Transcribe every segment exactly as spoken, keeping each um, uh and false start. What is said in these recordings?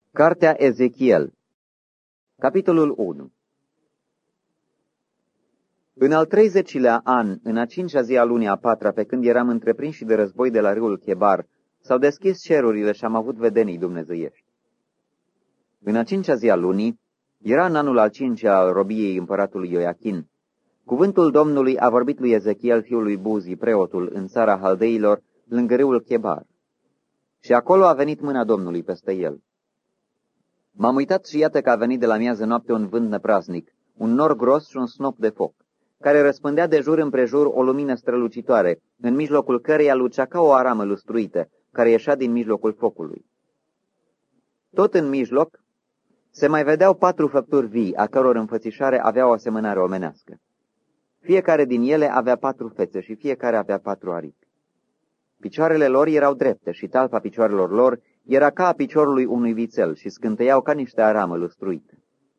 Cartea Ezechiel, capitolul unu. În al treizecilea an, în a cincea zi a lunii a patra, pe când eram întreprinși de război de la râul Chebar, s-au deschis cerurile și am avut vedenii dumnezeiești. În a cincea zi a lunii, era în anul al cincea al robiei împăratului Ioachin. Cuvântul Domnului a vorbit lui Ezechiel, fiul lui Buzi, preotul, în țara Haldeilor, lângă râul Chebar. Și acolo a venit mâna Domnului peste el. M-am uitat și iată că a venit de la miază noapte un vânt năpraznic, un nor gros și un snop de foc, care răspândea de jur împrejur o lumină strălucitoare, în mijlocul căreia lucea ca o aramă lustruită, care ieșea din mijlocul focului. Tot în mijloc se mai vedeau patru făpturi vii, a căror înfățișare avea o asemănare omenească. Fiecare din ele avea patru fețe și fiecare avea patru aripi. Picioarele lor erau drepte și talpa picioarelor lor era ca a piciorului unui vițel și scânteiau ca niște aramă lustruită.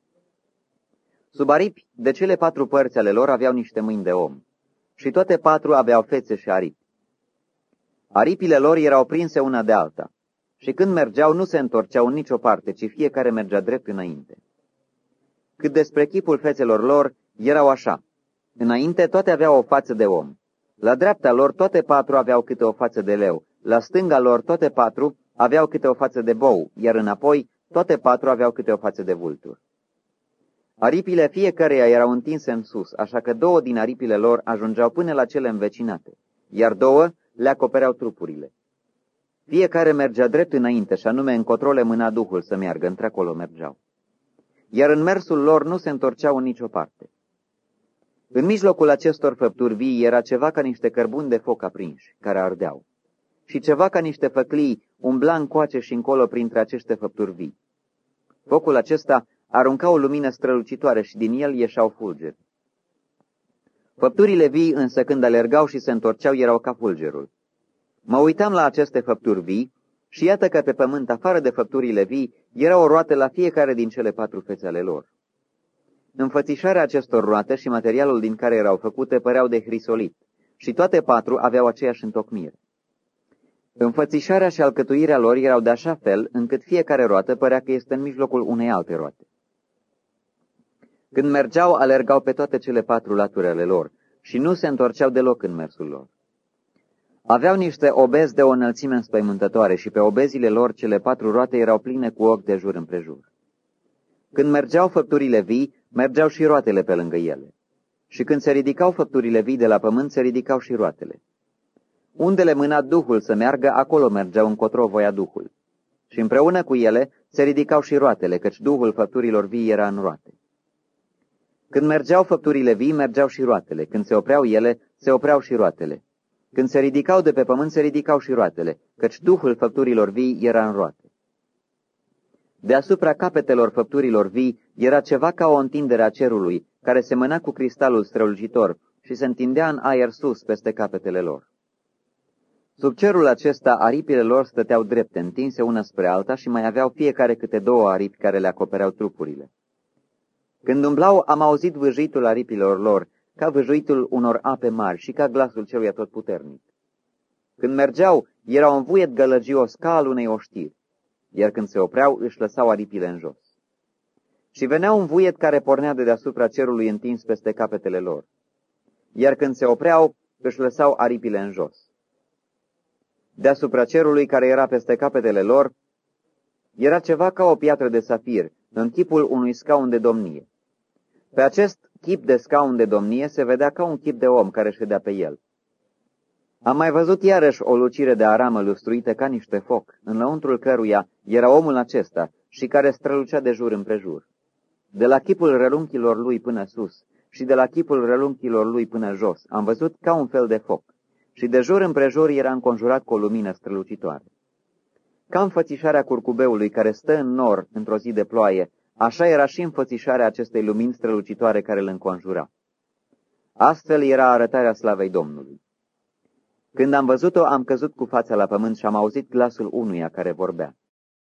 Sub aripi, de cele patru părți ale lor aveau niște mâini de om și toate patru aveau fețe și aripi. Aripile lor erau prinse una de alta și când mergeau nu se întorceau în nicio parte, ci fiecare mergea drept înainte. Cât despre chipul fețelor lor, erau așa. Înainte toate aveau o față de om. La dreapta lor toate patru aveau câte o față de leu, la stânga lor toate patru aveau câte o față de bou, iar înapoi toate patru aveau câte o față de vultur. Aripile fiecăreia erau întinse în sus, așa că două din aripile lor ajungeau până la cele învecinate, iar două le acopereau trupurile. Fiecare mergea drept înainte, și anume încotro le mâna Duhul să meargă, într-acolo mergeau. Iar în mersul lor nu se întorceau în nicio parte. În mijlocul acestor făpturi vii era ceva ca niște cărbuni de foc aprinși, care ardeau, și ceva ca niște făclii umbla încoace și încolo printre aceste făpturi vii. Focul acesta arunca o lumină strălucitoare și din el ieșeau fulgeri. Făpturile vii însă când alergau și se întorceau erau ca fulgerul. Mă uitam la aceste făpturi vii și iată că pe pământ, afară de făpturile vii, era o roată la fiecare din cele patru fețe ale lor. Înfățișarea acestor roate și materialul din care erau făcute păreau de hrisolit și toate patru aveau aceeași întocmire. Înfățișarea și alcătuirea lor erau de așa fel încât fiecare roată părea că este în mijlocul unei alte roate. Când mergeau, alergau pe toate cele patru laturi ale lor și nu se întorceau deloc în mersul lor. Aveau niște obezi de o înălțime înspăimântătoare și pe obezile lor cele patru roate erau pline cu ochi de jur împrejur. Când mergeau făpturile vii, mergeau și roatele pe lângă ele. Și când se ridicau făpturile vii de la pământ, se ridicau și roatele. Unde le mâna Duhul să meargă, acolo mergeau încotro voia Duhul. Și împreună cu ele se ridicau și roatele, căci Duhul făpturilor vii era în roate. Când mergeau făpturile vii, mergeau și roatele. Când se opreau ele, se opreau și roatele. Când se ridicau de pe pământ, se ridicau și roatele, căci Duhul făpturilor vii era în roate. Deasupra capetelor făpturilor vii era ceva ca o întindere a cerului, care semăna cu cristalul strălucitor și se întindea în aer sus peste capetele lor. Sub cerul acesta, aripile lor stăteau drepte, întinse una spre alta și mai aveau fiecare câte două aripi care le acopereau trupurile. Când umblau, am auzit vâjuitul aripilor lor, ca vâjuitul unor ape mari și ca glasul celui atotputernic. Când mergeau, era un vuiet gălăgios ca al unei oștiri, iar când se opreau, își lăsau aripile în jos. Și venea un vuiet care pornea de deasupra cerului întins peste capetele lor, iar când se opreau, își lăsau aripile în jos. Deasupra cerului care era peste capetele lor, era ceva ca o piatră de safir, în chipul unui scaun de domnie. Pe acest chip de scaun de domnie se vedea ca un chip de om care ședea pe el. Am mai văzut iarăși o lucire de aramă lustruită ca niște foc, în lăuntrul căruia era omul acesta și care strălucea de jur împrejur. De la chipul relunchilor lui până sus și de la chipul relunchilor lui până jos am văzut ca un fel de foc și de jur împrejur era înconjurat cu o lumină strălucitoare. Ca înfățișarea curcubeului care stă în nor într-o zi de ploaie, așa era și înfățișarea acestei lumini strălucitoare care îl înconjura. Astfel era arătarea slavei Domnului. Când am văzut-o, am căzut cu fața la pământ și am auzit glasul unuia care vorbea.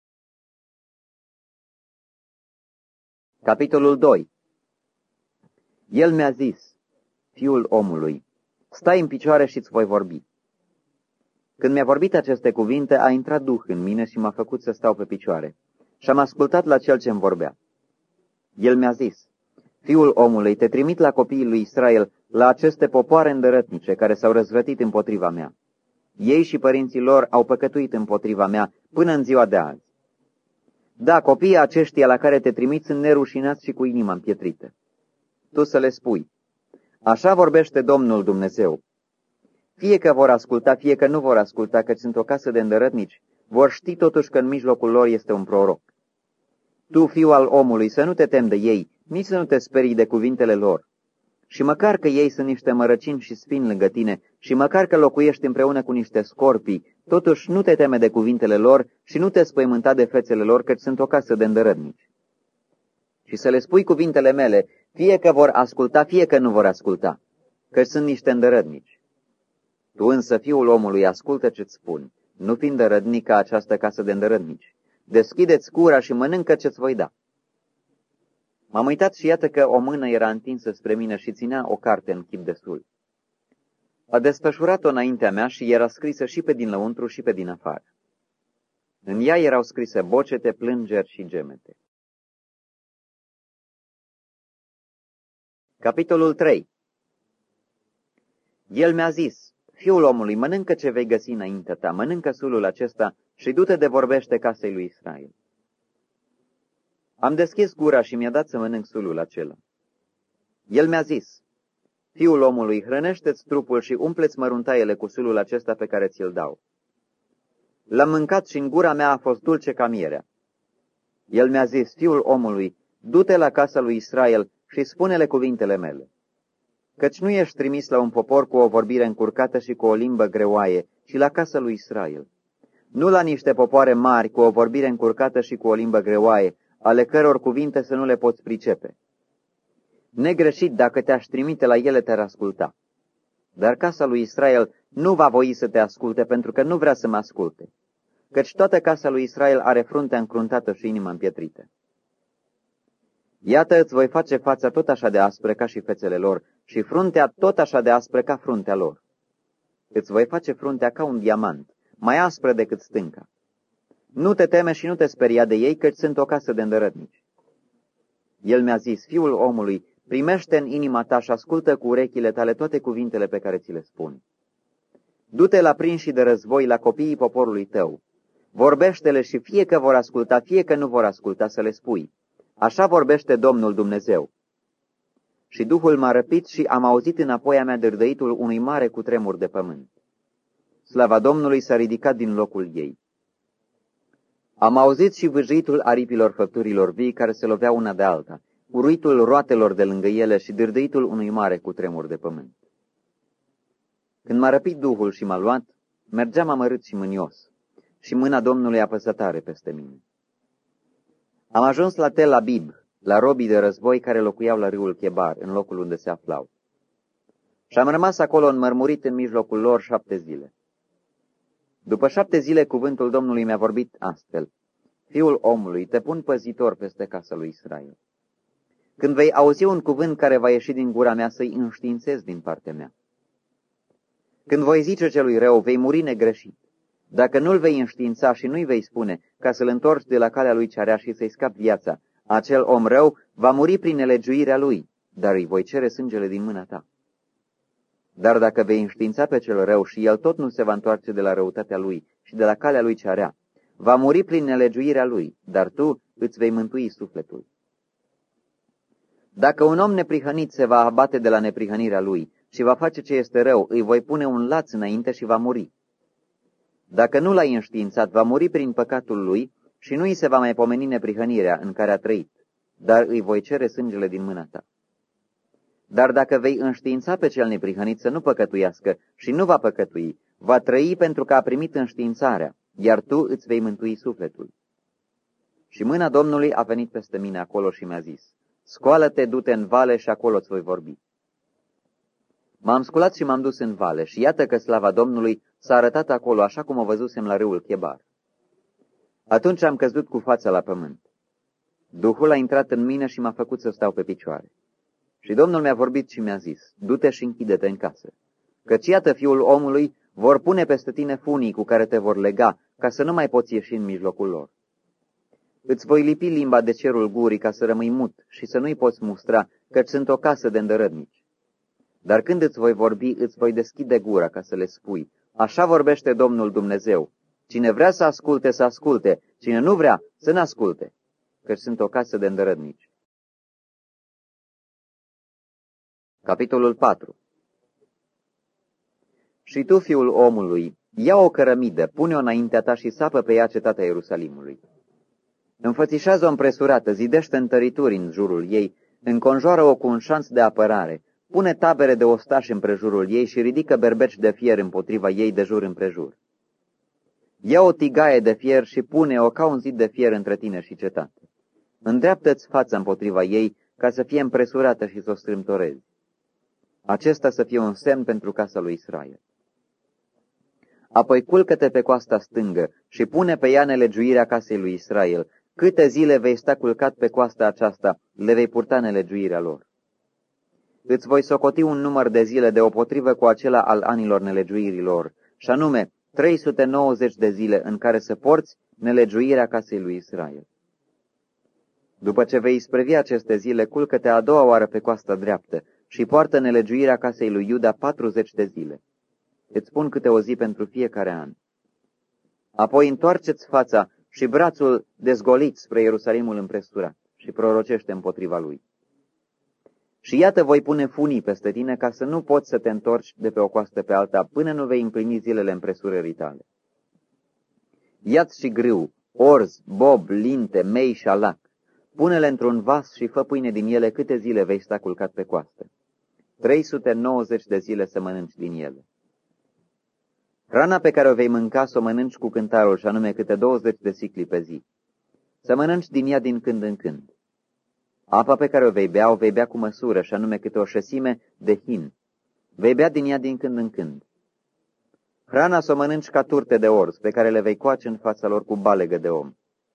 Capitolul doi. El mi-a zis, fiul omului, stai în picioare și îți voi vorbi. Când mi-a vorbit aceste cuvinte, a intrat Duh în mine și m-a făcut să stau pe picioare. și am ascultat la cel ce-mi vorbea. El mi-a zis, Fiul omului, te trimit la copiii lui Israel, la aceste popoare îndărătnice care s-au răzvrătit împotriva mea. Ei și părinții lor au păcătuit împotriva mea până în ziua de azi. Da, copiii aceștia la care te trimit sunt nerușinați și cu inima împietrită. Tu să le spui, așa vorbește Domnul Dumnezeu. Fie că vor asculta, fie că nu vor asculta, căci sunt o casă de îndărătnici, vor ști totuși că în mijlocul lor este un proroc. Tu, fiul al omului, să nu te temi de ei, nici să nu te sperii de cuvintele lor. Și măcar că ei sunt niște mărăcini și spini lângă tine, și măcar că locuiești împreună cu niște scorpii, totuși nu te teme de cuvintele lor și nu te spăimânta de fețele lor, căci sunt o casă de îndărătnici. Și să le spui cuvintele mele, fie că vor asculta, fie că nu vor asculta, căci sunt niște îndărătnici. Tu însă, fiul omului, ascultă ce-ți spun, nu fi îndărătnic ca această casă de îndărătnici. Deschide-ți gura și mănâncă ce-ți voi da. M-am uitat și iată că o mână era întinsă spre mine și ținea o carte în chip de sul. A desfășurat-o înaintea mea și era scrisă și pe din lăuntru și pe din afară. În ea erau scrise bocete, plângeri și gemete. Capitolul trei. El mi-a zis, Fiul omului, mănâncă ce vei găsi înaintea ta, mănâncă sulul acesta și du-te de vorbește casei lui Israel. Am deschis gura și mi-a dat să mănânc sulul acela. El mi-a zis, Fiul omului, hrănește-ți trupul și umple-ți măruntaiele cu sulul acesta pe care ți-l dau. L-am mâncat și în gura mea a fost dulce ca mierea. El mi-a zis, Fiul omului, du-te la casa lui Israel și spune-le cuvintele mele. Căci nu ești trimis la un popor cu o vorbire încurcată și cu o limbă greoaie, ci la casa lui Israel. Nu la niște popoare mari cu o vorbire încurcată și cu o limbă greoaie, ale căror cuvinte să nu le poți pricepe. Negreșit, dacă te-aș trimite la ele, te-ar asculta. Dar casa lui Israel nu va voi să te asculte, pentru că nu vrea să mă asculte. Căci toată casa lui Israel are fruntea încruntată și inima împietrită. Iată, îți voi face fața tot așa de aspră ca și fețele lor și fruntea tot așa de aspră ca fruntea lor. Îți voi face fruntea ca un diamant, mai aspră decât stânca. Nu te teme și nu te speria de ei, căci sunt o casă de îndărătnici. El mi-a zis, Fiul omului, primește în inima ta și ascultă cu urechile tale toate cuvintele pe care ți le spun. Du-te la prinși de război la copiii poporului tău. Vorbește-le și fie că vor asculta, fie că nu vor asculta, să le spui. Așa vorbește Domnul Dumnezeu. Și Duhul m-a răpit și am auzit înapoi a mea dârdăitul unui mare cutremur de pământ. Slava Domnului s-a ridicat din locul ei. Am auzit și vâjâitul aripilor făpturilor vii care se loveau una de alta, uruitul roatelor de lângă ele și dârdăitul unui mare cutremur de pământ. Când m-a răpit Duhul și m-a luat, mergeam amărât și mânios, și mâna Domnului apăsă tare peste mine. Am ajuns la Tel Abib, la robii de război care locuiau la râul Chebar, în locul unde se aflau. Și am rămas acolo înmărmurit în mijlocul lor șapte zile. După șapte zile, cuvântul Domnului mi-a vorbit astfel: Fiul omului, te pun păzitor peste casa lui Israel. Când vei auzi un cuvânt care va ieși din gura mea, să-i înștiințezi din partea mea. Când voi zice celui rău, vei muri negreșit. Dacă nu-l vei înștiința și nu-i vei spune, ca să-l întorci de la calea lui cea rea și să-i scapi viața, acel om rău va muri prin nelegiuirea lui, dar îi voi cere sângele din mâna ta. Dar dacă vei înștiința pe cel rău și el tot nu se va întoarce de la răutatea lui și de la calea lui cea rea, va muri prin nelegiuirea lui, dar tu îți vei mântui sufletul. Dacă un om neprihănit se va abate de la neprihănirea lui și va face ce este rău, îi voi pune un laț înainte și va muri. Dacă nu l-ai înștiințat, va muri prin păcatul lui și nu îi se va mai pomeni neprihănirea în care a trăit, dar îi voi cere sângele din mâna ta. Dar dacă vei înștiința pe cel neprihănit să nu păcătuiască și nu va păcătui, va trăi pentru că a primit înștiințarea, iar tu îți vei mântui sufletul. Și mâna Domnului a venit peste mine acolo și mi-a zis: Scoală-te, du-te în vale și acolo îți voi vorbi. M-am sculat și m-am dus în vale și iată că slava Domnului s-a arătat acolo așa cum o văzusem la râul Chebar. Atunci am căzut cu fața la pământ. Duhul a intrat în mine și m-a făcut să stau pe picioare. Și Domnul mi-a vorbit și mi-a zis: Du-te și închide-te în casă, căci iată, Fiul omului, vor pune peste tine funii cu care te vor lega, ca să nu mai poți ieși în mijlocul lor. Îți voi lipi limba de cerul gurii ca să rămâi mut și să nu-i poți mustra, căci sunt o casă de îndărătnici. Dar când îți voi vorbi, îți voi deschide gura ca să le spui, așa vorbește Domnul Dumnezeu. Cine vrea să asculte, să asculte, cine nu vrea, să n-asculte, căci sunt o casă de îndărătnici. Capitolul patru. Și tu, fiul omului, ia o cărămidă, pune-o înaintea ta și sapă pe ea cetatea Ierusalimului. Înfățișează-o împresurată, zidește întărituri în jurul ei, înconjoară-o cu un șanț de apărare, pune tabere de ostași împrejurul ei și ridică berbeci de fier împotriva ei de jur împrejur. Ia o tigaie de fier și pune-o ca un zid de fier între tine și cetate. Îndreaptă-ți fața împotriva ei ca să fie împresurată și să o strâmtorezi. Acesta să fie un semn pentru casa lui Israel. Apoi culcă-te pe coasta stângă și pune pe ea nelegiuirea casei lui Israel. Câte zile vei sta culcat pe coasta aceasta, le vei purta nelegiuirea lor. Îți voi socoti un număr de zile deopotrivă cu acela al anilor nelegiuirilor, și anume trei sute nouăzeci de zile în care să porți nelegiuirea casei lui Israel. După ce vei isprăvi aceste zile, culcă-te a doua oară pe coasta dreaptă și poartă nelegiuirea casei lui Iuda patruzeci de zile. Îți spun câte o zi pentru fiecare an. Apoi întoarce-ți fața și brațul dezgolit spre Ierusalimul împresurat și prorocește împotriva lui. Și iată voi pune funii peste tine ca să nu poți să te întorci de pe o coastă pe alta până nu vei împlini zilele împresurării tale. Ia-ți și grâu, orz, bob, linte, mei și alac. Pune-le într-un vas și fă pâine din ele câte zile vei sta culcat pe coastă. trei sute nouăzeci de zile să mănânci din ele. Hrana pe care o vei mânca să o mănânci cu cântarul, și anume câte douăzeci de sicli pe zi. Să mănânci din ea din când în când. Apa pe care o vei bea, o vei bea cu măsură, și anume câte o șesime de hin. Vei bea din ea din când în când. Hrana să o mănânci ca turte de orz, pe care le vei coace în fața lor cu balegă de om.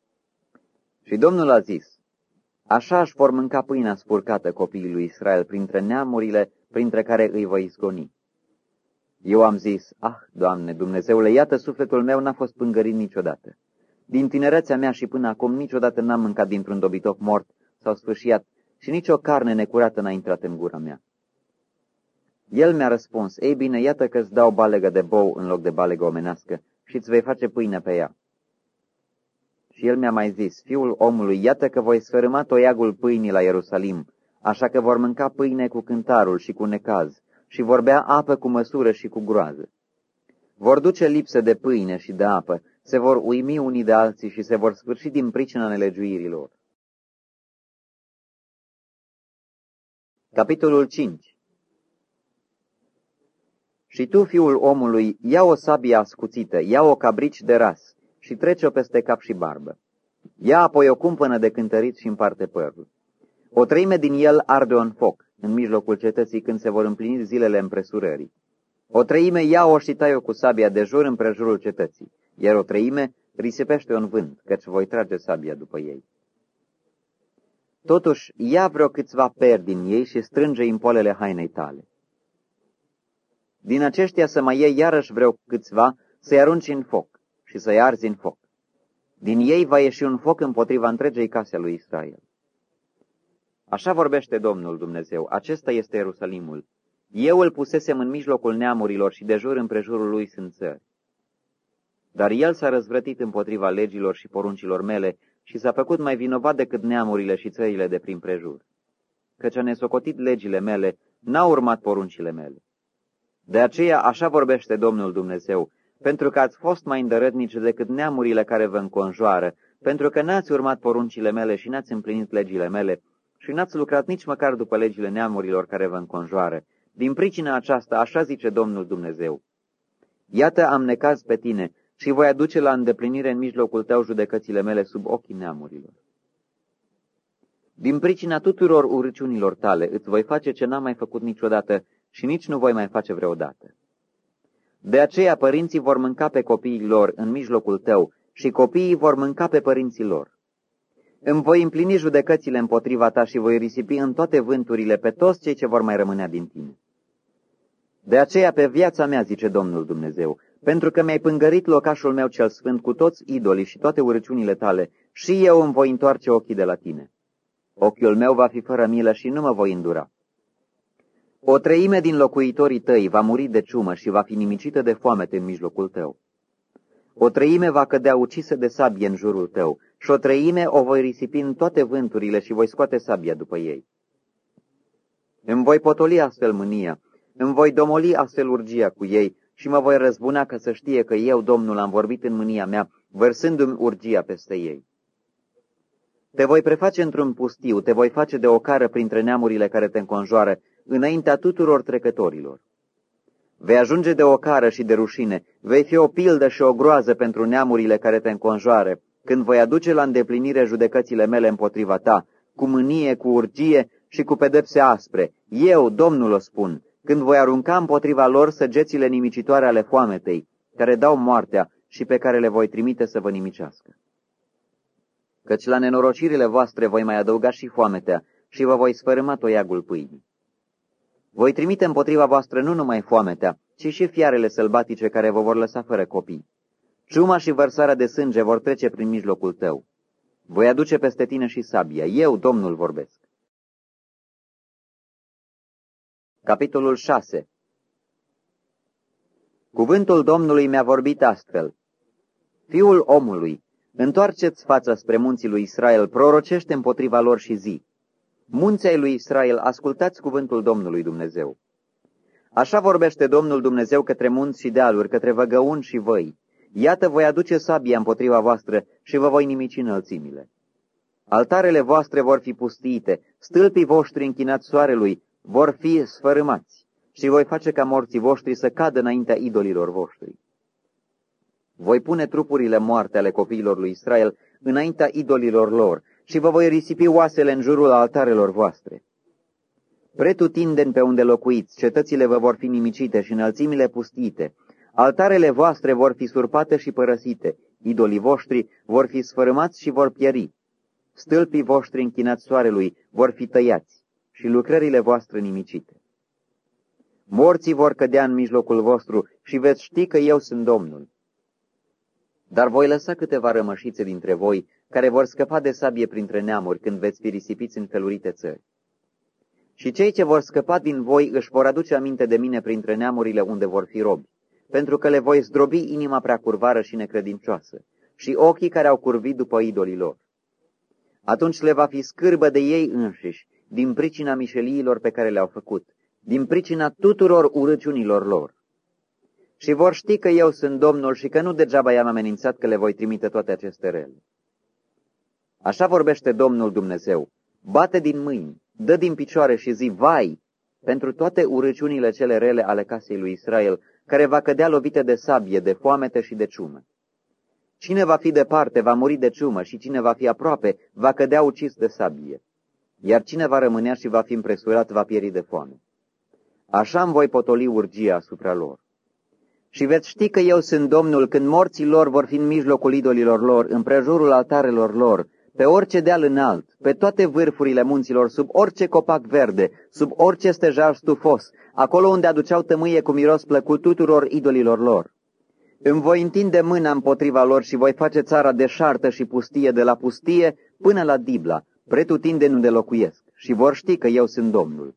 Și Domnul a zis, așa își vor mânca pâinea spurcată copiii lui Israel printre neamurile printre care îi voi izgoni. Eu am zis, ah, Doamne, Dumnezeule, iată sufletul meu n-a fost pângărit niciodată. Din tinerețea mea și până acum niciodată n-am mâncat dintr-un dobitoc mort sau sfâșiat și nicio carne necurată n-a intrat în gura mea. El mi-a răspuns, ei bine, iată că îți dau balegă de bou în loc de balegă omenească și îți vei face pâine pe ea. Și el mi-a mai zis, fiul omului, iată că voi sfărâma toiagul pâinii la Ierusalim, așa că vor mânca pâine cu cântarul și cu necaz și vor bea apă cu măsură și cu groază. Vor duce lipsă de pâine și de apă, se vor uimi unii de alții și se vor sfârși din pricina nelegiuirilor. Capitolul cinci. Și tu, fiul omului, ia o sabie ascuțită, ia o cabrici de ras și trece-o peste cap și barbă. Ia apoi o cumpănă de cântărit și împarte părul. O treime din el arde în foc, în mijlocul cetății când se vor împlini zilele împresurării. O treime ia-o și tai-o cu sabia de jur împrejurul cetății, iar o treime risipește-o în vânt, căci voi trage sabia după ei. Totuși, ia vreo câțiva peri din ei și strânge impoalele hainei tale. Din aceștia să mai iei iarăși vreo câțiva, să-i arunci în foc și să-i arzi în foc. Din ei va ieși un foc împotriva întregei case a lui Israel. Așa vorbește Domnul Dumnezeu, acesta este Ierusalimul. Eu îl pusesem în mijlocul neamurilor și de jur împrejurul lui sunt țări. Dar el s-a răzvrătit împotriva legilor și poruncilor mele și s-a făcut mai vinovat decât neamurile și țările de prin prejur. Căci a nesocotit legile mele, n-a urmat poruncile mele. De aceea așa vorbește Domnul Dumnezeu, pentru că ați fost mai îndărătnici decât neamurile care vă înconjoară, pentru că n-ați urmat poruncile mele și n-ați împlinit legile mele și n-ați lucrat nici măcar după legile neamurilor care vă înconjoară. Din pricina aceasta, așa zice Domnul Dumnezeu. Iată am necaz pe tine și voi aduce la îndeplinire în mijlocul tău judecățile mele sub ochii neamurilor. Din pricina tuturor urăciunilor tale îți voi face ce n-am mai făcut niciodată și nici nu voi mai face vreodată. De aceea părinții vor mânca pe copiii lor în mijlocul tău și copiii vor mânca pe părinții lor. Îmi voi împlini judecățile împotriva ta și voi risipi în toate vânturile pe toți cei ce vor mai rămânea din tine. De aceea pe viața mea, zice Domnul Dumnezeu, pentru că mi-ai pângărit locașul meu cel sfânt cu toți idolii și toate urăciunile tale și eu îmi voi întoarce ochii de la tine. Ochiul meu va fi fără milă și nu mă voi îndura. O treime din locuitorii tăi va muri de ciumă și va fi nimicită de foamete în mijlocul tău. O treime va cădea ucisă de sabie în jurul tău și o treime o voi risipi în toate vânturile și voi scoate sabia după ei. Îmi voi potoli astfel mânia, îmi voi domoli astfel urgia cu ei și mă voi răzbuna ca să știe că eu, Domnul, am vorbit în mânia mea, vărsându-mi urgia peste ei. Te voi preface într-un pustiu, te voi face de ocară printre neamurile care te înconjoară, înaintea tuturor trecătorilor. Vei ajunge de ocară și de rușine, vei fi o pildă și o groază pentru neamurile care te înconjoară, când voi aduce la îndeplinire judecățile mele împotriva ta, cu mânie, cu urgie și cu pedepse aspre. Eu, Domnul, o spun, când voi arunca împotriva lor săgețile nimicitoare ale foametei, care dau moartea și pe care le voi trimite să vă nimicească. Căci la nenorocirile voastre voi mai adăuga și foametea și vă voi sfărâma toiagul pâinii. Voi trimite împotriva voastră nu numai foametea, ci și fiarele sălbatice care vă vor lăsa fără copii. Ciuma și vărsarea de sânge vor trece prin mijlocul tău. Voi aduce peste tine și sabia. Eu, Domnul, vorbesc. Capitolul șase. Cuvântul Domnului mi-a vorbit astfel. Fiul omului, întoarceți fața spre munții lui Israel, prorocește împotriva lor și zi. Munții ai lui Israel, ascultați cuvântul Domnului Dumnezeu. Așa vorbește Domnul Dumnezeu către munți și dealuri, către văgăuni și văi. Iată, voi aduce sabia împotriva voastră și vă voi nimici înălțimile. Altarele voastre vor fi pustiite, stâlpii voștri închinați soarelui vor fi sfărâmați și voi face ca morții voștri să cadă înaintea idolilor voștri. Voi pune trupurile moarte ale copiilor lui Israel înaintea idolilor lor și vă voi risipi oasele în jurul altarelor voastre. Pretutindeni pe unde locuiți, cetățile vă vor fi nimicite și înălțimile pustite, altarele voastre vor fi surpate și părăsite, idolii voștri vor fi sfărâmați și vor pieri, stâlpii voștri închinați soarelui vor fi tăiați și lucrările voastre nimicite. Morții vor cădea în mijlocul vostru și veți ști că eu sunt Domnul. Dar voi lăsa câteva rămășițe dintre voi, care vor scăpa de sabie printre neamuri când veți fi risipiți în felurite țări. Și cei ce vor scăpa din voi își vor aduce aminte de mine printre neamurile unde vor fi robi, pentru că le voi zdrobi inima prea curvară și necredincioasă, și ochii care au curvit după idolii lor. Atunci le va fi scârbă de ei înșiși, din pricina mișeliilor pe care le-au făcut, din pricina tuturor urăciunilor lor. Și vor ști că eu sunt Domnul și că nu degeaba i-am amenințat că le voi trimite toate aceste rele. Așa vorbește Domnul Dumnezeu, bate din mâini, dă din picioare și zi, vai, pentru toate urăciunile cele rele ale casei lui Israel, care va cădea lovite de sabie, de foamete și de ciumă. Cine va fi departe va muri de ciumă și cine va fi aproape va cădea ucis de sabie, iar cine va rămânea și va fi împresurat va pieri de foame. Așa îmi voi potoli urgia asupra lor. Și veți ști că eu sunt Domnul când morții lor vor fi în mijlocul idolilor lor, împrejurul altarelor lor, pe orice deal înalt, pe toate vârfurile munților, sub orice copac verde, sub orice stejar stufos, acolo unde aduceau tămâie cu miros plăcut tuturor idolilor lor. Îmi voi întinde mâna împotriva lor și voi face țara deșartă și pustie de la pustie până la Dibla, pretutindeni unde locuiesc, și vor ști că eu sunt Domnul.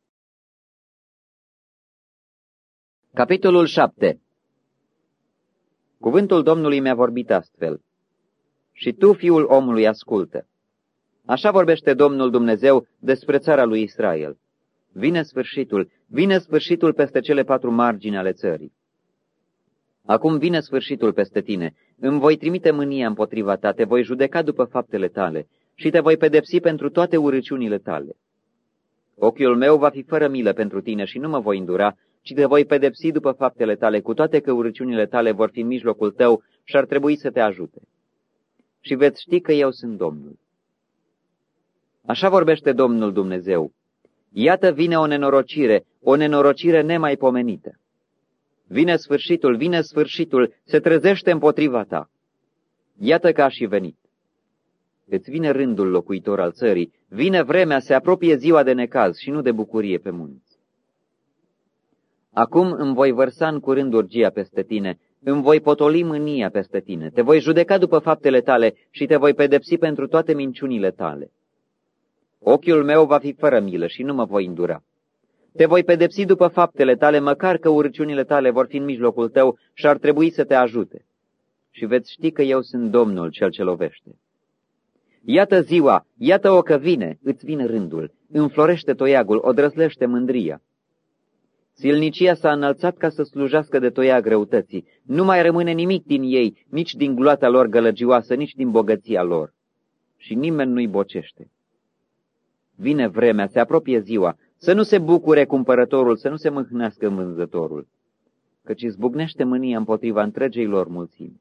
Capitolul șapte. Cuvântul Domnului mi-a vorbit astfel. Și tu, fiul omului, ascultă. Așa vorbește Domnul Dumnezeu despre țara lui Israel. Vine sfârșitul, vine sfârșitul peste cele patru margini ale țării. Acum vine sfârșitul peste tine, îmi voi trimite mânia împotriva ta, te voi judeca după faptele tale și te voi pedepsi pentru toate urăciunile tale. Ochiul meu va fi fără milă pentru tine și nu mă voi îndura, ci te voi pedepsi după faptele tale, cu toate că urăciunile tale vor fi în mijlocul tău și ar trebui să te ajute. Și veți ști că eu sunt Domnul. Așa vorbește Domnul Dumnezeu. Iată vine o nenorocire, o nenorocire nemaipomenită. Vine sfârșitul, vine sfârșitul, se trezește împotriva ta. Iată că a și venit. Îți vine rândul, locuitor al țării, vine vremea, se apropie ziua de necaz și nu de bucurie pe munți. Acum îmi voi vărsa în curând urgia peste tine, îmi voi potoli mânia peste tine, te voi judeca după faptele tale și te voi pedepsi pentru toate minciunile tale. Ochiul meu va fi fără milă și nu mă voi îndura. Te voi pedepsi după faptele tale, măcar că urăciunile tale vor fi în mijlocul tău și ar trebui să te ajute. Și veți ști că eu sunt Domnul cel ce lovește. Iată ziua, iată-o că vine, îți vine rândul, înflorește toiagul, o drăslește mândria. Silnicia s-a înălțat ca să slujească de toiag răutății. Nu mai rămâne nimic din ei, nici din gloata lor gălăgioasă, nici din bogăția lor. Și nimeni nu-i bocește. Vine vremea, se apropie ziua, să nu se bucure cumpărătorul, să nu se mâhnească vânzătorul, căci izbucnește mânia împotriva întregei lor mulțimi.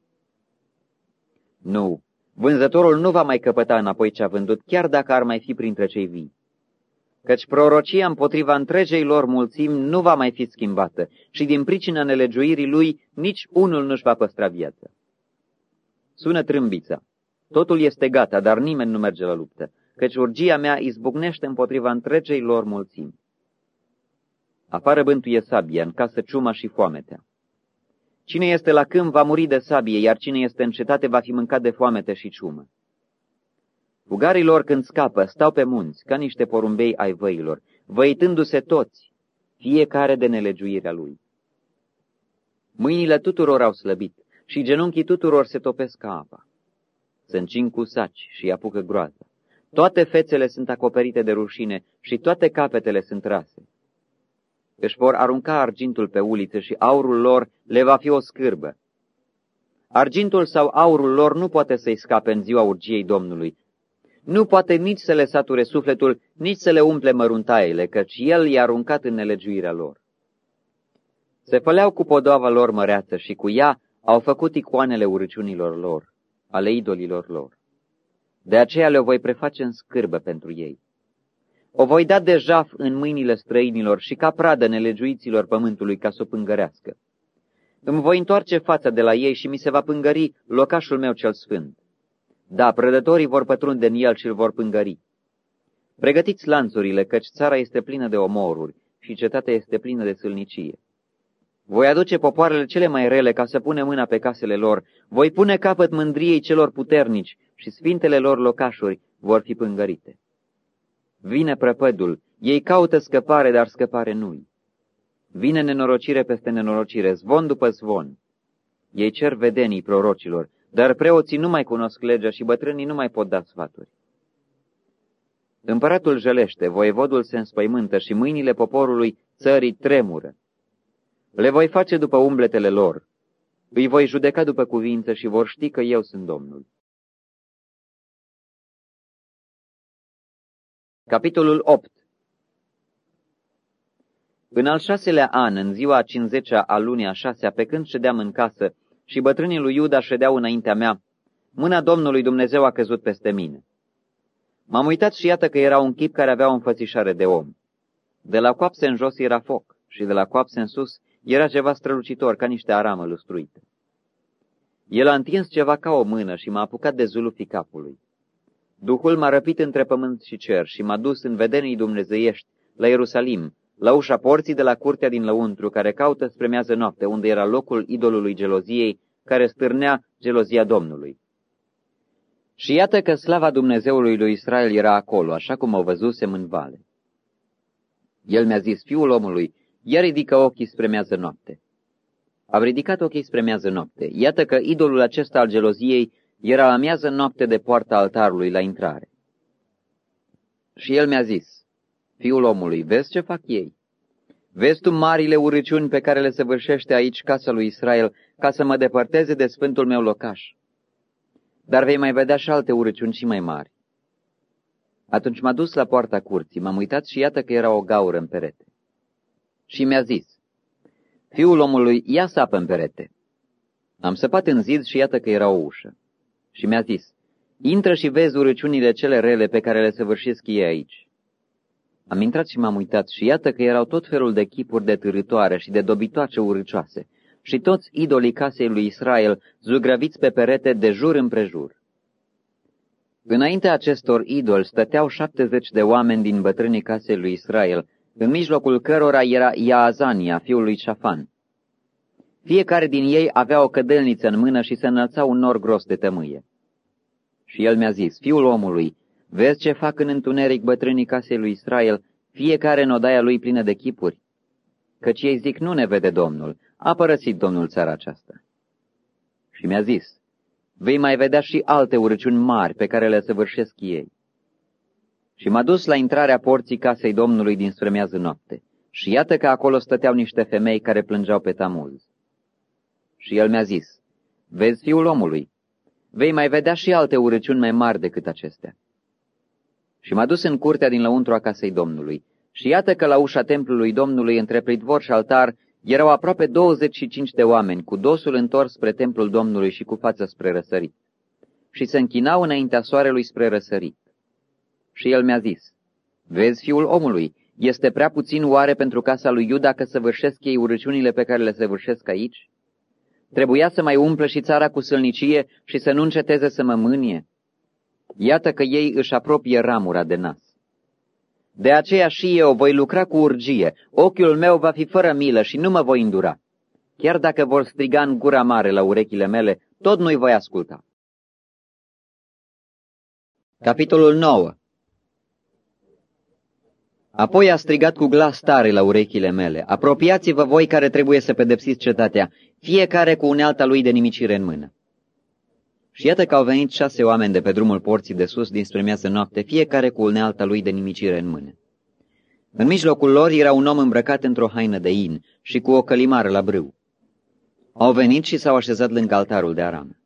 Nu, vânzătorul nu va mai căpăta înapoi ce a vândut, chiar dacă ar mai fi printre cei vii. Căci prorocia împotriva întregei lor mulțimi nu va mai fi schimbată și din pricina nelegiuirii lui nici unul nu-și va păstra viața. Sună trâmbița. Totul este gata, dar nimeni nu merge la luptă, căci urgia mea izbucnește împotriva întregei lor mulțimi. Afară bântuie sabia, în casă ciuma și foametea. Cine este la câmp va muri de sabie, iar cine este în cetate va fi mâncat de foamete și ciumă. Fugarii lor când scapă stau pe munți, ca niște porumbei ai văilor, văitându-se toți, fiecare de nelegiuirea lui. Mâinile tuturor au slăbit și genunchii tuturor se topesc ca apa. Se încing cu saci și apucă groaza. Toate fețele sunt acoperite de rușine și toate capetele sunt rase. Își vor arunca argintul pe ulițe și aurul lor le va fi o scârbă. Argintul sau aurul lor nu poate să-i scape în ziua urgiei Domnului. Nu poate nici să le sature sufletul, nici să le umple măruntaiele, căci el i-a aruncat în nelegiuirea lor. Se făleau cu podoava lor măreață și cu ea au făcut icoanele urăciunilor lor, ale idolilor lor. De aceea le voi preface în scârbă pentru ei. O voi da de jaf în mâinile străinilor și ca pradă nelegiuiților pământului ca să o pângărească. Îmi voi întoarce fața de la ei și mi se va pângări locașul meu cel sfânt. Da, prădătorii vor pătrunde în el și îl vor pângări. Pregătiți lanțurile, căci țara este plină de omoruri și cetatea este plină de sâlnicie. Voi aduce popoarele cele mai rele ca să pune mâna pe casele lor, voi pune capăt mândriei celor puternici și sfintele lor locașuri vor fi pângărite. Vine prăpădul, ei caută scăpare, dar scăpare nu-i. Vine nenorocire peste nenorocire, zvon după zvon. Ei cer vedenii prorocilor, dar preoții nu mai cunosc legea și bătrânii nu mai pot da sfaturi. Împăratul jălește, voievodul se înspăimântă și mâinile poporului țării tremură. Le voi face după umbletele lor, îi voi judeca după cuvință și vor ști că eu sunt Domnul. Capitolul opt. În al șaselea an, în ziua a cincizecea a lunii a șasea, pe când ședeam în casă și bătrânii lui Iuda ședeau înaintea mea, mâna Domnului Dumnezeu a căzut peste mine. M-am uitat și iată că era un chip care avea o înfățișare de om. De la coapse în jos era foc și de la coapse în sus era ceva strălucitor, ca niște aramă lustruită. El a întins ceva ca o mână și m-a apucat de zulufii capului. Duhul m-a răpit între pământ și cer și m-a dus în vedenii dumnezeiești, la Ierusalim, la ușa porții de la curtea din lăuntru, care caută spre miază noapte, unde era locul idolului geloziei, care stârnea gelozia Domnului. Și iată că slava Dumnezeului lui Israel era acolo, așa cum o văzusem în vale. El mi-a zis, fiul omului, ia ridică ochii spre miază noapte. Am ridicat ochii spre miază noapte. Iată că idolul acesta al geloziei era la miază noapte de poarta altarului la intrare. Și el mi-a zis, fiul omului, vezi ce fac ei? Vezi tu marile urăciuni pe care le săvârșește aici casa lui Israel, ca să mă depărteze de sfântul meu locaș? Dar vei mai vedea și alte urăciuni și mai mari. Atunci m-a dus la poarta curții, m-am uitat și iată că era o gaură în perete. Și mi-a zis, fiul omului, ia sapă în perete. Am săpat în zid și iată că era o ușă. Și mi-a zis, intră și vezi urăciunile cele rele pe care le săvârșesc ei aici. Am intrat și m-am uitat și iată că erau tot felul de chipuri de târâtoare și de dobitoace urâcioase și toți idolii casei lui Israel zugrăviți pe perete de jur împrejur. Înaintea acestor idoli stăteau șaptezeci de oameni din bătrânii casei lui Israel, în mijlocul cărora era Iaazania, fiul lui Șafan. Fiecare din ei avea o cădelniță în mână și se înălța un nor gros de tămâie. Și el mi-a zis, fiul omului, vezi ce fac în întuneric bătrânii casei lui Israel, fiecare în odaia lui plină de chipuri? Căci ei zic, nu ne vede Domnul, a părăsit Domnul țara aceasta. Și mi-a zis, vei mai vedea și alte urăciuni mari pe care le săvârșesc ei. Și m-a dus la intrarea porții casei Domnului dinspre miază noapte. Și iată că acolo stăteau niște femei care plângeau pe Tamuz. Și el mi-a zis, vezi, fiul omului, vei mai vedea și alte urăciuni mai mari decât acestea. Și m-a dus în curtea din lăuntru a casei Domnului. Și iată că la ușa templului Domnului, între pridvor și altar, erau aproape douăzeci și cinci de oameni, cu dosul întors spre templul Domnului și cu fața spre răsărit. Și se închinau înaintea soarelui spre răsărit. Și el mi-a zis, vezi, fiul omului, este prea puțin oare pentru casa lui Iuda că săvârșesc ei urăciunile pe care le săvârșesc aici? Trebuia să mai umplă și țara cu sălnicie și să nu înceteze să mă mânie? Iată că ei își apropie ramura de nas. De aceea și eu voi lucra cu urgie, ochiul meu va fi fără milă și nu mă voi îndura. Chiar dacă vor striga în gura mare la urechile mele, tot nu-i voi asculta. Capitolul nouă. Apoi a strigat cu glas tare la urechile mele, apropiați-vă voi care trebuie să pedepsiți cetatea, fiecare cu unealta lui de nimicire în mână. Și iată că au venit șase oameni de pe drumul porții de sus dinspre miază noapte, fiecare cu unealta lui de nimicire în mână. În mijlocul lor era un om îmbrăcat într-o haină de in și cu o călimară la brâu. Au venit și s-au așezat lângă altarul de aramă.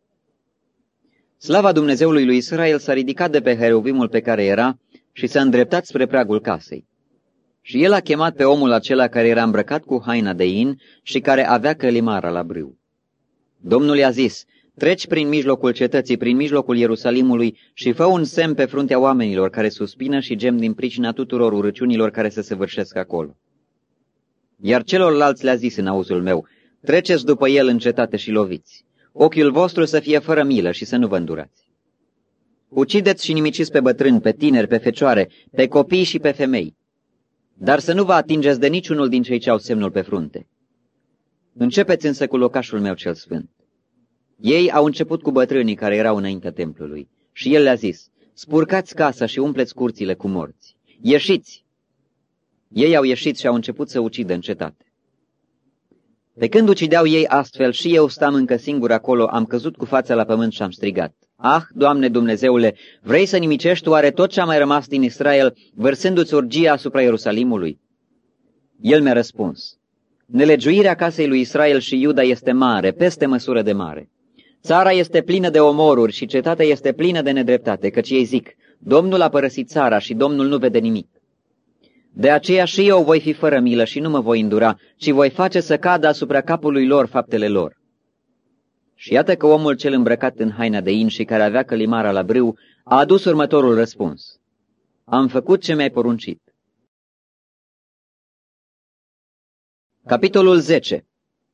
Slava Dumnezeului lui Israel s-a ridicat de pe heruvimul pe care era și s-a îndreptat spre pragul casei. Și el a chemat pe omul acela care era îmbrăcat cu haina de in și care avea călimara la brâu. Domnul i-a zis, treci prin mijlocul cetății, prin mijlocul Ierusalimului și fă un semn pe fruntea oamenilor care suspină și gem din pricina tuturor urăciunilor care se săvârșesc acolo. Iar celorlalți le-a zis în auzul meu, treceți după el în cetate și loviți. Ochiul vostru să fie fără milă și să nu vă îndurați. Ucideți și nimiciți pe bătrâni, pe tineri, pe fecioare, pe copii și pe femei. Dar să nu vă atingeți de niciunul din cei ce au semnul pe frunte. Începeți însă cu locașul meu cel sfânt. Ei au început cu bătrânii care erau înaintea templului și el le-a zis, spurcați casa și umpleți curțile cu morți. Ieșiți! Ei au ieșit și au început să ucidă în cetate. Pe când ucideau ei astfel și eu stam încă singur acolo, am căzut cu fața la pământ și am strigat. Ah, Doamne Dumnezeule, vrei să nimicești oare tot ce a mai rămas din Israel, vărsându-ți urgia asupra Ierusalimului? El mi-a răspuns, nelegiuirea casei lui Israel și Iuda este mare, peste măsură de mare. Țara este plină de omoruri și cetatea este plină de nedreptate, căci ei zic, Domnul a părăsit țara și Domnul nu vede nimic. De aceea și eu voi fi fără milă și nu mă voi îndura, ci voi face să cadă asupra capului lor faptele lor. Și iată că omul cel îmbrăcat în haina de in și care avea călimara la brâu a adus următorul răspuns. Am făcut ce mi-ai poruncit. Capitolul zece.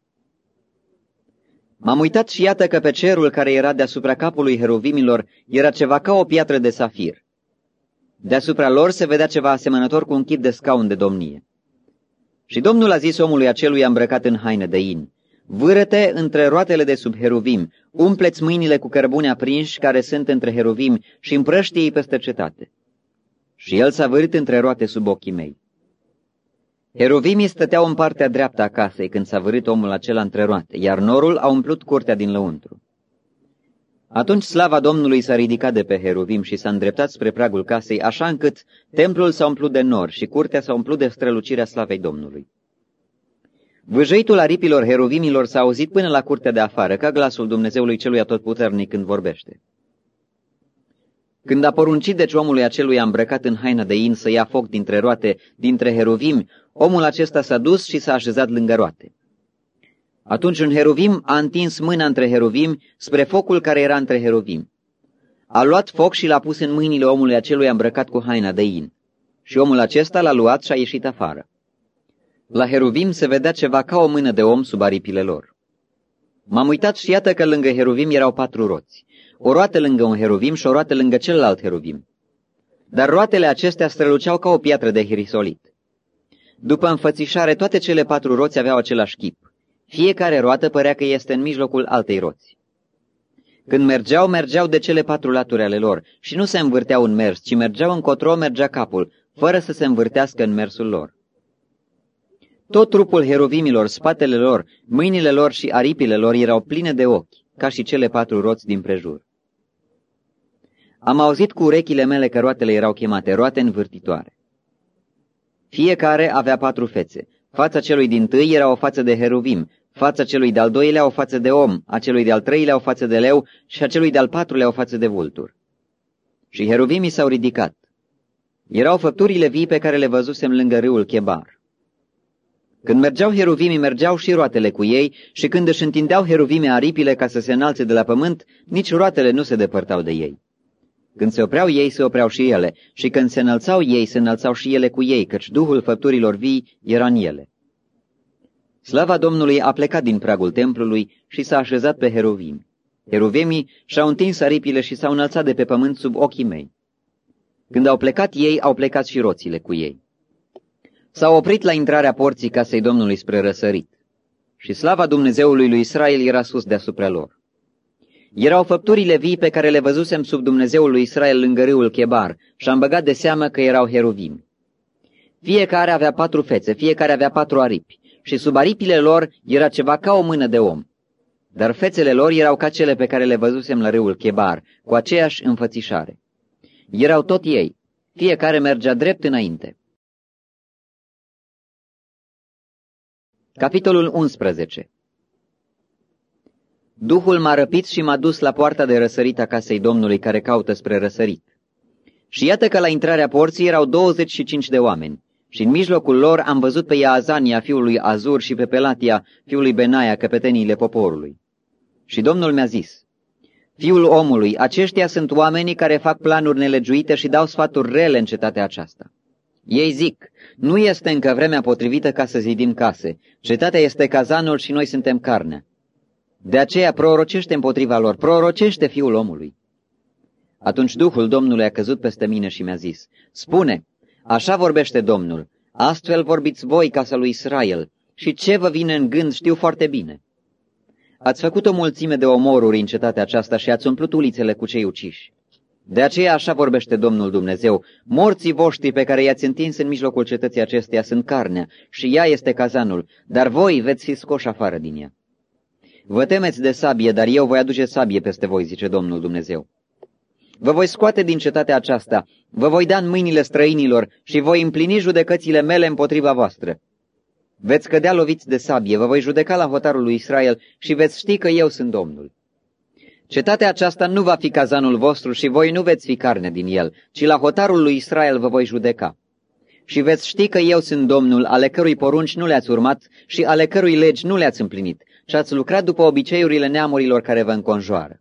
M-am uitat și iată că pe cerul care era deasupra capului heruvimilor era ceva ca o piatră de safir. Deasupra lor se vedea ceva asemănător cu un chip de scaun de domnie. Și Domnul a zis omului acelui îmbrăcat în haină de in, vâră-te între roatele de sub heruvim, umple-ți mâinile cu cărbune aprinși care sunt între heruvim și împrăștie-i peste cetate. Și el s-a vârât între roate sub ochii mei. Heruvimii stăteau în partea dreaptă a casei când s-a vârât omul acela între roate, iar norul a umplut curtea din lăuntru. Atunci slava Domnului s-a ridicat de pe heruvim și s-a îndreptat spre pragul casei, așa încât templul s-a umplut de nor și curtea s-a umplut de strălucirea slavei Domnului. Vâjăitul aripilor heruvimilor s-a auzit până la curtea de afară, ca glasul Dumnezeului celui atotputernic când vorbește. Când a poruncit deci omului acelui îmbrăcat în haină de in să ia foc dintre roate, dintre heruvimi, omul acesta s-a dus și s-a așezat lângă roate. Atunci un heruvim a întins mâna între heruvimi spre focul care era între heruvimi. A luat foc și l-a pus în mâinile omului acelui îmbrăcat cu haina de in. Și omul acesta l-a luat și a ieșit afară. La heruvim se vedea ceva ca o mână de om sub aripile lor. M-am uitat și iată că lângă heruvim erau patru roți, o roată lângă un heruvim și o roată lângă celălalt heruvim. Dar roatele acestea străluceau ca o piatră de hirisolit. După înfățișare, toate cele patru roți aveau același chip. Fiecare roată părea că este în mijlocul altei roți. Când mergeau, mergeau de cele patru laturi ale lor și nu se învârteau în mers, ci mergeau încotro mergea capul, fără să se învârtească în mersul lor. Tot trupul heruvimilor, spatele lor, mâinile lor și aripile lor erau pline de ochi, ca și cele patru roți din prejur. Am auzit cu urechile mele că roatele erau chemate roate învârtitoare. Fiecare avea patru fețe. Fața celui dintâi era o față de heruvim, fața celui de-al doilea o față de om, a celui de-al treilea o față de leu și a celui de-al patrulea o față de vultur. Și heruvimii s-au ridicat. Erau făpturile vii pe care le văzusem lângă râul Chebar. Când mergeau heruvimii, mergeau și roatele cu ei, și când își întindeau heruvimii aripile ca să se înalțe de la pământ, nici roatele nu se depărtau de ei. Când se opreau ei, se opreau și ele, și când se înălțau ei, se înălțau și ele cu ei, căci Duhul făpturilor vii era în ele. Slava Domnului a plecat din pragul templului și s-a așezat pe heruvimi. Heruvimii și-au întins aripile și s-au înălțat de pe pământ sub ochii mei. Când au plecat ei, au plecat și roțile cu ei. S-au oprit la intrarea porții casei Domnului spre răsărit, și slava Dumnezeului lui Israel era sus deasupra lor. Erau făpturile vii pe care le văzusem sub Dumnezeul lui Israel lângă râul Chebar și am băgat de seamă că erau heruvimi. Fiecare avea patru fețe, fiecare avea patru aripi și sub aripile lor era ceva ca o mână de om. Dar fețele lor erau ca cele pe care le văzusem la râul Chebar, cu aceeași înfățișare. Erau tot ei, fiecare mergea drept înainte. Capitolul unsprezece. Duhul m-a răpit și m-a dus la poarta de răsărit a casei Domnului care caută spre răsărit. Și iată că la intrarea porții erau douăzeci și cinci de oameni, și în mijlocul lor am văzut pe Iaazania, fiul lui Azur, și pe Pelatia, fiul lui Benaia, căpeteniile poporului. Și Domnul mi-a zis: Fiul omului, aceștia sunt oamenii care fac planuri nelegiuite și dau sfaturi rele în cetatea aceasta. Ei zic: nu este încă vremea potrivită ca să zidim case, cetatea este cazanul și noi suntem carnea. De aceea prorocește împotriva lor, prorocește, fiul omului. Atunci Duhul Domnului a căzut peste mine și mi-a zis: spune, așa vorbește Domnul, astfel vorbiți voi, casa lui Israel, și ce vă vine în gând știu foarte bine. Ați făcut o mulțime de omoruri în cetatea aceasta și ați umplut ulițele cu cei uciși. De aceea așa vorbește Domnul Dumnezeu: morții voștri pe care i-ați întins în mijlocul cetății acesteia sunt carnea și ea este cazanul, dar voi veți fi scoși afară din ea. Vă temeți de sabie, dar eu voi aduce sabie peste voi, zice Domnul Dumnezeu. Vă voi scoate din cetatea aceasta, vă voi da în mâinile străinilor și voi împlini judecățile mele împotriva voastră. Veți cădea loviți de sabie, vă voi judeca la hotarul lui Israel și veți ști că eu sunt Domnul. Cetatea aceasta nu va fi cazanul vostru și voi nu veți fi carne din el, ci la hotarul lui Israel vă voi judeca. Și veți ști că eu sunt Domnul, ale cărui porunci nu le-ați urmat și ale cărui legi nu le-ați împlinit, și ați lucrat după obiceiurile neamurilor care vă înconjoară.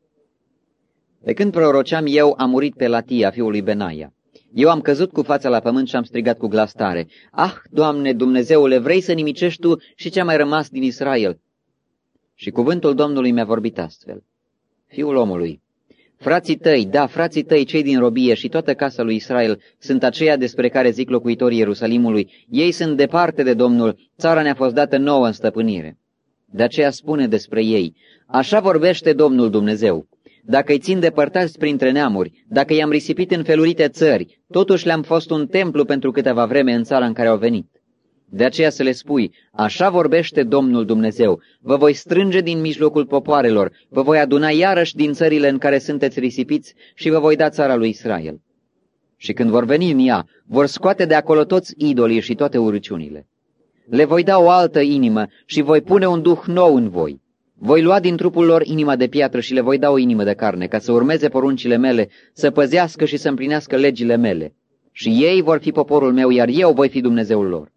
De când proroceam eu, a murit Pelatia, fiul lui Benaia. Eu am căzut cu fața la pământ și am strigat cu glas tare: ah, Doamne, Dumnezeule, vrei să nimicești Tu și ce a mai rămas din Israel? Și cuvântul Domnului mi-a vorbit astfel: Fiul omului, frații tăi, da, frații tăi, cei din robie și toată casa lui Israel, sunt aceia despre care zic locuitorii Ierusalimului: ei sunt departe de Domnul, țara ne-a fost dată nouă în stăpânire. De aceea spune despre ei: așa vorbește Domnul Dumnezeu: dacă îi țin depărtați printre neamuri, dacă i-am risipit în felurite țări, totuși le-am fost un templu pentru câteva vreme în țara în care au venit. De aceea să le spui: așa vorbește Domnul Dumnezeu: vă voi strânge din mijlocul popoarelor, vă voi aduna iarăși din țările în care sunteți risipiți și vă voi da țara lui Israel. Și când vor veni în ea, vor scoate de acolo toți idolii și toate urăciunile. Le voi da o altă inimă și voi pune un duh nou în voi. Voi lua din trupul lor inima de piatră și le voi da o inimă de carne, ca să urmeze poruncile mele, să păzească și să împlinească legile mele. Și ei vor fi poporul meu, iar eu voi fi Dumnezeul lor.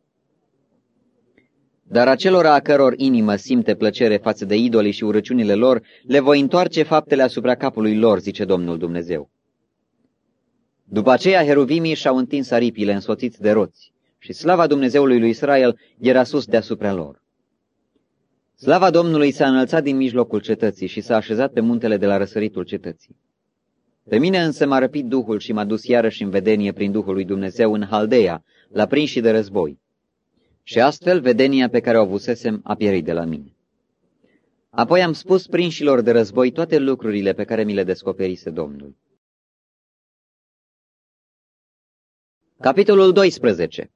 Dar acelora a căror inimă simte plăcere față de idolii și urăciunile lor, le voi întoarce faptele asupra capului lor, zice Domnul Dumnezeu. După aceea heruvimii și-au întins aripile însoțiți de roți, și slava Dumnezeului lui Israel era sus deasupra lor. Slava Domnului s-a înălțat din mijlocul cetății și s-a așezat pe muntele de la răsăritul cetății. Pe mine însă m-a răpit Duhul și m-a dus iarăși în vedenie prin Duhul lui Dumnezeu în Haldeia, la prinși de război. Și astfel vedenia pe care o avusesem a pierit de la mine. Apoi am spus prinșilor de război toate lucrurile pe care mi le descoperise Domnul. Capitolul doisprezece.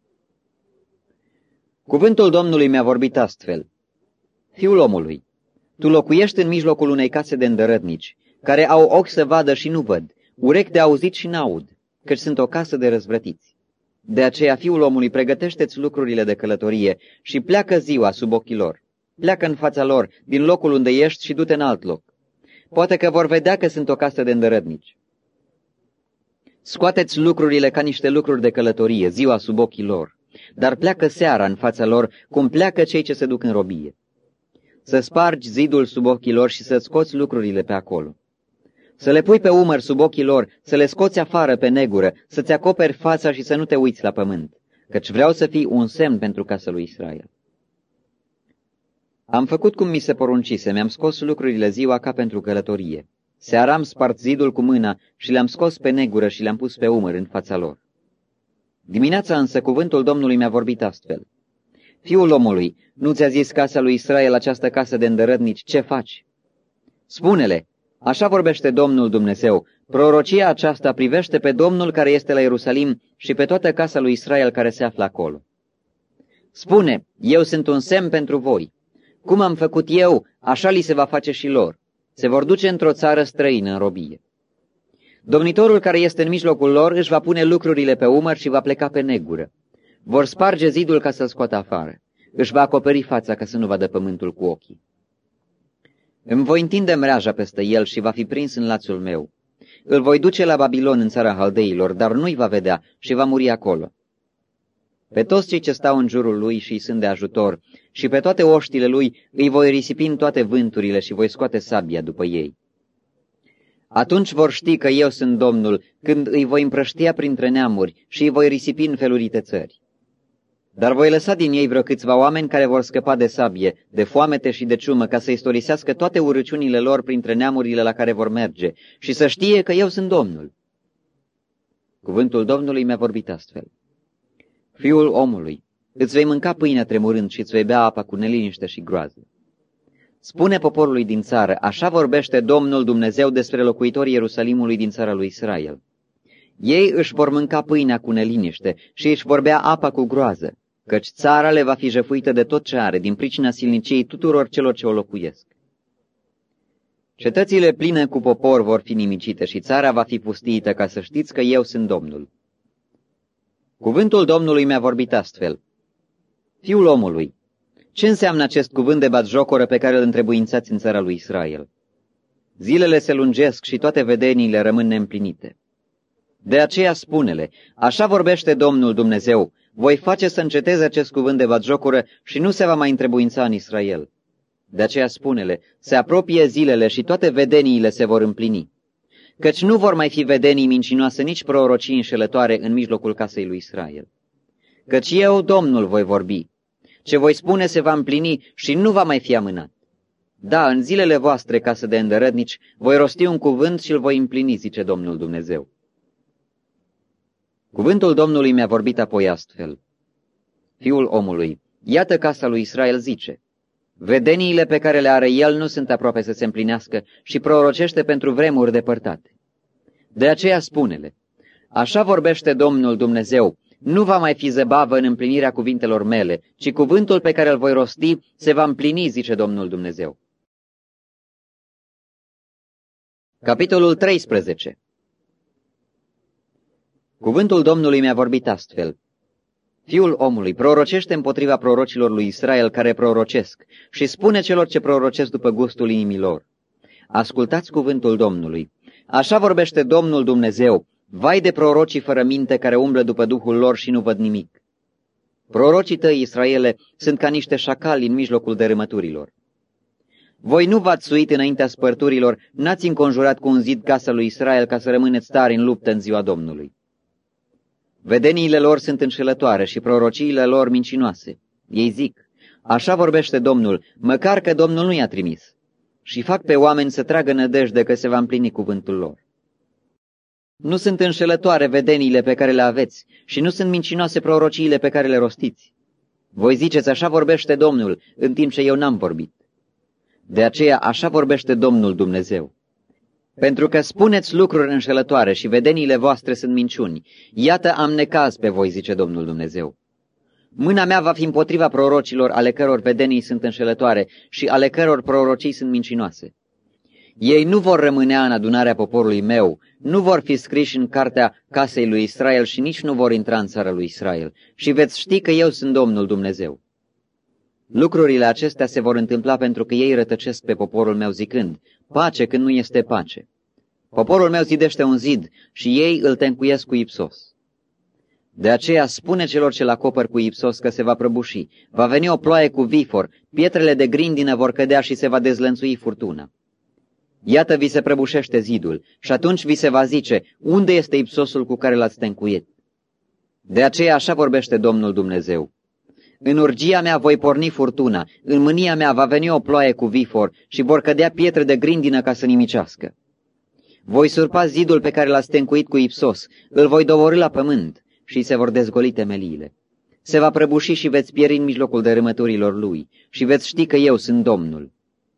Cuvântul Domnului mi-a vorbit astfel: Fiul omului, tu locuiești în mijlocul unei case de îndărătnici, care au ochi să vadă și nu văd, urechi de auzit și n-aud, căci sunt o casă de răzvrătiți. De aceea, fiul omului, pregătește-ți lucrurile de călătorie și pleacă ziua sub ochii lor. Pleacă în fața lor, din locul unde ești, și du-te în alt loc. Poate că vor vedea că sunt o casă de îndărătnici. Scoateți lucrurile ca niște lucruri de călătorie, ziua sub ochii lor, dar pleacă seara în fața lor, cum pleacă cei ce se duc în robie. Să spargi zidul sub ochii lor și să scoți lucrurile pe acolo. Să le pui pe umăr sub ochii lor, să le scoți afară pe negură, să-ți acoperi fața și să nu te uiți la pământ, căci vreau să fii un semn pentru casa lui Israel. Am făcut cum mi se poruncise, mi-am scos lucrurile ziua ca pentru călătorie. Seara am spart zidul cu mâna și le-am scos pe negură și le-am pus pe umăr în fața lor. Dimineața însă cuvântul Domnului mi-a vorbit astfel: Fiul omului, nu ți-a zis casa lui Israel, această casă de îndărătnici, ce faci? Spune-le, așa vorbește Domnul Dumnezeu, prorocia aceasta privește pe Domnul care este la Ierusalim și pe toată casa lui Israel care se află acolo. Spune, eu sunt un semn pentru voi. Cum am făcut eu, așa li se va face și lor. Se vor duce într-o țară străină în robie. Domnitorul care este în mijlocul lor își va pune lucrurile pe umăr și va pleca pe negură. Vor sparge zidul ca să-l scoată afară. Își va acoperi fața ca să nu vadă pământul cu ochii. Îmi voi întinde mreaja peste el și va fi prins în lațul meu. Îl voi duce la Babilon în țara Haldeilor, dar nu-i va vedea și va muri acolo. Pe toți cei ce stau în jurul lui și îi sunt de ajutor și pe toate oștile lui îi voi risipi în toate vânturile și voi scoate sabia după ei. Atunci vor ști că eu sunt Domnul, când îi voi împrăștia printre neamuri și îi voi risipi în felurite țări. Dar voi lăsa din ei vreo câțiva oameni care vor scăpa de sabie, de foamete și de ciumă, ca să istorisească toate urăciunile lor printre neamurile la care vor merge și să știe că eu sunt Domnul. Cuvântul Domnului mi-a vorbit astfel: Fiul omului, îți vei mânca pâinea tremurând și îți vei bea apa cu neliniște și groază. Spune poporului din țară, așa vorbește Domnul Dumnezeu despre locuitorii Ierusalimului din țara lui Israel. Ei își vor mânca pâinea cu neliniște și își vor bea apa cu groază, căci țara le va fi jefuită de tot ce are, din pricina silniciei tuturor celor ce o locuiesc. Cetățile pline cu popor vor fi nimicite și țara va fi pustiită, ca să știți că eu sunt Domnul. Cuvântul Domnului mi-a vorbit astfel: Fiul omului, ce înseamnă acest cuvânt de batjocoră pe care îl întrebuințați în țara lui Israel? Zilele se lungesc și toate vedeniile rămân neîmplinite. De aceea spune-le, așa vorbește Domnul Dumnezeu, voi face să înceteze acest cuvânt de batjocură și nu se va mai întrebuința în Israel. De aceea spune-le, se apropie zilele și toate vedeniile se vor împlini. Căci nu vor mai fi vedenii mincinoase, nici prorocii înșelătoare în mijlocul casei lui Israel. Căci eu, Domnul, voi vorbi. Ce voi spune se va împlini și nu va mai fi amânat. Da, în zilele voastre, casă de îndărătnici, voi rosti un cuvânt și îl voi împlini, zice Domnul Dumnezeu. Cuvântul Domnului mi-a vorbit apoi astfel: Fiul omului, iată casa lui Israel zice, vedeniile pe care le are el nu sunt aproape să se împlinească și prorocește pentru vremuri depărtate. De aceea spune-le, așa vorbește Domnul Dumnezeu, nu va mai fi zăbavă în împlinirea cuvintelor mele, ci cuvântul pe care îl voi rosti se va împlini, zice Domnul Dumnezeu. Capitolul treisprezece. Cuvântul Domnului mi-a vorbit astfel: Fiul omului, prorocește împotriva prorocilor lui Israel care prorocesc și spune celor ce prorocesc după gustul inimilor. Ascultați cuvântul Domnului. Așa vorbește Domnul Dumnezeu: vai de prorocii fără minte care umblă după duhul lor și nu văd nimic. Prorocii tăi, Israele, sunt ca niște șacali în mijlocul dărâmăturilor. Voi nu v-ați suit înaintea spărturilor, n-ați înconjurat cu un zid casa lui Israel ca să rămâneți tari în luptă în ziua Domnului. Vedeniile lor sunt înșelătoare și prorociile lor mincinoase. Ei zic, așa vorbește Domnul, măcar că Domnul nu i-a trimis. Și fac pe oameni să tragă nădejde că se va împlini cuvântul lor. Nu sunt înșelătoare vedeniile pe care le aveți și nu sunt mincinoase prorociile pe care le rostiți. Voi ziceți, așa vorbește Domnul, în timp ce eu n-am vorbit. De aceea așa vorbește Domnul Dumnezeu. Pentru că spuneți lucruri înșelătoare și vedeniile voastre sunt minciuni, iată am necaz pe voi, zice Domnul Dumnezeu. Mâna mea va fi împotriva prorocilor ale căror vedenii sunt înșelătoare și ale căror prorocii sunt mincinoase. Ei nu vor rămânea în adunarea poporului meu, nu vor fi scriși în cartea casei lui Israel și nici nu vor intra în țara lui Israel. Și veți ști că eu sunt Domnul Dumnezeu. Lucrurile acestea se vor întâmpla pentru că ei rătăcesc pe poporul meu zicând, pace când nu este pace. Poporul meu zidește un zid și ei îl tencuiesc cu ipsos. De aceea spune celor ce-l acopăr cu ipsos că se va prăbuși, va veni o ploaie cu vifor, pietrele de grindină vor cădea și se va dezlănțui furtuna. Iată vi se prăbușește zidul și atunci vi se va zice, unde este ipsosul cu care l-ați tencuit? De aceea așa vorbește Domnul Dumnezeu. În urgia mea voi porni furtuna, în mânia mea va veni o ploaie cu vifor și vor cădea pietre de grindină ca să nimicească. Voi surpa zidul pe care l-ați tencuit cu ipsos, îl voi doborî la pământ și se vor dezgoli temeliile. Se va prăbuși și veți pieri în mijlocul dărâmăturilor lui și veți ști că eu sunt Domnul.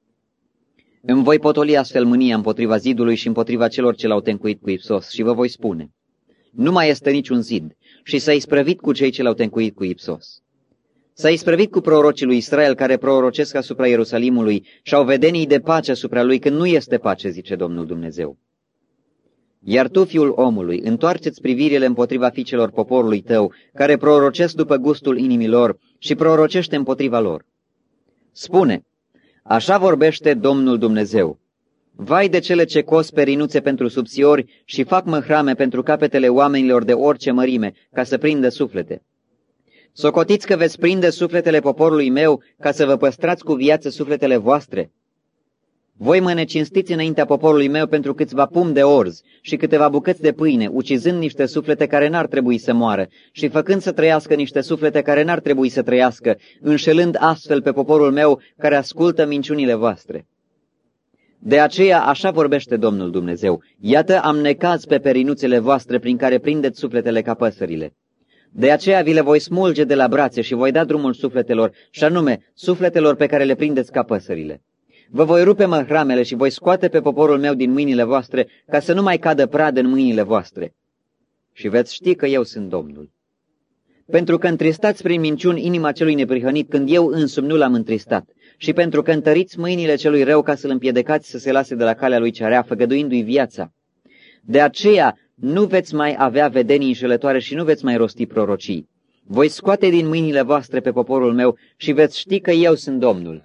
Îmi voi potoli astfel mânia împotriva zidului și împotriva celor ce l-au tencuit cu ipsos și vă voi spune, nu mai este niciun zid și s-a isprăvit cu cei ce l-au tencuit cu ipsos. S-a isprăvit cu prorocii lui Israel care prorocesc asupra Ierusalimului și au vedenii de pace asupra lui când nu este pace, zice Domnul Dumnezeu. Iar tu, fiul omului, întoarce-ți privirile împotriva fiicelor poporului tău, care prorocesc după gustul inimilor și prorocește împotriva lor. Spune, așa vorbește Domnul Dumnezeu. Vai de cele ce cos perinuțe pentru subțiori și fac măhrame pentru capetele oamenilor de orice mărime, ca să prindă suflete. Socotiți că veți prinde sufletele poporului meu, ca să vă păstrați cu viață sufletele voastre. Voi mă necinstiți înaintea poporului meu pentru câțiva pum de orz și câteva bucăți de pâine, ucizând niște suflete care n-ar trebui să moară și făcând să trăiască niște suflete care n-ar trebui să trăiască, înșelând astfel pe poporul meu care ascultă minciunile voastre. De aceea așa vorbește Domnul Dumnezeu, iată am necaz pe perinuțele voastre prin care prindeți sufletele ca păsările. De aceea vi le voi smulge de la brațe și voi da drumul sufletelor, și anume sufletelor pe care le prindeți ca păsările. Vă voi rupe măhramele și voi scoate pe poporul meu din mâinile voastre, ca să nu mai cadă pradă în mâinile voastre. Și veți ști că eu sunt Domnul. Pentru că întristați prin minciuni inima celui neprihănit, când eu însumi nu l-am întristat, și pentru că întăriți mâinile celui rău ca să-l împiedicați să se lase de la calea lui cea rea, făgăduindu-i viața. De aceea nu veți mai avea vedenii înșelătoare și nu veți mai rosti prorocii. Voi scoate din mâinile voastre pe poporul meu și veți ști că eu sunt Domnul.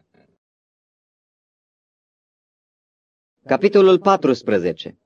Capitolul paisprezece.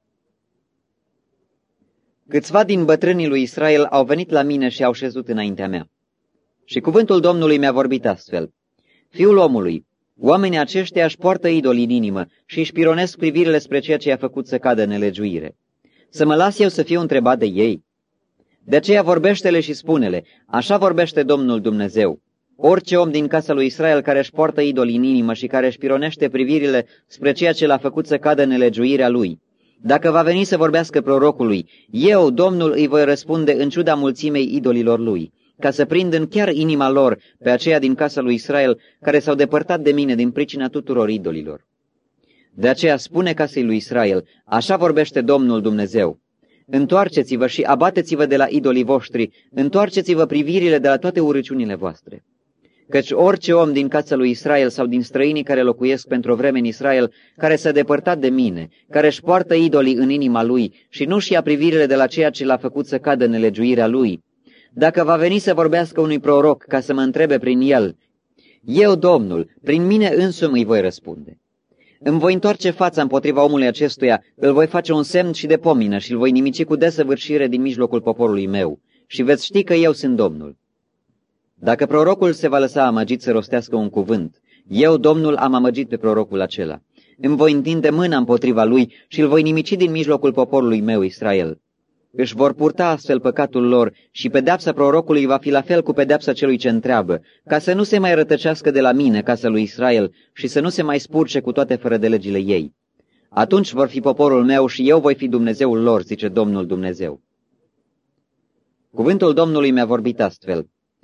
Câțiva din bătrânii lui Israel au venit la mine și au șezut înaintea mea. Și cuvântul Domnului mi-a vorbit astfel. Fiul omului, oamenii aceștia își poartă idoli în inimă și își pironesc privirile spre ceea ce i-a făcut să cadă în nelegiuire. Să mă las eu să fiu întrebat de ei? De aceea vorbește-le și spune-le, așa vorbește Domnul Dumnezeu. Orice om din casa lui Israel care își poartă idoli în inimă și care își pironește privirile spre ceea ce l-a făcut să cadă în nelegiuirea lui, dacă va veni să vorbească prorocului, eu, Domnul, îi voi răspunde în ciuda mulțimei idolilor lui, ca să prind în chiar inima lor pe aceia din casa lui Israel care s-au depărtat de mine din pricina tuturor idolilor. De aceea spune casei lui Israel, așa vorbește Domnul Dumnezeu. Întoarceți-vă și abateți-vă de la idolii voștri, întoarceți-vă privirile de la toate urăciunile voastre. Căci orice om din casa lui Israel sau din străinii care locuiesc pentru o vreme în Israel, care s-a depărtat de mine, care își poartă idolii în inima lui și nu-și ia privirile de la ceea ce l-a făcut să cadă în nelegiuirea lui, dacă va veni să vorbească unui proroc ca să mă întrebe prin el, eu, Domnul, prin mine însumi îi voi răspunde. Îmi voi întoarce fața împotriva omului acestuia, îl voi face un semn și de pomină și îl voi nimici cu desăvârșire din mijlocul poporului meu și veți ști că eu sunt Domnul. Dacă prorocul se va lăsa amăgit să rostească un cuvânt, eu, Domnul, am amăgit pe prorocul acela. Îmi voi întinde mâna împotriva lui și îl voi nimici din mijlocul poporului meu, Israel. Își vor purta astfel păcatul lor și pedeapsa prorocului va fi la fel cu pedeapsa celui ce întreabă, ca să nu se mai rătăcească de la mine, casa lui Israel, și să nu se mai spurce cu toate fără de legile ei. Atunci vor fi poporul meu și eu voi fi Dumnezeul lor, zice Domnul Dumnezeu. Cuvântul Domnului mi-a vorbit astfel.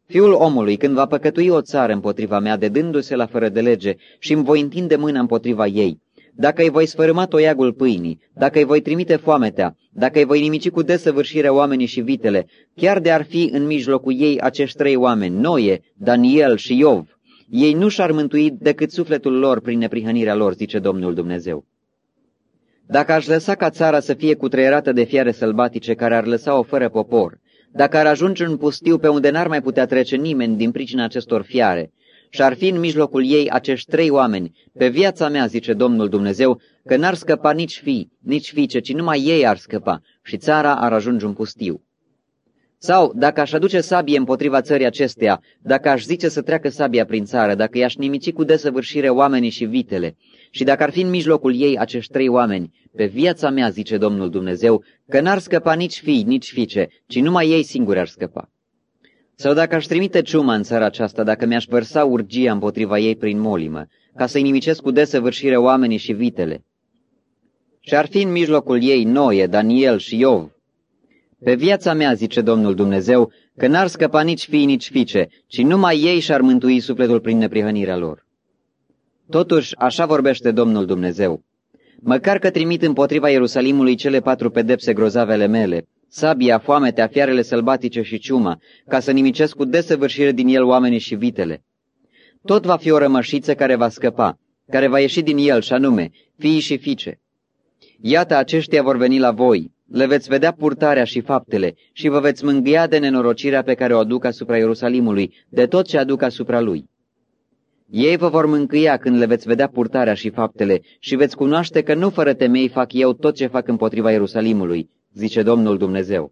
Fiul omului, când va păcătui o țară împotriva mea, dedându-se la fără de lege, și îmi voi întinde mâna împotriva ei, dacă îi voi sfărâma toiagul pâinii, dacă îi voi trimite foametea, dacă îi voi nimici cu desăvârșire oamenii și vitele, chiar de ar fi în mijlocul ei acești trei oameni, Noe, Daniel și Iov, ei nu și-ar mântui decât sufletul lor prin neprihănirea lor, zice Domnul Dumnezeu. Dacă aș lăsa ca țara să fie cutreierată de fiare sălbatice care ar lăsa-o fără popor, dacă ar ajunge în pustiu pe unde n-ar mai putea trece nimeni din pricina acestor fiare, și ar fi în mijlocul ei acești trei oameni, pe viața mea, zice Domnul Dumnezeu, că n-ar scăpa nici fii, nici fiice, ci numai ei ar scăpa și țara ar ajunge în pustiu. Sau, dacă aș aduce sabie împotriva țării acesteia, dacă aș zice să treacă sabia prin țară, dacă i-aș nimici cu desăvârșire oamenii și vitele, și dacă ar fi în mijlocul ei acești trei oameni, pe viața mea, zice Domnul Dumnezeu, că n-ar scăpa nici fii, nici fiice, ci numai ei singuri ar scăpa. Sau dacă aș trimite ciuma în țara aceasta, dacă mi-aș vărsa urgia împotriva ei prin molimă, ca să-i nimicesc cu desăvârșire oamenii și vitele, și ar fi în mijlocul ei Noe, Daniel și Iov, pe viața mea, zice Domnul Dumnezeu, că n-ar scăpa nici fii, nici fiice, ci numai ei și-ar mântui sufletul prin neprihănirea lor. Totuși, așa vorbește Domnul Dumnezeu. Măcar că trimit împotriva Ierusalimului cele patru pedepse grozavele mele, sabia, foametea, fiarele sălbatice și ciuma, ca să nimicesc cu desăvârșire din el oamenii și vitele. Tot va fi o rămășiță care va scăpa, care va ieși din el, și anume, fiii și fiice. Iată, aceștia vor veni la voi, le veți vedea purtarea și faptele și vă veți mângâia de nenorocirea pe care o aduc asupra Ierusalimului, de tot ce aduc asupra lui. Ei vă vor mângâia când le veți vedea purtarea și faptele și veți cunoaște că nu fără temei fac eu tot ce fac împotriva Ierusalimului, zice Domnul Dumnezeu.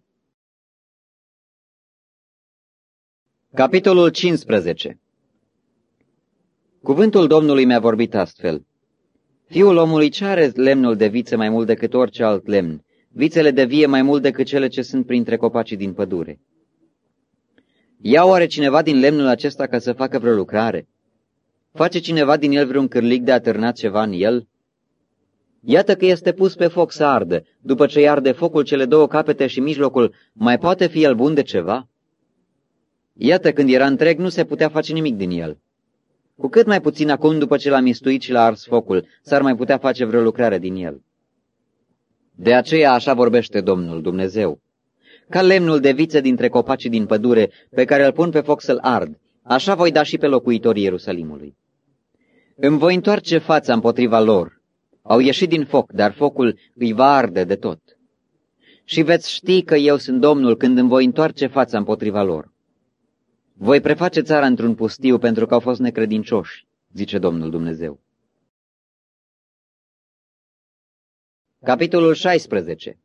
Capitolul cincisprezece. Cuvântul Domnului mi-a vorbit astfel. Fiul omului, ce are lemnul de viță mai mult decât orice alt lemn, vițele de vie mai mult decât cele ce sunt printre copacii din pădure? Ia oare cineva din lemnul acesta ca să facă vreo lucrare? Face cineva din el vreun cârlig de a târna ceva în el? Iată că este pus pe foc să ardă, după ce arde focul cele două capete și mijlocul, mai poate fi el bun de ceva? Iată, când era întreg, nu se putea face nimic din el. Cu cât mai puțin acum, după ce l-a mistuit și l-a ars focul, s-ar mai putea face vreo lucrare din el. De aceea așa vorbește Domnul Dumnezeu. Ca lemnul de viță dintre copacii din pădure, pe care îl pun pe foc să-l ard, așa voi da și pe locuitorii Ierusalimului. Îmi voi întoarce fața împotriva lor. Au ieșit din foc, dar focul îi va arde de tot. Și veți ști că eu sunt Domnul când îmi voi întoarce fața împotriva lor. Voi preface țara într-un pustiu pentru că au fost necredincioși, zice Domnul Dumnezeu. Capitolul șaisprezece.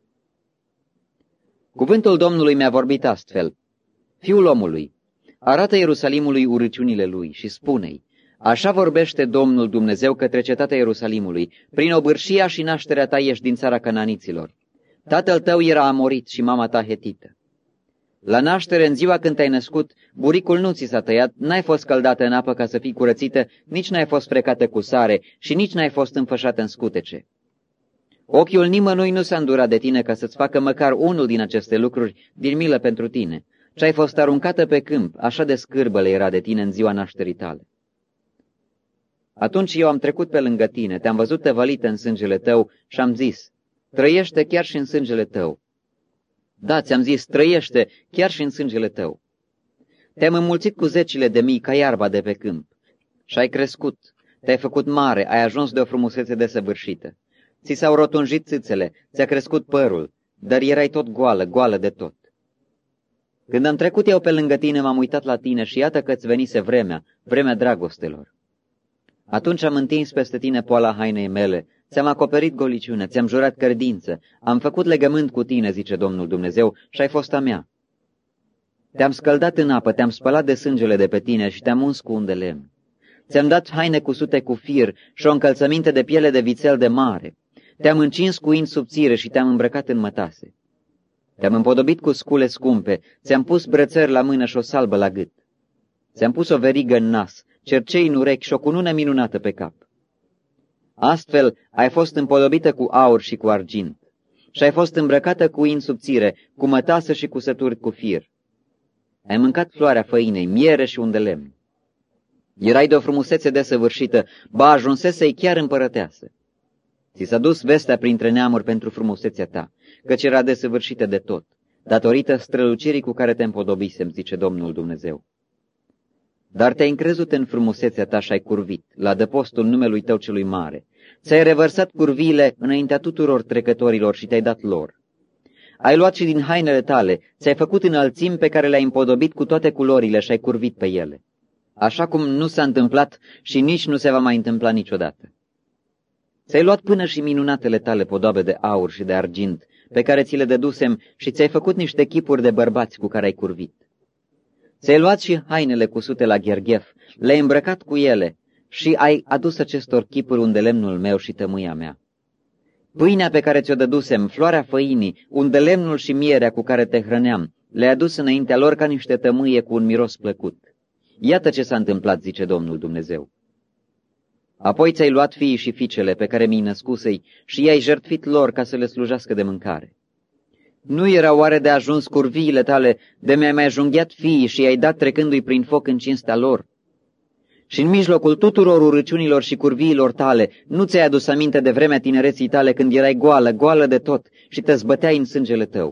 Cuvântul Domnului mi-a vorbit astfel. Fiul omului, arată Ierusalimului urăciunile lui și spune-i, așa vorbește Domnul Dumnezeu către cetatea Ierusalimului, prin obârșia și nașterea ta ești din țara cananiților. Tatăl tău era amorit și mama ta hetită. La naștere, în ziua când te-ai născut, buricul nu ți s-a tăiat, n-ai fost căldată în apă ca să fii curățită, nici n-ai fost frecată cu sare și nici n-ai fost înfășată în scutece. Ochiul nimănui nu s-a îndurat de tine ca să-ți facă măcar unul din aceste lucruri din milă pentru tine, și ai fost aruncată pe câmp, așa de scârbă le era de tine în ziua nașterii tale. Atunci eu am trecut pe lângă tine, te-am văzut tăvălită în sângele tău și am zis, trăiește chiar și în sângele tău. Da, ți-am zis, trăiește chiar și în sângele tău. Te-am înmulțit cu zecile de mii ca iarba de pe câmp și ai crescut, te-ai făcut mare, ai ajuns de o frumusețe desăvârșită. Ți s-au rotunjit țâțele, ți-a crescut părul, dar erai tot goală, goală de tot. Când am trecut eu pe lângă tine, m-am uitat la tine și iată că-ți venise vremea, vremea dragostelor. Atunci am întins peste tine poala hainei mele, ți-am acoperit goliciunea, ți-am jurat credință, am făcut legământ cu tine, zice Domnul Dumnezeu, și ai fost a mea. Te-am scăldat în apă, te-am spălat de sângele de pe tine și te-am uns cu un de lemn. Ți-am dat haine cusute cu fir și o încălțăminte de piele de vițel de mare. Te-am încins cu in subțire și te-am îmbrăcat în mătase. Te-am împodobit cu scule scumpe, ți-am pus brățări la mână și o salbă la gât. Ți-am pus o verigă în nas, cercei în urechi și o cunună minunată pe cap. Astfel ai fost împodobită cu aur și cu argint și ai fost îmbrăcată cu in subțire, cu mătasă și cu sături cu fir. Ai mâncat floarea făinei, miere și un de lemn. Erai de o frumusețe desăvârșită, ba ajunsesei chiar împărăteasă. Ți s-a dus vestea printre neamuri pentru frumusețea ta, căci era desăvârșită de tot, datorită strălucirii cu care te împodobisem, zice Domnul Dumnezeu. Dar te-ai încrezut în frumusețea ta și ai curvit, la adăpostul numelui tău celui mare. Ți-ai revărsat curviile înaintea tuturor trecătorilor și te-ai dat lor. Ai luat și din hainele tale, ți-ai făcut înălțimi pe care le-ai împodobit cu toate culorile și ai curvit pe ele. Așa cum nu s-a întâmplat și nici nu se va mai întâmpla niciodată. Ți-ai luat până și minunatele tale podoabe de aur și de argint, pe care ți le dădusem și ți-ai făcut niște chipuri de bărbați cu care ai curvit. Ți-ai luat și hainele cusute la gherghef, le-ai îmbrăcat cu ele și ai adus acestor chipuri unde lemnul meu și tămâia mea. Pâinea pe care ți-o dădusem, floarea făinii, unde lemnul și mierea cu care te hrăneam, le-ai adus înaintea lor ca niște tămâie cu un miros plăcut. Iată ce s-a întâmplat, zice Domnul Dumnezeu. Apoi ți-ai luat fiii și fiicele pe care mi-i născusei și i-ai jertfit lor ca să le slujească de mâncare. Nu era oare de ajuns curviile tale de mi-ai mai junghiat fiii și i-ai dat trecându-i prin foc în cinstea lor? Și în mijlocul tuturor urăciunilor și curviilor tale, nu ți-ai adus aminte de vremea tinereții tale când erai goală, goală de tot și te zbăteai în sângele tău?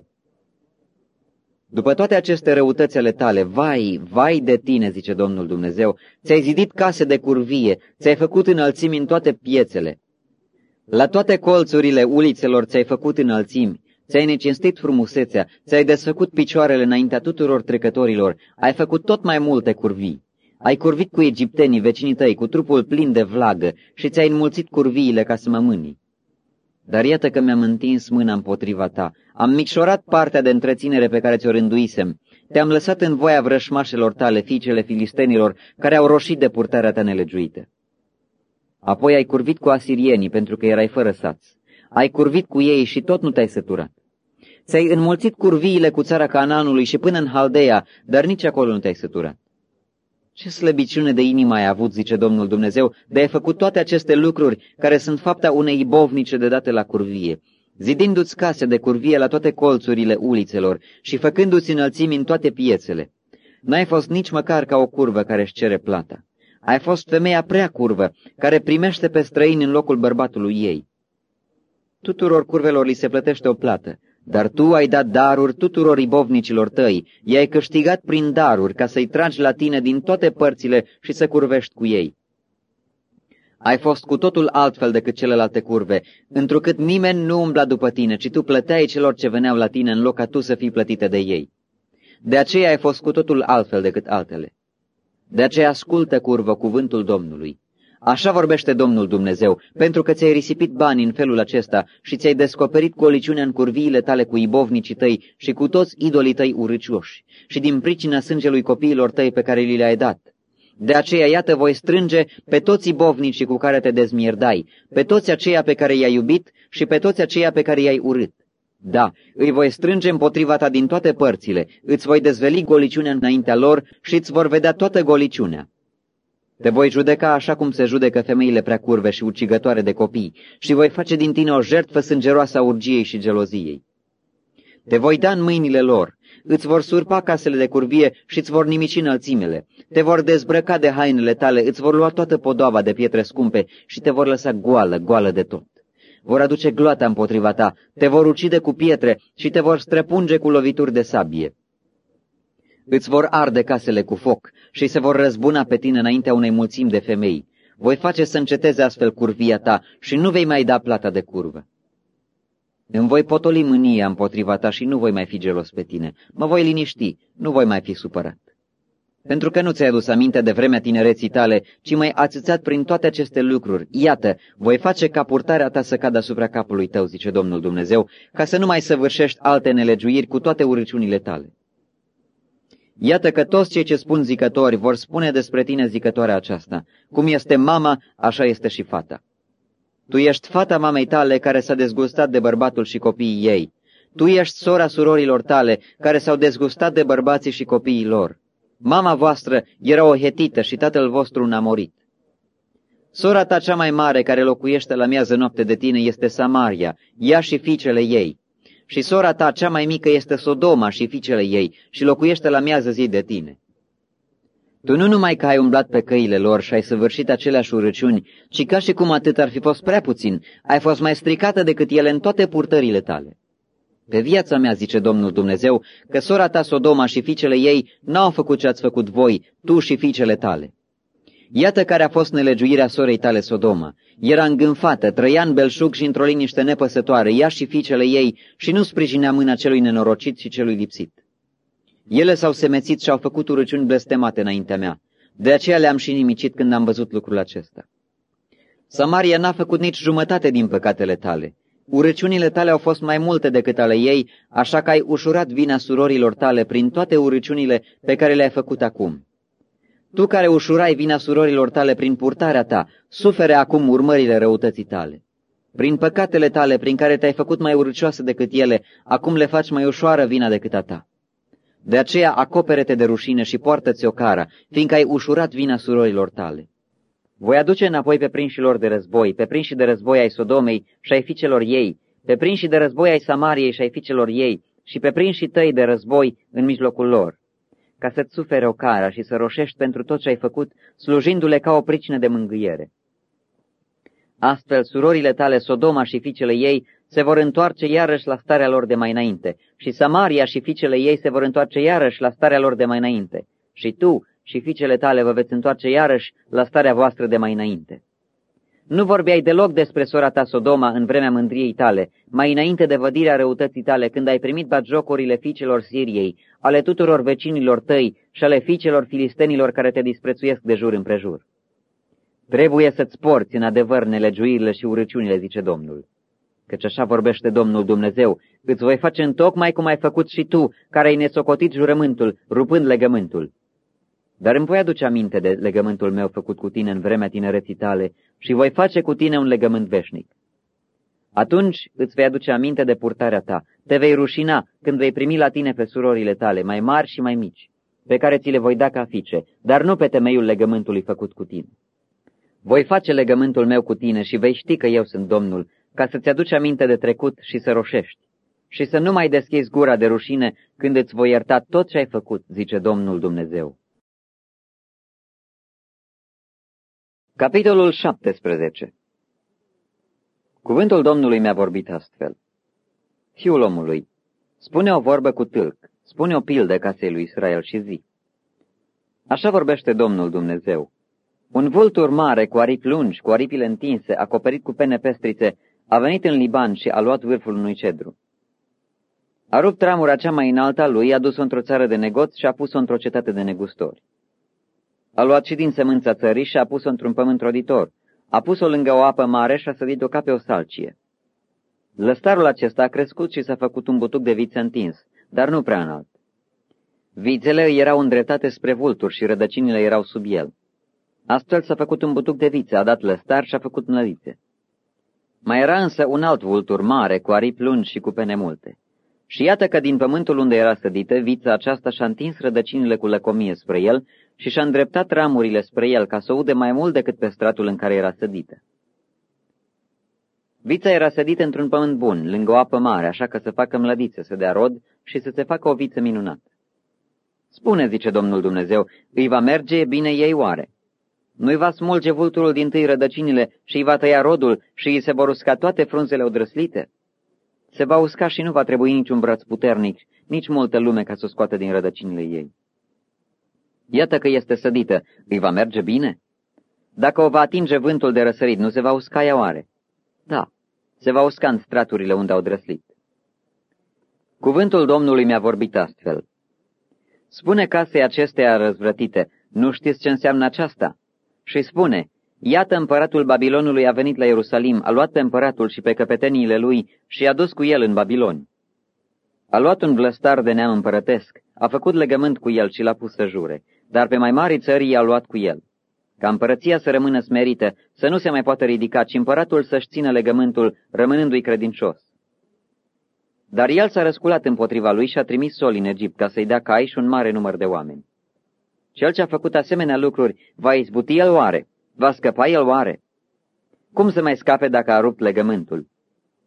După toate aceste răutăți ale tale, vai, vai de tine, zice Domnul Dumnezeu, ți-ai zidit case de curvie, ți-ai făcut înălțimi în toate piețele. La toate colțurile ulițelor ți-ai făcut înălțimi, ți-ai necinstit frumusețea, ți-ai desfăcut picioarele înaintea tuturor trecătorilor, ai făcut tot mai multe curvii. Ai curvit cu egiptenii vecinii tăi, cu trupul plin de vlagă și ți-ai înmulțit curviile ca să mă mâni. Dar iată că mi-am întins mâna împotriva ta, am micșorat partea de întreținere pe care ți-o rânduisem, te-am lăsat în voia vrășmașelor tale, fiicele filistenilor, care au roșit de purtarea ta nelegiuită. Apoi ai curvit cu asirienii, pentru că erai fără saț. Ai curvit cu ei și tot nu te-ai săturat. Ți-ai înmulțit curviile cu țara Canaanului și până în Haldeea, dar nici acolo nu te-ai săturat. Ce slăbiciune de inimă ai avut, zice Domnul Dumnezeu, de ai făcut toate aceste lucruri, care sunt fapta unei ibovnice de date la curvie, zidindu-ți case de curvie la toate colțurile ulițelor și făcându-ți înălțimi în toate piețele. N-ai fost nici măcar ca o curvă care își cere plata. Ai fost femeia prea curvă, care primește pe străini în locul bărbatului ei. Tuturor curvelor li se plătește o plată, dar tu ai dat daruri tuturor ibovnicilor tăi, i-ai câștigat prin daruri ca să-i tragi la tine din toate părțile și să curvești cu ei. Ai fost cu totul altfel decât celelalte curve, întrucât nimeni nu umbla după tine, ci tu plăteai celor ce veneau la tine în loc ca tu să fii plătite de ei. De aceea ai fost cu totul altfel decât altele. De aceea ascultă, curvă, cuvântul Domnului. Așa vorbește Domnul Dumnezeu, pentru că ți-ai risipit bani în felul acesta și ți-ai descoperit goliciunea în curviile tale cu ibovnicii tăi și cu toți idolii tăi urâcioși și din pricina sângelui copiilor tăi pe care li le-ai dat. De aceea, iată, voi strânge pe toți ibovnicii cu care te dezmierdai, pe toți aceia pe care i-ai iubit și pe toți aceia pe care i-ai urât. Da, îi voi strânge împotriva ta din toate părțile, îți voi dezveli goliciunea înaintea lor și îți vor vedea toată goliciunea. Te voi judeca așa cum se judecă femeile prea curve și ucigătoare de copii și voi face din tine o jertfă sângeroasă a urgiei și geloziei. Te voi da în mâinile lor, îți vor surpa casele de curvie și îți vor nimici înălțimele, te vor dezbrăca de hainele tale, îți vor lua toată podoaba de pietre scumpe și te vor lăsa goală, goală de tot. Vor aduce gloata împotriva ta, te vor ucide cu pietre și te vor străpunge cu lovituri de sabie. Îți vor arde casele cu foc și se vor răzbuna pe tine înaintea unei mulțimi de femei. Voi face să înceteze astfel curvia ta și nu vei mai da plata de curvă. Îmi voi potoli mânia împotriva ta și nu voi mai fi gelos pe tine. Mă voi liniști, nu voi mai fi supărat. Pentru că nu ți-ai adus aminte de vremea tinereții tale, ci m-ai ațățat prin toate aceste lucruri. Iată, voi face ca purtarea ta să cadă asupra capului tău, zice Domnul Dumnezeu, ca să nu mai săvârșești alte nelegiuiri cu toate urăciunile tale. Iată că toți cei ce spun zicători vor spune despre tine zicătoarea aceasta. Cum este mama, așa este și fata. Tu ești fata mamei tale care s-a dezgustat de bărbatul și copiii ei. Tu ești sora surorilor tale care s-au dezgustat de bărbații și copiii lor. Mama voastră era o hetită și tatăl vostru un amorit. Sora ta cea mai mare care locuiește la miază noapte de tine este Samaria, ea și fiicele ei. și sora ta cea mai mică este Sodoma și fiicele ei și locuiește la miază zi de tine. Tu nu numai că ai umblat pe căile lor și ai săvârșit aceleași urăciuni, ci ca și cum atât ar fi fost prea puțin, ai fost mai stricată decât ele în toate purtările tale. Pe viața mea, zice Domnul Dumnezeu, că sora ta Sodoma și fiicele ei n-au făcut ce ați făcut voi, tu și fiicele tale. Iată care a fost nelegiuirea sorei tale Sodoma. Era îngânfată, trăia în belșug și într-o liniște nepăsătoare, ea și fiicele ei, și nu sprijinea mâna celui nenorocit și celui lipsit. Ele s-au semețit și au făcut urăciuni blestemate înaintea mea. De aceea le-am și nimicit când am văzut lucrul acesta. Samaria n-a făcut nici jumătate din păcatele tale. Urăciunile tale au fost mai multe decât ale ei, așa că ai ușurat vina surorilor tale prin toate urăciunile pe care le-ai făcut acum. Tu care ușurai vina surorilor tale prin purtarea ta, sufere acum urmările răutății tale. Prin păcatele tale, prin care te-ai făcut mai urâcioasă decât ele, acum le faci mai ușoară vina decât a ta. De aceea acopere-te de rușine și poartă-ți o cara, fiindcă ai ușurat vina surorilor tale. Voi aduce înapoi pe prinșilor de război, pe prinșii de război ai Sodomei și ai fiicelor ei, pe prinșii de război ai Samariei și ai fiicelor ei, și pe prinșii tăi de război în mijlocul lor, ca să-ți sufere o cara și să roșești pentru tot ce ai făcut, slujindu-le ca o pricină de mângâiere. Astfel, surorile tale, Sodoma și fiicele ei, se vor întoarce iarăși la starea lor de mai înainte, și Samaria și fiicele ei se vor întoarce iarăși la starea lor de mai înainte, și tu și fiicele tale vă veți întoarce iarăși la starea voastră de mai înainte. Nu vorbeai deloc despre sora ta Sodoma în vremea mândriei tale, mai înainte de vădirea răutății tale, când ai primit batjocurile fiicelor Siriei, ale tuturor vecinilor tăi și ale fiicelor filistenilor care te disprețuiesc de jur împrejur. Trebuie să-ți porți în adevăr nelegiuirile și urăciunile, zice Domnul. Căci așa vorbește Domnul Dumnezeu, îți voi face întocmai cum ai făcut și tu, care ai nesocotit jurământul, rupând legământul. Dar îmi voi aduce aminte de legământul meu făcut cu tine în vremea tinereții tale și voi face cu tine un legământ veșnic. Atunci îți vei aduce aminte de purtarea ta, te vei rușina când vei primi la tine pe surorile tale, mai mari și mai mici, pe care ți le voi da ca fiice, dar nu pe temeiul legământului făcut cu tine. Voi face legământul meu cu tine și vei ști că eu sunt Domnul, ca să-ți aduci aminte de trecut și să roșești, și să nu mai deschizi gura de rușine când îți voi ierta tot ce ai făcut, zice Domnul Dumnezeu. Capitolul șaptesprezece. Cuvântul Domnului mi-a vorbit astfel. Fiul omului, spune o vorbă cu tâlc, spune o pildă casei lui Israel și zi. Așa vorbește Domnul Dumnezeu. Un vultur mare, cu aripi lungi, cu aripile întinse, acoperit cu pene pestrițe, a venit în Liban și a luat vârful unui cedru. A rupt ramura cea mai înaltă a lui, a dus-o într-o țară de negoț și a pus-o într-o cetate de negustori. A luat și din sămânța țării și a pus-o într-un pământ roditor. A pus-o lângă o apă mare și a sădit-o ca pe o salcie. Lăstarul acesta a crescut și s-a făcut un butuc de viță întins, dar nu prea înalt. Vițele erau îndreptate spre vulturi și rădăcinile erau sub el. Astfel s-a făcut un butuc de viță, a dat lăstar și a făcut mlădițe. Mai era însă un alt vultur mare, cu aripi lungi și cu pene multe. Și iată că din pământul unde era sădită, vița aceasta și-a întins rădăcinile cu lăcomie spre el și și-a îndreptat ramurile spre el, ca să ude mai mult decât pe stratul în care era sădită. Vița era sădită într-un pământ bun, lângă o apă mare, așa că să facă mlădițe, să dea rod și să se facă o viță minunată. Spune, zice Domnul Dumnezeu, îi va merge bine ei oare? Nu-i va smulge vulturul dintâi rădăcinile și îi va tăia rodul și îi se vor usca toate frunzele odrăslite? Se va usca și nu va trebui niciun braț puternic, nici multă lume ca să o scoată din rădăcinile ei. Iată că este sădită, îi va merge bine? Dacă o va atinge vântul de răsărit, nu se va usca ea oare? Da, se va usca în straturile unde au drăslit. Cuvântul Domnului mi-a vorbit astfel. Spune casei acesteia răzvrătite, nu știți ce înseamnă aceasta? Și spune, iată împăratul Babilonului a venit la Ierusalim, a luat pe împăratul și pe căpeteniile lui și i-a dus cu el în Babilon. A luat un vlăstar de neam împărătesc, a făcut legământ cu el și l-a pus să jure, dar pe mai mari țări i-a luat cu el. Ca împărăția să rămână smerită, să nu se mai poată ridica, ci împăratul să-și țină legământul, rămânându-i credincios. Dar el s-a răsculat împotriva lui și a trimis soli în Egipt ca să-i dea cai și un mare număr de oameni. Cel ce a făcut asemenea lucruri, va izbuti el oare? Va scăpa el oare? Cum să mai scape dacă a rupt legământul?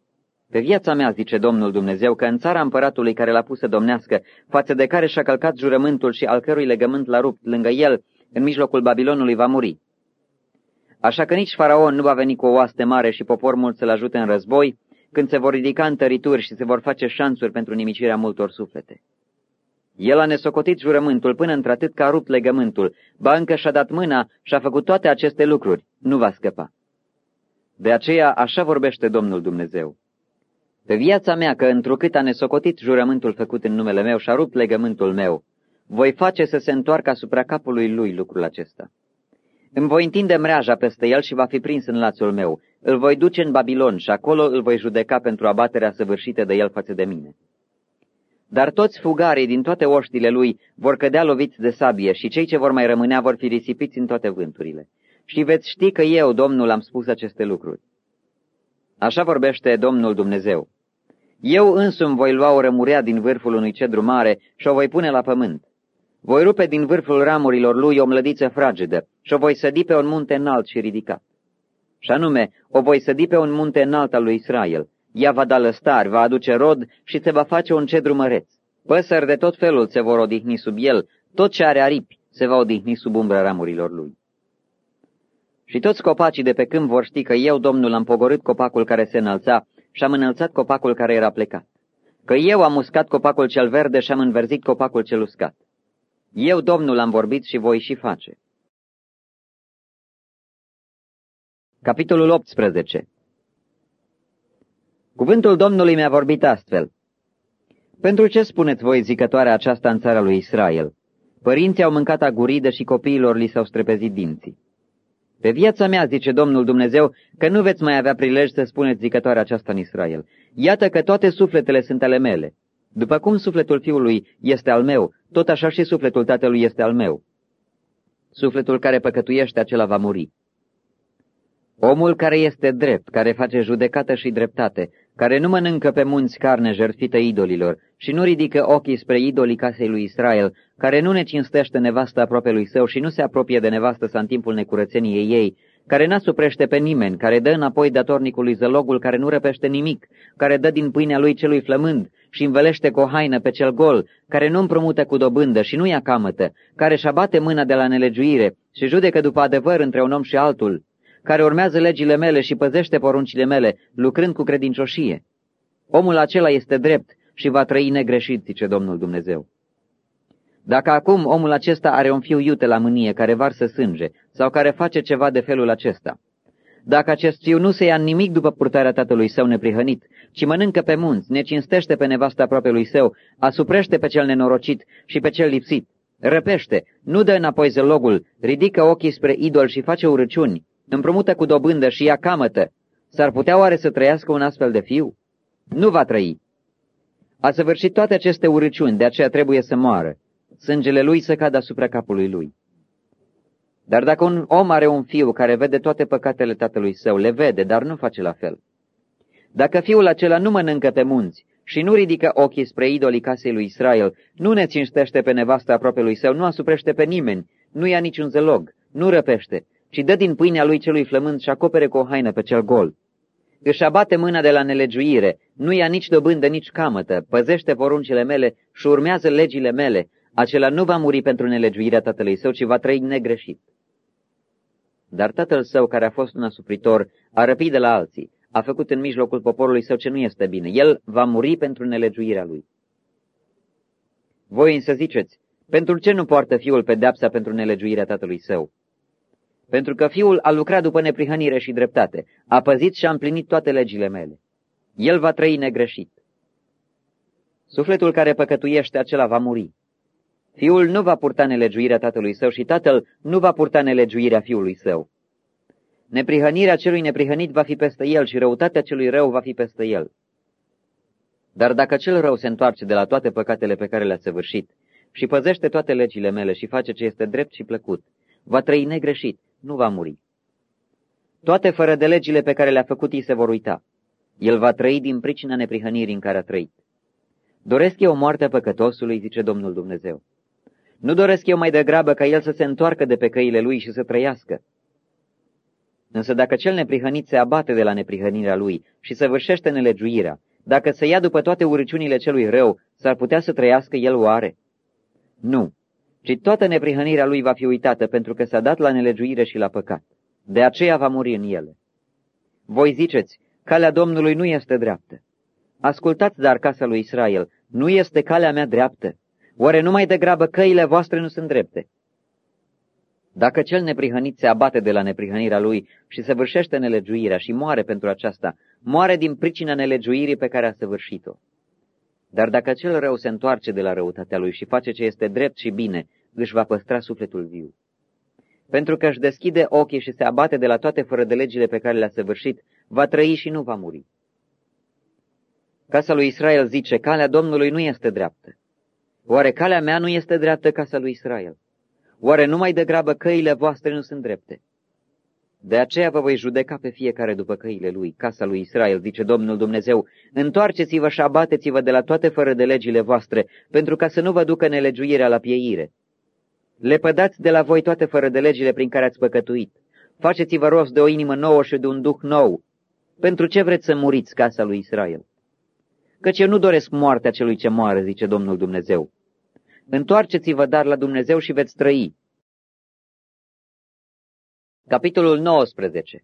Pe viața mea, zice Domnul Dumnezeu, că în țara împăratului care l-a pus să domnească, față de care și-a călcat jurământul și al cărui legământ l-a rupt lângă el, în mijlocul Babilonului va muri. Așa că nici faraon nu va veni cu o oaste mare și popor mult să-l ajute în război, când se vor ridica întărituri și se vor face șanțuri pentru nimicirea multor suflete. El a nesocotit jurământul până într-atât că a rupt legământul, ba încă și-a dat mâna și a făcut toate aceste lucruri, nu va scăpa. De aceea așa vorbește Domnul Dumnezeu. Pe viața mea că întrucât a nesocotit jurământul făcut în numele meu și a rupt legământul meu, voi face să se întoarcă asupra capului lui lucrul acesta. Îmi voi întinde mreaja peste el și va fi prins în lațul meu. Îl voi duce în Babilon și acolo îl voi judeca pentru abaterea săvârșită de el față de mine. Dar toți fugarii din toate oștile lui vor cădea loviți de sabie și cei ce vor mai rămânea vor fi risipiți în toate vânturile. Și veți ști că eu, Domnul, am spus aceste lucruri. Așa vorbește Domnul Dumnezeu. Eu însumi voi lua o rămurea din vârful unui cedru mare și o voi pune la pământ. Voi rupe din vârful ramurilor lui o mlădiță fragedă și o voi sădi pe un munte înalt și ridicat. Și anume, o voi sădi pe un munte înalt al lui Israel. Ea va da lăstari, va aduce rod și se va face un cedru măreț. Păsări de tot felul se vor odihni sub el, tot ce are aripi se va odihni sub umbra ramurilor lui. Și toți copacii de pe câmp vor ști că eu, Domnul, am pogorât copacul care se înălța și am înălțat copacul care era plecat. Că eu am uscat copacul cel verde și am înverzit copacul cel uscat. Eu, Domnul, am vorbit și voi și face. Capitolul optsprezece. Cuvântul Domnului mi-a vorbit astfel. Pentru ce spuneți voi zicătoarea aceasta în țara lui Israel? Părinții au mâncat aguridă și copiilor li s-au strepezit dinții. Pe viața mea, zice Domnul Dumnezeu, că nu veți mai avea prilej să spuneți zicătoarea aceasta în Israel. Iată că toate sufletele sunt ale mele. După cum sufletul fiului este al meu, tot așa și sufletul tatălui este al meu. Sufletul care păcătuiește, acela va muri. Omul care este drept, care face judecată și dreptate, care nu mănâncă pe munți carne jertfită idolilor și nu ridică ochii spre idolii casei lui Israel, care nu ne cinstește nevasta aproapelui său și nu se apropie de nevastă sa în timpul necurățeniei ei, care n-asuprește pe nimeni, care dă înapoi datornicului zălogul, care nu răpește nimic, care dă din pâinea lui celui flămând și învelește cu o haină pe cel gol, care nu împrumută cu dobândă și nu ia camătă, care își abate mâna de la nelegiuire și judecă după adevăr între un om și altul, care urmează legile mele și păzește poruncile mele, lucrând cu credincioșie. Omul acela este drept și va trăi negreșit, zice Domnul Dumnezeu. Dacă acum omul acesta are un fiu iute la mânie care varsă sânge sau care face ceva de felul acesta, dacă acest fiu nu se ia nimic după purtarea tatălui său neprihănit, ci mănâncă pe munți, necinstește pe nevasta aproapelui său, asuprește pe cel nenorocit și pe cel lipsit, răpește, nu dă înapoi zălogul, ridică ochii spre idol și face urăciuni, împrumută cu dobândă și ia camătă, s-ar putea oare să trăiască un astfel de fiu? Nu va trăi. A săvârșit toate aceste urăciuni, de aceea trebuie să moară, sângele lui să cadă asupra capului lui. Dar dacă un om are un fiu care vede toate păcatele tatălui său, le vede, dar nu face la fel. Dacă fiul acela nu mănâncă pe munți și nu ridică ochii spre idolii casei lui Israel, nu ne cinstește pe nevasta aproapelui său, nu asuprește pe nimeni, nu ia niciun zălog, nu răpește, ci dă din pâinea lui celui flămând și acopere cu o haină pe cel gol. Își abate mâna de la nelegiuire, nu ia nici dobândă, nici camătă, păzește poruncile mele și urmează legile mele, acela nu va muri pentru nelegiuirea tatălui său, ci va trăi negreșit. Dar tatăl său, care a fost un asupritor, a răpit de la alții, a făcut în mijlocul poporului său ce nu este bine. El va muri pentru nelegiuirea lui. Voi însă ziceți, pentru ce nu poartă fiul pedeapsa pentru nelegiuirea tatălui său? Pentru că fiul a lucrat după neprihănire și dreptate, a păzit și a împlinit toate legile mele. El va trăi negreșit. Sufletul care păcătuiește, acela va muri. Fiul nu va purta nelegiuirea tatălui său și tatăl nu va purta nelegiuirea fiului său. Neprihănirea celui neprihănit va fi peste el și răutatea celui rău va fi peste el. Dar dacă cel rău se întoarce de la toate păcatele pe care le-a săvârșit și păzește toate legile mele și face ce este drept și plăcut, va trăi negreșit, nu va muri. Toate fără de legile pe care le-a făcut ei se vor uita. El va trăi din pricina neprihănirii în care a trăit. Doresc eu moartea păcătosului, zice Domnul Dumnezeu. Nu doresc eu mai degrabă ca el să se întoarcă de pe căile lui și să trăiască. Însă dacă cel neprihănit se abate de la neprihănirea lui și săvârșește nelegiuirea, dacă se ia după toate urăciunile celui rău, s-ar putea să trăiască el oare? Nu, ci toată neprihănirea lui va fi uitată, pentru că s-a dat la nelegiuire și la păcat. De aceea va muri în ele. Voi ziceți, calea Domnului nu este dreaptă. Ascultați, dar, casa lui Israel, nu este calea mea dreaptă? Oare numai degrabă căile voastre nu sunt drepte? Dacă cel neprihănit se abate de la neprihănirea lui și săvârșește nelegiuirea și moare pentru aceasta, moare din pricina nelegiuirii pe care a săvârșit-o. Dar dacă cel rău se întoarce de la răutatea lui și face ce este drept și bine, își va păstra sufletul viu. Pentru că își deschide ochii și se abate de la toate fără de legile pe care le-a săvârșit, va trăi și nu va muri. Casa lui Israel zice, calea Domnului nu este dreaptă. Oare calea mea nu este dreaptă, casa lui Israel? Oare numai degrabă căile voastre nu sunt drepte? De aceea vă voi judeca pe fiecare după căile lui, casa lui Israel, zice Domnul Dumnezeu, întoarceți-vă și abateți-vă de la toate fără de legile voastre, pentru ca să nu vă ducă nelegiuirea la pieire. Lepădați de la voi toate fără de legile prin care ați păcătuit. Faceți-vă rost de o inimă nouă și de un duh nou. Pentru ce vreți să muriți, casa lui Israel? Căci eu nu doresc moartea celui ce moare, zice Domnul Dumnezeu. Întoarceți-vă dar la Dumnezeu și veți trăi. Capitolul nouăsprezece.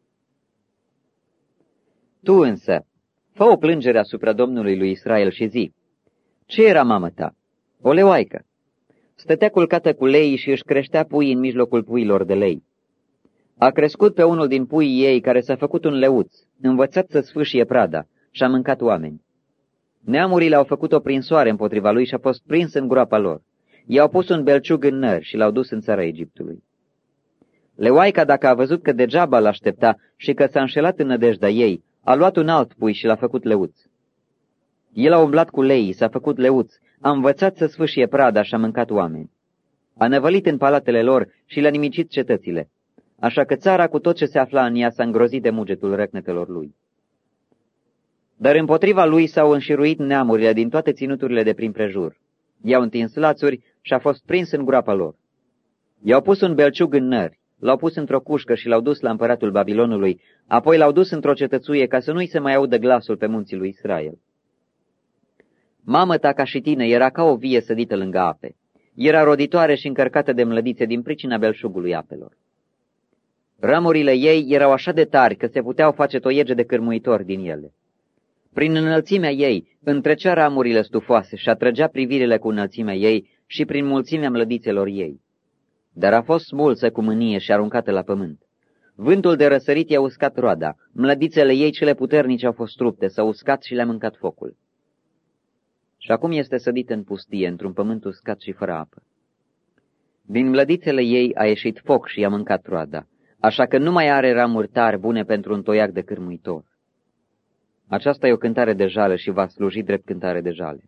Tu însă, fă o plângere asupra Domnului lui Israel și zi, ce era mamă ta? O leoaică. Stătea culcată cu lei și își creștea puii în mijlocul puiilor de lei. A crescut pe unul din puii ei care s-a făcut un leuț, învățat să sfâșie prada și a mâncat oameni. Neamurile au făcut-o prinsoare împotriva lui și a fost prins în groapa lor. I-au pus un belciug în nări și l-au dus în țara Egiptului. Leoaica, dacă a văzut că degeaba l-aștepta și că s-a înșelat în nădejdea ei, a luat un alt pui și l-a făcut leuț. El a umblat cu lei, s-a făcut leuț, a învățat să sfâșie prada și a mâncat oameni. A năvălit în palatele lor și le-a nimicit cetățile, așa că țara cu tot ce se afla în ea s-a îngrozit de mugetul răcnetelor lui. Dar împotriva lui s-au înșiruit neamurile din toate ținuturile de prin prejur. I-au întins lațuri și a fost prins în groapa lor. I-au pus un belciug în nări, l-au pus într-o cușcă și l-au dus la împăratul Babilonului, apoi l-au dus într-o cetățuie ca să nu-i se mai audă glasul pe munții lui Israel. Mamă ta ca și tine era ca o vie sădită lângă ape. Era roditoare și încărcată de mlădițe din pricina belșugului apelor. Ramurile ei erau așa de tari că se puteau face toiege de cârmuitori din ele. Prin înălțimea ei întrecea ramurile stufoase și atrăgea privirile cu înălțimea ei și prin mulțimea mlădițelor ei. Dar a fost smulsă cu mânie și aruncată la pământ. Vântul de răsărit i-a uscat roada, mlădițele ei cele puternice au fost rupte, s-au uscat și le-a mâncat focul. Și acum este sădită în pustie, într-un pământ uscat și fără apă. Din mlădițele ei a ieșit foc și i-a mâncat roada, așa că nu mai are ramuri tari bune pentru un toiac de cârmuitor. Aceasta e o cântare de jale și va sluji drept cântare de jale.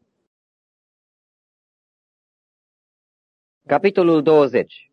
Capitolul douăzeci.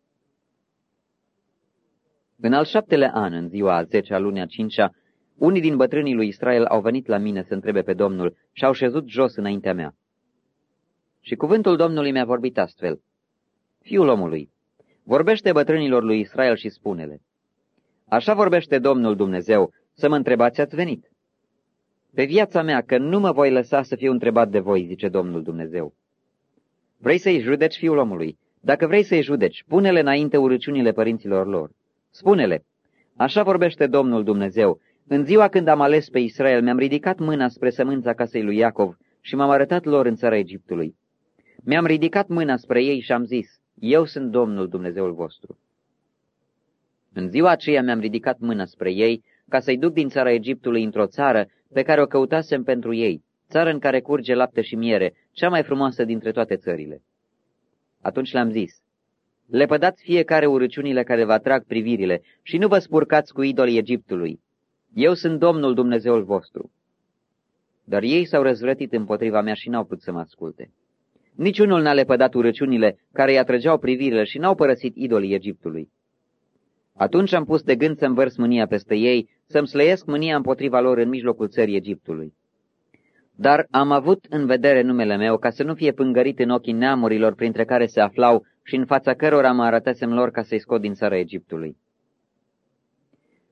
În al șaptelea an, în ziua a zecea, lunii a cincea, unii din bătrânii lui Israel au venit la mine să întrebe pe Domnul și au șezut jos înaintea mea. Și cuvântul Domnului mi-a vorbit astfel: Fiul omului, vorbește bătrânilor lui Israel și spune-le: Așa vorbește Domnul Dumnezeu, să mă întrebați ați venit. Pe viața mea, că nu mă voi lăsa să fiu întrebat de voi, zice Domnul Dumnezeu. Vrei să-i judeci, fiul omului? Dacă vrei să-i judeci, pune-le înainte urăciunile părinților lor. Spune-le: Așa vorbește Domnul Dumnezeu, în ziua când am ales pe Israel, mi-am ridicat mâna spre sămânța casei lui Iacov și m-am arătat lor în țara Egiptului. Mi-am ridicat mâna spre ei și am zis: Eu sunt Domnul Dumnezeul vostru. În ziua aceea mi-am ridicat mâna spre ei ca să-i duc din țara Egiptului într-o țară pe care o căutasem pentru ei, țară în care curge lapte și miere, cea mai frumoasă dintre toate țările. Atunci le-am zis: Lepădați fiecare urăciunile care vă atrag privirile și nu vă spurcați cu idolii Egiptului. Eu sunt Domnul Dumnezeul vostru. Dar ei s-au răzvrătit împotriva mea și n-au putut să mă asculte. Niciunul n-a lepădat urăciunile care îi atrăgeau privirile și n-au părăsit idolii Egiptului. Atunci am pus de gând să-mi vărs mânia peste ei, să-mi slăiesc mânia împotriva lor în mijlocul țării Egiptului. Dar am avut în vedere numele meu ca să nu fie pângărit în ochii neamurilor printre care se aflau și în fața cărora mă arătasem lor ca să-i scot din țara Egiptului.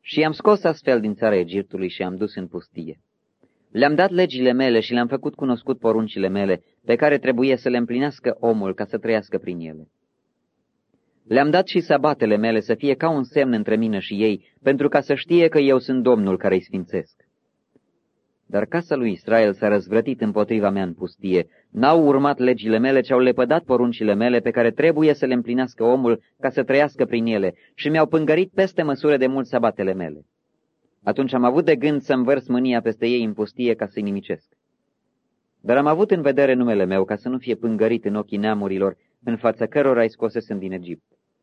Și i-am scos astfel din țara Egiptului și i-am dus în pustie. Le-am dat legile mele și le-am făcut cunoscut poruncile mele, pe care trebuie să le împlinească omul ca să trăiască prin ele. Le-am dat și sabatele mele să fie ca un semn între mine și ei, pentru ca să știe că eu sunt Domnul care îi sfințesc. Dar casa lui Israel s-a răzvrătit împotriva mea în pustie, n-au urmat legile mele, ci au lepădat poruncile mele pe care trebuie să le împlinească omul ca să trăiască prin ele și mi-au pângărit peste măsură de mult sabatele mele. Atunci am avut de gând să-mi vărs mânia peste ei în pustie ca să-i nimicesc. Dar am avut în vedere numele meu ca să nu fie pângărit în ochii neamurilor în fața cărora îi scosesem din Egipt.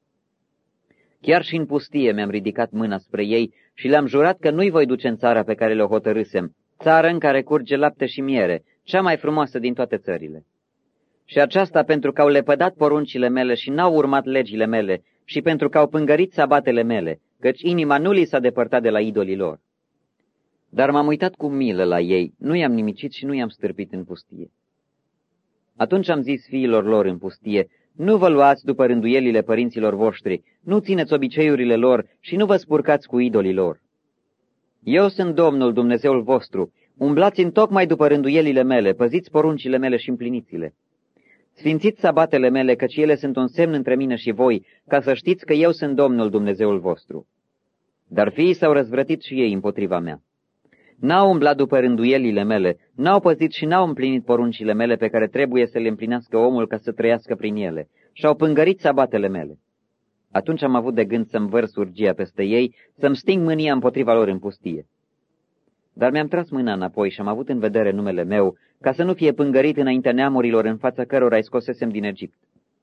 Chiar și în pustie mi-am ridicat mâna spre ei și le-am jurat că nu-i voi duce în țara pe care le-o hotărâsem, țară în care curge lapte și miere, cea mai frumoasă din toate țările. Și aceasta pentru că au lepădat poruncile mele și n-au urmat legile mele și pentru că au pângărit sabatele mele, căci inima nu li s-a depărtat de la idolii lor. Dar m-am uitat cu milă la ei, nu i-am nimicit și nu i-am stârpit în pustie. Atunci am zis fiilor lor în pustie, nu vă luați după rânduielile părinților voștri, nu țineți obiceiurile lor și nu vă spurcați cu idolii lor. Eu sunt Domnul Dumnezeul vostru, umblați întocmai după rânduielile mele, păziți poruncile mele și împliniți-le. Sfințiți sabatele mele, căci ele sunt un semn între mine și voi, ca să știți că eu sunt Domnul Dumnezeul vostru. Dar fiii s-au răzvrătit și ei împotriva mea. N-au umblat după rânduielile mele, n-au păzit și n-au împlinit poruncile mele pe care trebuie să le împlinească omul ca să trăiască prin ele, și-au pângărit sabatele mele. Atunci am avut de gând să-mi vărs urgia peste ei, să-mi sting mânia împotriva lor în pustie. Dar mi-am tras mâna înapoi și am avut în vedere numele meu, ca să nu fie pângărit înaintea neamurilor în fața cărora îi scosesem din Egipt.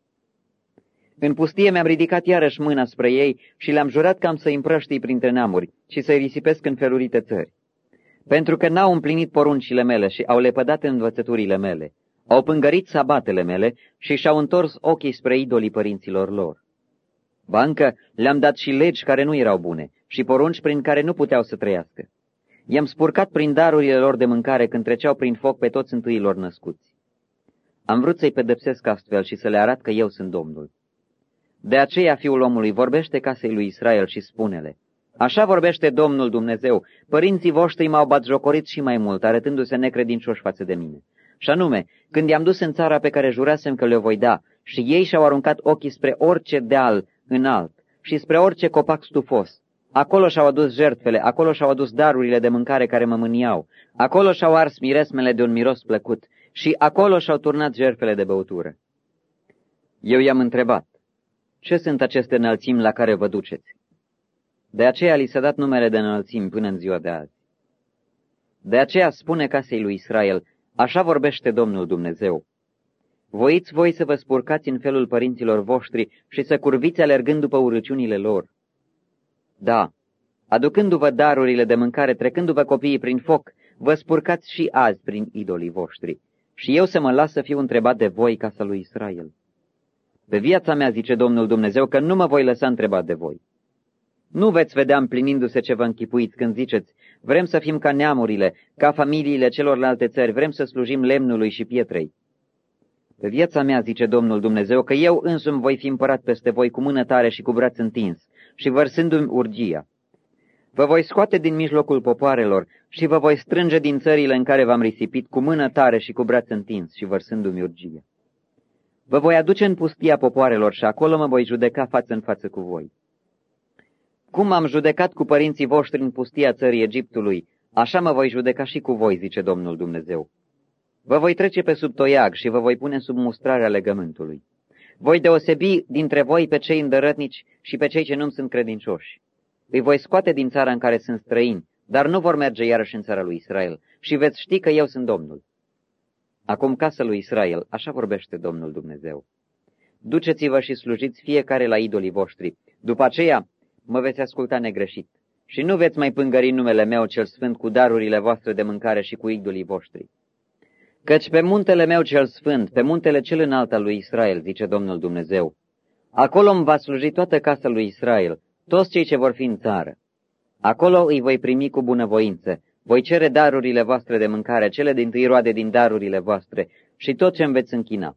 În pustie mi-am ridicat iarăși mâna spre ei și le-am jurat că am să-i împrăștii printre neamuri și să-i risipesc în felurite țări. Pentru că n-au împlinit poruncile mele și au lepădat învățăturile mele, au pângărit sabatele mele și și-au întors ochii spre idolii părinților lor. Ba încă le-am dat și legi care nu erau bune și porunci prin care nu puteau să trăiască. I-am spurcat prin darurile lor de mâncare când treceau prin foc pe toți întâiilor născuți. Am vrut să-i pedepsesc astfel și să le arăt că eu sunt Domnul. De aceea Fiul omului vorbește casei lui Israel și spune-le, așa vorbește Domnul Dumnezeu, părinții voștri m-au batjocorit și mai mult, arătându-se necredincioși față de mine. Și anume, când i-am dus în țara pe care jurasem că le-o voi da, și ei și-au aruncat ochii spre orice deal înalt și spre orice copac stufos, acolo și-au adus jertfele, acolo și-au adus darurile de mâncare care mă mâniau, acolo și-au ars miresmele de un miros plăcut și acolo și-au turnat jertfele de băutură. Eu i-am întrebat, ce sunt aceste înălțimi la care vă duceți? De aceea li s-a dat numele de înălțimi până în ziua de azi. De aceea spune casei lui Israel, așa vorbește Domnul Dumnezeu. Voiți voi să vă spurcați în felul părinților voștri și să curviți alergând după urăciunile lor. Da, aducându-vă darurile de mâncare, trecându-vă copiii prin foc, vă spurcați și azi prin idolii voștri. Și eu să mă las să fiu întrebat de voi, casa lui Israel. Pe viața mea, zice Domnul Dumnezeu, că nu mă voi lăsa întrebat de voi. Nu veți vedea împlinindu-se ce vă închipuiți când ziceți, vrem să fim ca neamurile, ca familiile celorlalte țări, vrem să slujim lemnului și pietrei. Pe viața mea, zice Domnul Dumnezeu, că eu însumi voi fi împărat peste voi cu mână tare și cu braț întins și vărsându-mi urgia. Vă voi scoate din mijlocul popoarelor și vă voi strânge din țările în care v-am risipit cu mână tare și cu braț întins și vărsându-mi urgia. Vă voi aduce în pustia popoarelor și acolo mă voi judeca față în față cu voi. Cum am judecat cu părinții voștri în pustia țării Egiptului, așa mă voi judeca și cu voi, zice Domnul Dumnezeu. Vă voi trece pe sub toiag și vă voi pune sub mustrarea legământului. Voi deosebi dintre voi pe cei îndărătnici și pe cei ce nu sunt credincioși. Îi voi scoate din țara în care sunt străini, dar nu vor merge iarăși în țara lui Israel și veți ști că eu sunt Domnul. Acum, casa lui Israel, așa vorbește Domnul Dumnezeu. Duceți-vă și slujiți fiecare la idolii voștri. După aceea mă veți asculta negreșit și nu veți mai pângări numele meu cel sfânt cu darurile voastre de mâncare și cu idolii voștri. Căci pe muntele meu cel sfânt, pe muntele cel înalt al lui Israel, zice Domnul Dumnezeu, acolo îmi va sluji toată casa lui Israel, toți cei ce vor fi în țară. Acolo îi voi primi cu bunăvoință, voi cere darurile voastre de mâncare, cele dintâi roade din darurile voastre și tot ce îmi veți închina.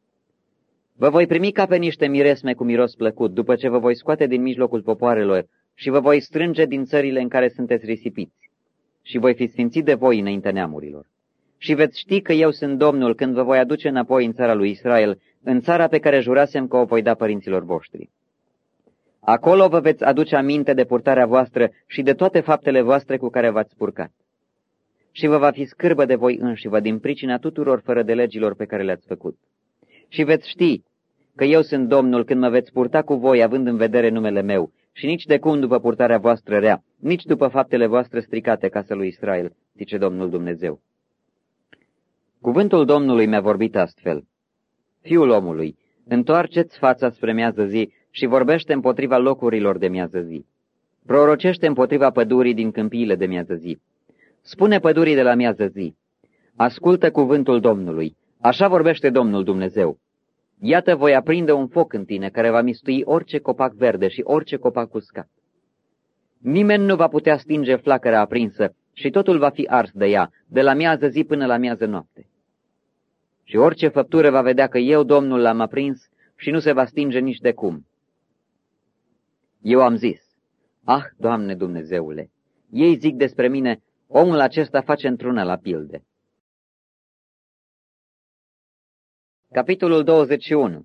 Vă voi primi ca pe niște miresme cu miros plăcut, după ce vă voi scoate din mijlocul popoarelor și vă voi strânge din țările în care sunteți risipiți și voi fi sfințit de voi înaintea neamurilor. Și veți ști că eu sunt Domnul când vă voi aduce înapoi în țara lui Israel, în țara pe care jurasem că o voi da părinților voștri. Acolo vă veți aduce aminte de purtarea voastră și de toate faptele voastre cu care v-ați purcat. Și vă va fi scârbă de voi înșivă din pricina tuturor fără de legilor pe care le-ați făcut. Și veți ști că eu sunt Domnul când mă veți purta cu voi având în vedere numele meu, și nici de cum după purtarea voastră rea, nici după faptele voastre stricate casa lui Israel, zice Domnul Dumnezeu. Cuvântul Domnului mi-a vorbit astfel: Fiul omului, întoarceți fața spre miază zi și vorbește împotriva locurilor de miază zi. Prorocește împotriva pădurii din câmpiile de miază zi. Spune pădurii de la miază zi: ascultă cuvântul Domnului, așa vorbește Domnul Dumnezeu. Iată, voi aprinde un foc în tine care va mistui orice copac verde și orice copac uscat. Nimeni nu va putea stinge flacăra aprinsă și totul va fi ars de ea, de la miază zi până la miază noapte. Și orice făptură va vedea că eu, Domnul, l-am aprins și nu se va stinge nici de cum. Eu am zis: ah, Doamne Dumnezeule, ei zic despre mine, omul acesta face într-una la pilde. Capitolul douăzeci și unu.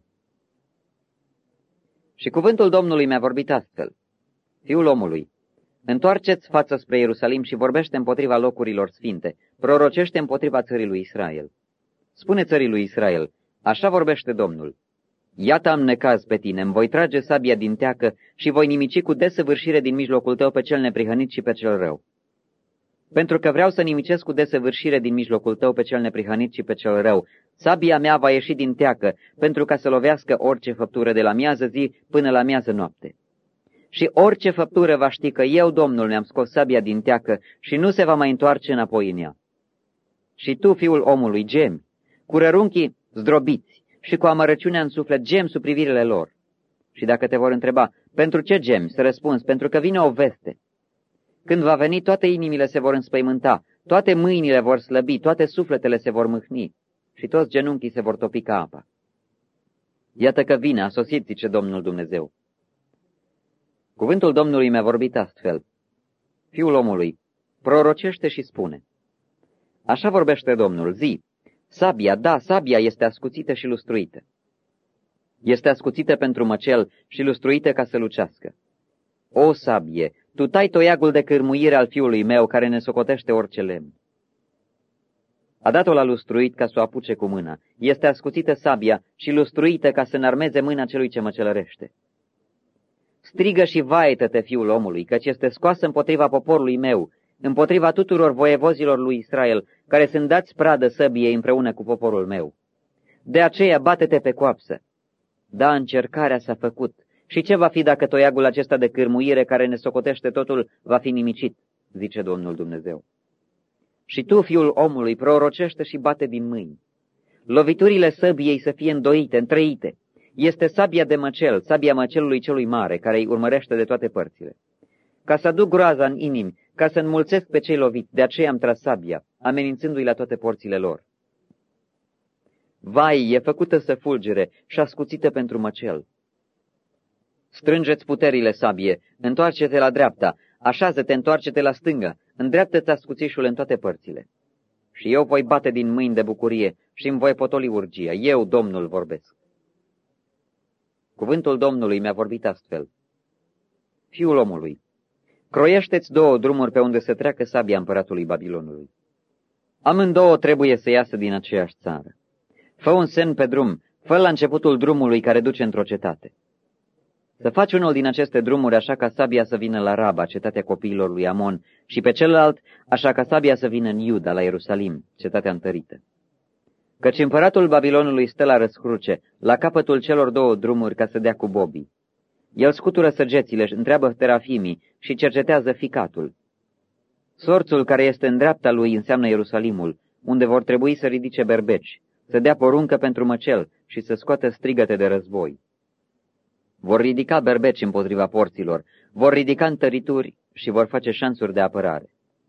Și cuvântul Domnului mi-a vorbit astfel: Fiul omului, întoarceți fața spre Ierusalim și vorbește împotriva locurilor sfinte, prorocește împotriva țării lui Israel. Spune țării lui Israel: așa vorbește Domnul. Iată am necaz pe tine, îmi voi trage sabia din teacă și voi nimici cu desăvârșire din mijlocul tău pe cel neprihănit și pe cel rău. Pentru că vreau să nimicesc cu desăvârșire din mijlocul tău pe cel neprihănit și pe cel rău, sabia mea va ieși din teacă, pentru ca să lovească orice făptură de la miază zi până la miază noapte. Și orice făptură va ști că eu, Domnul, mi-am scos sabia din teacă și nu se va mai întoarce înapoi în ea. Și tu, fiul omului, gemi, cu rărunchii zdrobiți și cu amărăciunea în suflet gemi sub privirile lor. Și dacă te vor întreba, pentru ce gemi, să răspunzi, pentru că vine o veste. Când va veni, toate inimile se vor înspăimânta, toate mâinile vor slăbi, toate sufletele se vor mâhni și toți genunchii se vor topi ca apa. Iată că vine, a sosit, zice Domnul Dumnezeu. Cuvântul Domnului mi-a vorbit astfel: Fiul omului, prorocește și spune: așa vorbește Domnul, zi, sabia, da, sabia este ascuțită și lustruită. Este ascuțită pentru măcel și lustruită ca să lucească. O sabie, tu tai toiagul de cârmuire al fiului meu, care ne socotește orice lemn. A dat-o la lustruit ca să o apuce cu mâna. Este ascuțită sabia și lustruită ca să înarmeze mâna celui ce măcelărește. Strigă și vaietă-te, fiul omului, căci este scoasă împotriva poporului meu, împotriva tuturor voievozilor lui Israel, care sunt dați pradă săbiei împreună cu poporul meu. De aceea bate-te pe coapsă. Da, încercarea s-a făcut. Și ce va fi dacă toiagul acesta de cârmuire care ne socotește totul va fi nimicit, zice Domnul Dumnezeu. Și tu, fiul omului, prorocește și bate din mâini. Loviturile săbiei să fie îndoite, întrăite. Este sabia de măcel, sabia măcelului celui mare, care îi urmărește de toate părțile. Ca să aduc groaza în inimi, ca să înmulțesc pe cei loviți, de aceea am tras sabia, amenințându-i la toate porțile lor. Vai, e făcută să fulgere și ascuțită pentru măcel. Strângeți puterile, sabie, întoarce-te la dreapta, așează-te, întoarce-te la stângă, îndreaptă-ți ascuțișul în toate părțile. Și eu voi bate din mâini de bucurie și îmi voi potoli urgia, eu, Domnul, vorbesc. Cuvântul Domnului mi-a vorbit astfel: Fiul omului, croiește-ți două drumuri pe unde să treacă sabia împăratului Babilonului. Amândouă trebuie să iasă din aceeași țară. Fă un semn pe drum, fă la începutul drumului care duce într-o cetate. Să faci unul din aceste drumuri așa ca sabia să vină la Raba, cetatea copiilor lui Amon, și pe celălalt așa ca sabia să vină în Iuda, la Ierusalim, cetatea întărită. Căci împăratul Babilonului stă la răscruce, la capătul celor două drumuri ca să dea cu bobii. El scutură săgețile, întreabă terafimii și cercetează ficatul. Sorțul care este în dreapta lui înseamnă Ierusalimul, unde vor trebui să ridice berbeci, să dea poruncă pentru măcel și să scoată strigăte de război. Vor ridica berbeci împotriva porților, vor ridica întărituri și vor face șanțuri de apărare.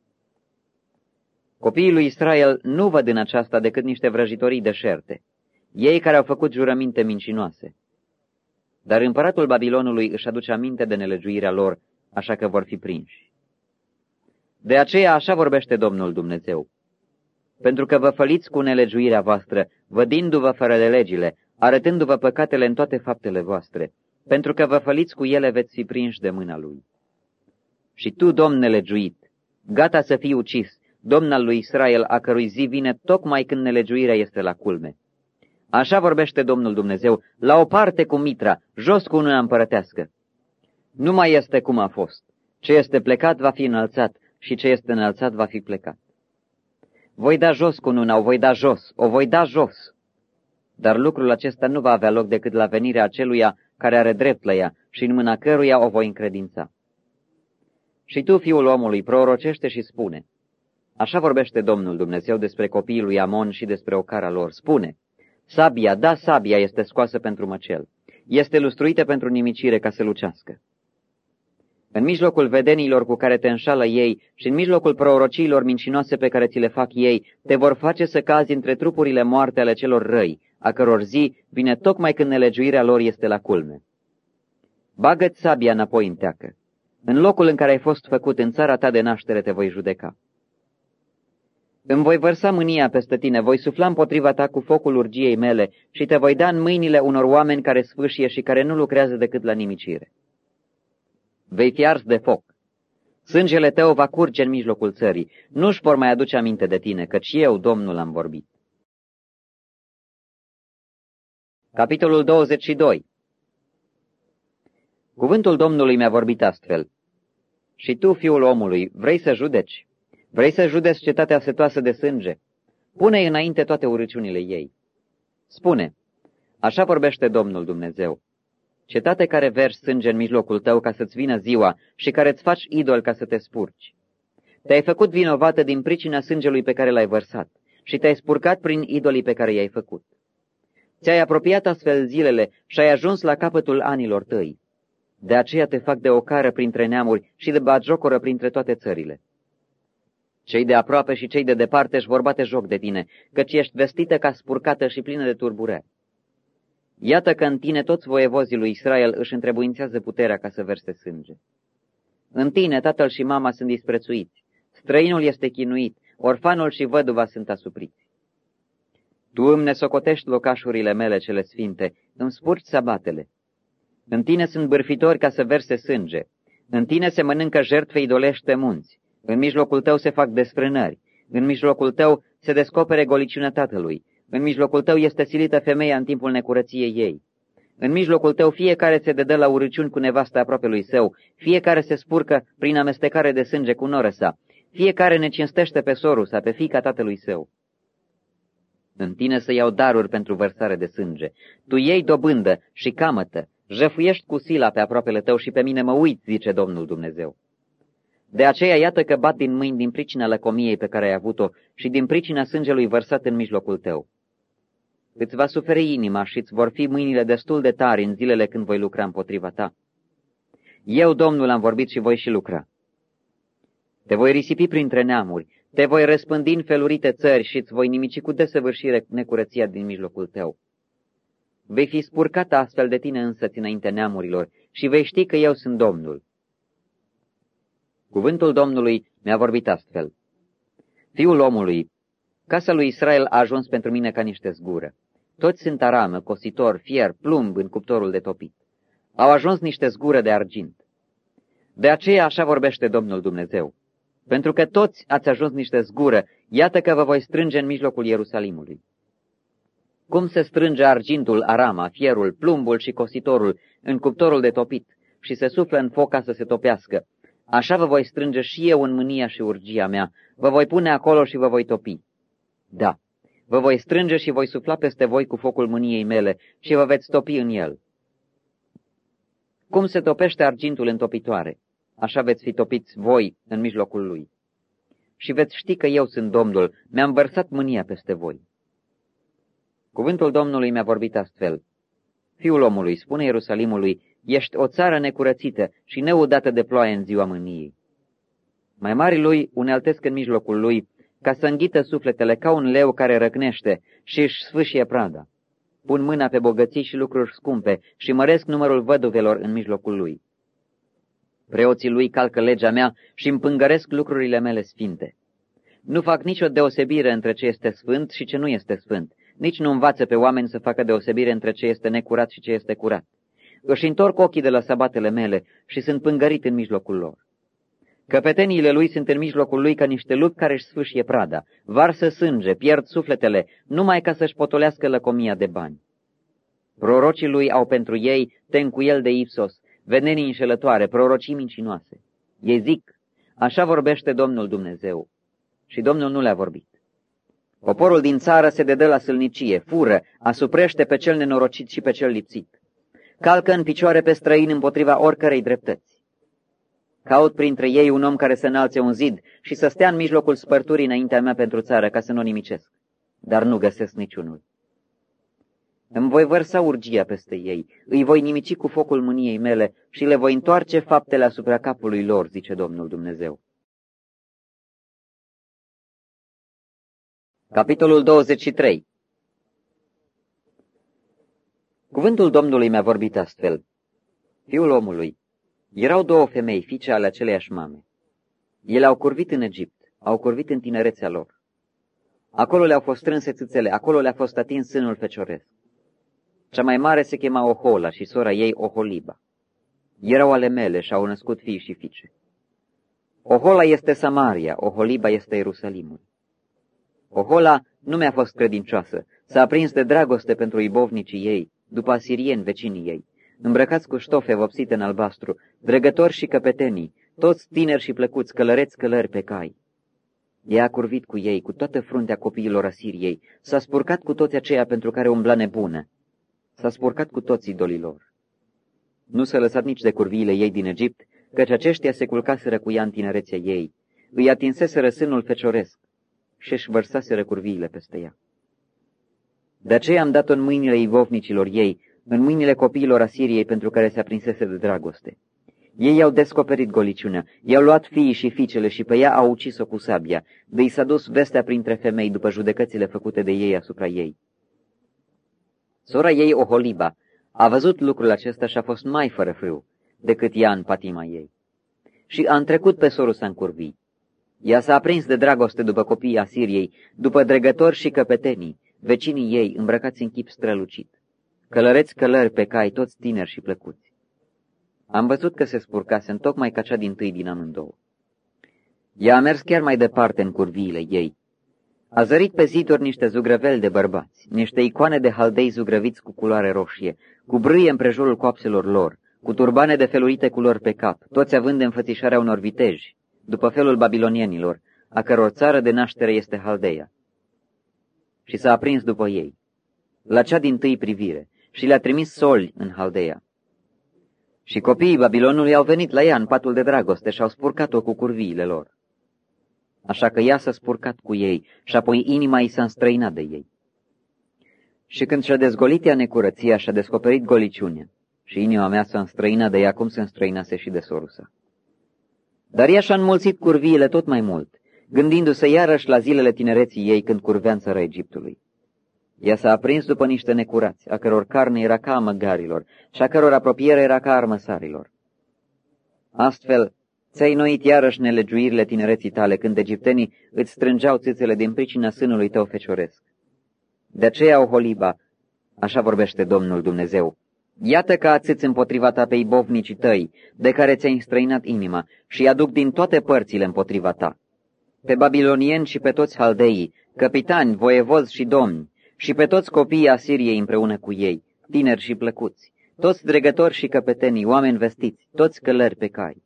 Copiii lui Israel nu văd în aceasta decât niște vrăjitorii deșerte, ei care au făcut jurăminte mincinoase. Dar împăratul Babilonului își aduce aminte de nelegiuirea lor, așa că vor fi prinși. De aceea așa vorbește Domnul Dumnezeu. Pentru că vă făliți cu nelegiuirea voastră, vădindu-vă fără de legile, arătându-vă păcatele în toate faptele voastre, pentru că vă făliți cu ele, veți fi prinși de mâna lui. Și tu, Domn nelegiuit, gata să fii ucis, Domn al lui Israel, a cărui zi vine tocmai când nelegiuirea este la culme. Așa vorbește Domnul Dumnezeu, la o parte cu mitra, jos cu una împărătească. Nu mai este cum a fost. Ce este plecat va fi înălțat și ce este înălțat va fi plecat. Voi da jos cununa, o voi da jos, o voi da jos. Dar lucrul acesta nu va avea loc decât la venirea aceluia care are drept la ea și în mâna căruia o voi încredința. Și tu, fiul omului, prorocește și spune, așa vorbește Domnul Dumnezeu despre copiii lui Amon și despre ocara lor. Spune, sabia, da, sabia este scoasă pentru măcel, este lustruită pentru nimicire ca să lucească. În mijlocul vedenilor cu care te înșală ei și în mijlocul prorociilor mincinoase pe care ți le fac ei, te vor face să cazi între trupurile moarte ale celor răi, a căror zi vine tocmai când nelegiuirea lor este la culme. Bagă-ți sabia înapoi în teacă. În locul în care ai fost făcut, în țara ta de naștere, te voi judeca. Îmi voi vărsa mânia peste tine, voi sufla împotriva ta cu focul urgiei mele și te voi da în mâinile unor oameni care sfâșie și care nu lucrează decât la nimicire. Vei fi ars de foc. Sângele tău va curge în mijlocul țării. Nu-și vor mai aduce aminte de tine, căci eu, Domnul, am vorbit. Capitolul douăzeci și doi. Cuvântul Domnului mi-a vorbit astfel. Și tu, fiul omului, vrei să judeci? Vrei să judeci cetatea setoasă de sânge? Pune-i înainte toate urăciunile ei. Spune, așa vorbește Domnul Dumnezeu. Cetate care vergi sânge în mijlocul tău ca să-ți vină ziua și care îți faci idol ca să te spurci. Te-ai făcut vinovată din pricina sângelui pe care l-ai vărsat și te-ai spurcat prin idolii pe care i-ai făcut. Ți-ai apropiat astfel zilele și ai ajuns la capătul anilor tăi. De aceea te fac de ocară printre neamuri și de batjocoră printre toate țările. Cei de aproape și cei de departe își vor bate joc de tine, căci ești vestită ca spurcată și plină de turburări. Iată că în tine toți voievozii lui Israel își întrebuințează puterea ca să verse sânge. În tine tatăl și mama sunt disprețuiți, străinul este chinuit, orfanul și văduva sunt asupriți. Tu îmi nesocotești locașurile mele cele sfinte, îmi spurci sabatele. În tine sunt bârfitori ca să verse sânge, în tine se mănâncă jertfe idolești pe munți, în mijlocul tău se fac desfrânări, în mijlocul tău se descopere goliciunea tatălui, în mijlocul tău este silită femeia în timpul necurăției ei. În mijlocul tău fiecare se dedă la urăciuni cu nevasta aproapelui său, fiecare se spurcă prin amestecare de sânge cu noră sa, fiecare ne cinstește pe sorul sa, pe fiica tatălui său. În tine să iau daruri pentru vărsare de sânge. Tu iei dobândă și camătă, jăfuiești cu sila pe aproapele tău și pe mine mă uit, zice Domnul Dumnezeu. De aceea iată că bat din mâini din pricina lăcomiei pe care ai avut-o și din pricina sângelui vărsat în mijlocul tău. Îți va suferi inima și îți vor fi mâinile destul de tari în zilele când voi lucra împotriva ta. Eu, Domnul, am vorbit și voi și lucra. Te voi risipi printre neamuri, te voi răspândi în felurite țări și îți voi nimici cu desăvârșire necurăția din mijlocul tău. Vei fi spurcat astfel de tine însăți înainte neamurilor și vei ști că eu sunt Domnul. Cuvântul Domnului mi-a vorbit astfel. Fiul omului, casa lui Israel a ajuns pentru mine ca niște zgură. Toți sunt aramă, cositor, fier, plumb în cuptorul de topit. Au ajuns niște zgură de argint. De aceea așa vorbește Domnul Dumnezeu. Pentru că toți ați ajuns niște zgură, iată că vă voi strânge în mijlocul Ierusalimului. Cum se strânge argintul, arama, fierul, plumbul și cositorul în cuptorul de topit și se suflă în foc ca să se topească, așa vă voi strânge și eu în mânia și urgia mea, vă voi pune acolo și vă voi topi. Da, vă voi strânge și voi sufla peste voi cu focul mâniei mele și vă veți topi în el. Cum se topește argintul în topitoare, așa veți fi topiți voi în mijlocul lui. Și veți ști că eu sunt Domnul, mi-am vărsat mânia peste voi. Cuvântul Domnului mi-a vorbit astfel. Fiul omului, spune Ierusalimului, ești o țară necurățită și neudată de ploaie în ziua mâniei. Mai mari lui uneltesc în mijlocul lui, ca să înghită sufletele ca un leu care răcnește și își sfâșie prada. Pun mâna pe bogății și lucruri scumpe și măresc numărul văduvelor în mijlocul lui. Preoții lui calcă legea mea și împângăresc lucrurile mele sfinte. Nu fac nicio deosebire între ce este sfânt și ce nu este sfânt. Nici nu învață pe oameni să facă deosebire între ce este necurat și ce este curat. Își întorc ochii de la sabatele mele și sunt pângărit în mijlocul lor. Căpeteniile lui sunt în mijlocul lui ca niște lupi care își sfâșie prada, varsă sânge, pierd sufletele, numai ca să-și potolească lăcomia de bani. Prorocii lui au pentru ei tencuiel de ipsos, vedenii înșelătoare, prorocii mincinoase. Ei zic, așa vorbește Domnul Dumnezeu. Și Domnul nu le-a vorbit. Poporul din țară se dedă la sâlnicie, fură, asuprește pe cel nenorocit și pe cel lipsit. Calcă în picioare pe străini împotriva oricărei dreptăți. Caut printre ei un om care să înalțe un zid și să stea în mijlocul spărturii înaintea mea pentru țară, ca să nu o nimicesc. Dar nu găsesc niciunul. Îmi voi vărsa urgia peste ei, îi voi nimici cu focul mâniei mele și le voi întoarce faptele asupra capului lor, zice Domnul Dumnezeu. Capitolul douăzeci și trei. Cuvântul Domnului mi-a vorbit astfel. Fiul omului, erau două femei, fiice ale aceleiași mame. Ele au curvit în Egipt, au curvit în tinerețea lor. Acolo le-au fost strânse țâțele, acolo le-a fost atins sânul fecioresc. Cea mai mare se chema Ohola și sora ei Oholiba. Erau ale mele și au născut fii și fiice. Ohola este Samaria, Oholiba este Ierusalimul. Ohola nu mi-a fost credincioasă, s-a aprins de dragoste pentru ibovnicii ei, după asirieni vecinii ei, îmbrăcați cu ștofe vopsite în albastru, dregători și căpetenii, toți tineri și plăcuți, călăreți călări pe cai. Ea a curvit cu ei, cu toată fruntea copiilor Asiriei, s-a spurcat cu toți aceia pentru care umbla nebună, s-a spurcat cu toți idolilor. Nu s-a lăsat nici de curviile ei din Egipt, căci aceștia se culcaseră cu ea în tinerețea ei, îi atinseseră sânul fecioresc și-și vărsaseră curviile peste ea. De aceea am dat-o în mâinile ivovnicilor ei, în mâinile copiilor Asiriei pentru care se aprinsese de dragoste. Ei i-au descoperit goliciunea, i-au luat fiii și fiicele și pe ea au ucis-o cu sabia, de i s-a dus vestea printre femei după judecățile făcute de ei asupra ei. Sora ei, Oholiba, a văzut lucrul acesta și a fost mai fără frâu decât ea în patima ei. Și a întrecut pe sorul să încurvi. Ea s-a aprins de dragoste după copiii Asiriei, după dregători și căpetenii, vecinii ei îmbrăcați în chip strălucit, călăreți călări pe cai, toți tineri și plăcuți. Am văzut că se spurcase tocmai ca cea dintâi din amândouă. Ea a mers chiar mai departe în curviile ei. A zărit pe ziduri niște zugrăveli de bărbați, niște icoane de haldei zugrăviți cu culoare roșie, cu brâie împrejurul coapselor lor, cu turbane de felurite culori pe cap, toți având înfățișarea unor viteji, după felul babilonienilor, a căror țară de naștere este Haldeia. Și s-a aprins după ei, la cea dintâi privire, și le-a trimis soli în Haldeia. Și copiii Babilonului au venit la ea în patul de dragoste și au spurcat-o cu curviile lor. Așa că ea s-a spurcat cu ei și apoi inima i s-a înstrăinat de ei. Și când și-a dezgolit ea necurăția, și-a descoperit goliciunea, și inima mea s-a înstrăinat de ea cum se înstrăinase și de sorul sa. Dar ea și-a înmulțit curviile tot mai mult, gândindu-se iarăși la zilele tinereții ei când curvea în țara Egiptului. Ea s-a aprins după niște necurați, a căror carne era ca a măgarilor și a căror apropiere era ca a armăsarilor. Astfel, ți-ai noit iarăși nelegiuirile tinereții tale, când egiptenii îți strângeau țâțele din pricina sânului tău fecioresc. De aceea, Oholiba, așa vorbește Domnul Dumnezeu, iată că ațâți împotriva ta pe ibovnicii tăi, de care ți-ai înstrăinat inima, și aduc din toate părțile împotriva ta, pe babilonieni și pe toți haldeii, capitani, voievozi și domni, și pe toți copiii Asiriei împreună cu ei, tineri și plăcuți, toți dregători și căpetenii, oameni vestiți, toți călări pe cai.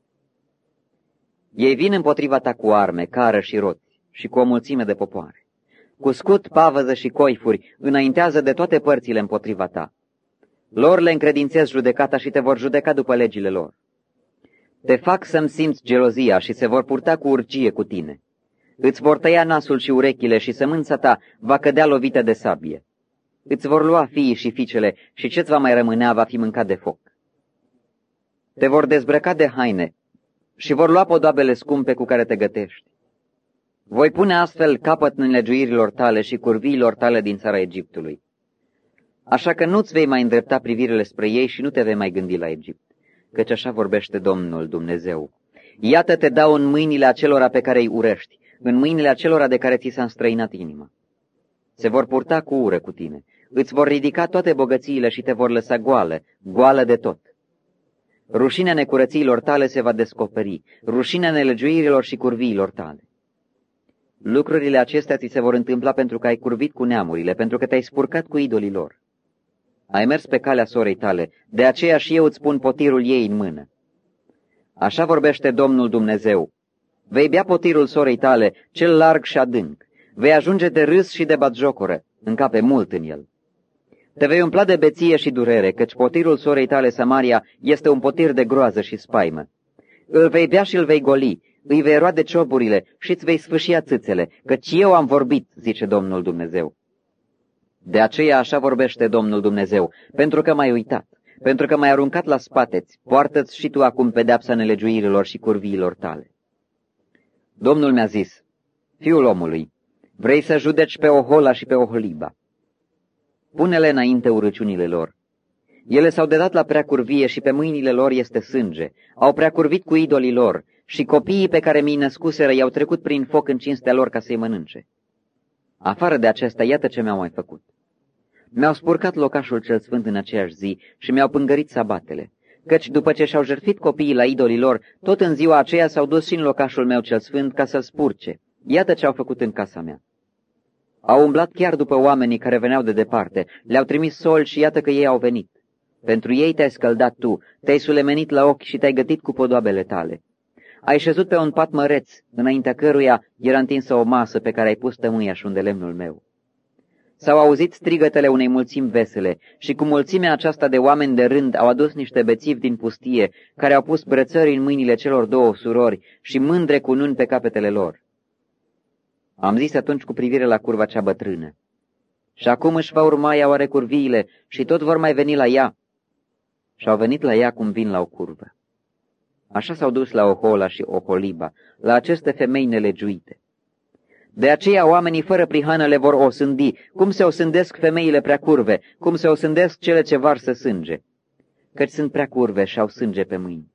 Ei vin împotriva ta cu arme, cară și roți, și cu o mulțime de popoare. Cu scut, pavăză și coifuri, înaintează de toate părțile împotriva ta. Lor le încredințez judecata și te vor judeca după legile lor. Te fac să-mi simți gelozia și se vor purta cu urgie cu tine. Îți vor tăia nasul și urechile și sămânța ta va cădea lovită de sabie. Îți vor lua fiii și fiicele și ce-ți va mai rămânea va fi mâncat de foc. Te vor dezbrăca de haine și vor lua podoabele scumpe cu care te gătești. Voi pune astfel capăt nelegiuirilor tale și curviilor tale din țara Egiptului. Așa că nu-ți vei mai îndrepta privirile spre ei și nu te vei mai gândi la Egipt. căci așa vorbește Domnul Dumnezeu. Iată te dau în mâinile acelora pe care îi urăști, în mâinile acelora de care ți s-a înstrăinat inima. Se vor purta cu ură cu tine, îți vor ridica toate bogățiile și te vor lăsa goală, goală de tot. Rușinea necurățiilor tale se va descoperi, rușinea nelegiuirilor și curviilor tale. Lucrurile acestea ți se vor întâmpla pentru că ai curvit cu neamurile, pentru că te-ai spurcat cu idolii lor. Ai mers pe calea sorei tale, de aceea și eu îți pun potirul ei în mână. Așa vorbește Domnul Dumnezeu. Vei bea potirul sorei tale, cel larg și adânc. Vei ajunge de râs și de batjocură, încape mult în el. Te vei umpla de beție și durere, căci potirul sorei tale, Samaria, este un potir de groază și spaimă. Îl vei bea și îl vei goli, îi vei roade cioburile și îți vei sfâșia țâțele, căci eu am vorbit, zice Domnul Dumnezeu. De aceea așa vorbește Domnul Dumnezeu, pentru că m-ai uitat, pentru că m-ai aruncat la spate-ți, poartă-ți și tu acum pedeapsa nelegiuirilor și curviilor tale. Domnul mi-a zis, fiul omului, vrei să judeci pe Ohola și pe Oholiba? Pune-le înainte urăciunile lor. Ele s-au dedat la prea curvie și pe mâinile lor este sânge, au prea curvit cu idolii lor și copiii pe care mi-i născuseră i-au trecut prin foc în cinstea lor ca să-i mănânce. Afară de acesta, iată ce mi-au mai făcut. Mi-au spurcat locașul cel sfânt în aceeași zi și mi-au pângărit sabatele, căci după ce și-au jertfit copiii la idolii lor, tot în ziua aceea s-au dus și în locașul meu cel sfânt ca să-l spurce. Iată ce au făcut în casa mea. Au umblat chiar după oamenii care veneau de departe, le-au trimis soli și iată că ei au venit. Pentru ei te-ai scăldat tu, te-ai sulemenit la ochi și te-ai gătit cu podoabele tale. Ai șezut pe un pat măreț, înaintea căruia era întinsă o masă pe care ai pus tămâia și unde lemnul meu. S-au auzit strigătele unei mulțimi vesele și cu mulțimea aceasta de oameni de rând au adus niște bețivi din pustie, care au pus brățări în mâinile celor două surori și mândre cununi pe capetele lor. Am zis atunci cu privire la curva cea bătrână, și acum își va urma ea oare curviile și tot vor mai veni la ea. Și au venit la ea cum vin la o curvă. Așa s-au dus la Ohola și Oholiba, la aceste femei nelegiuite. De aceea oamenii fără prihană le vor osândi, cum se osândesc femeile prea curve, cum se osândesc cele ce varsă sânge, căci sunt prea curve și au sânge pe mâini.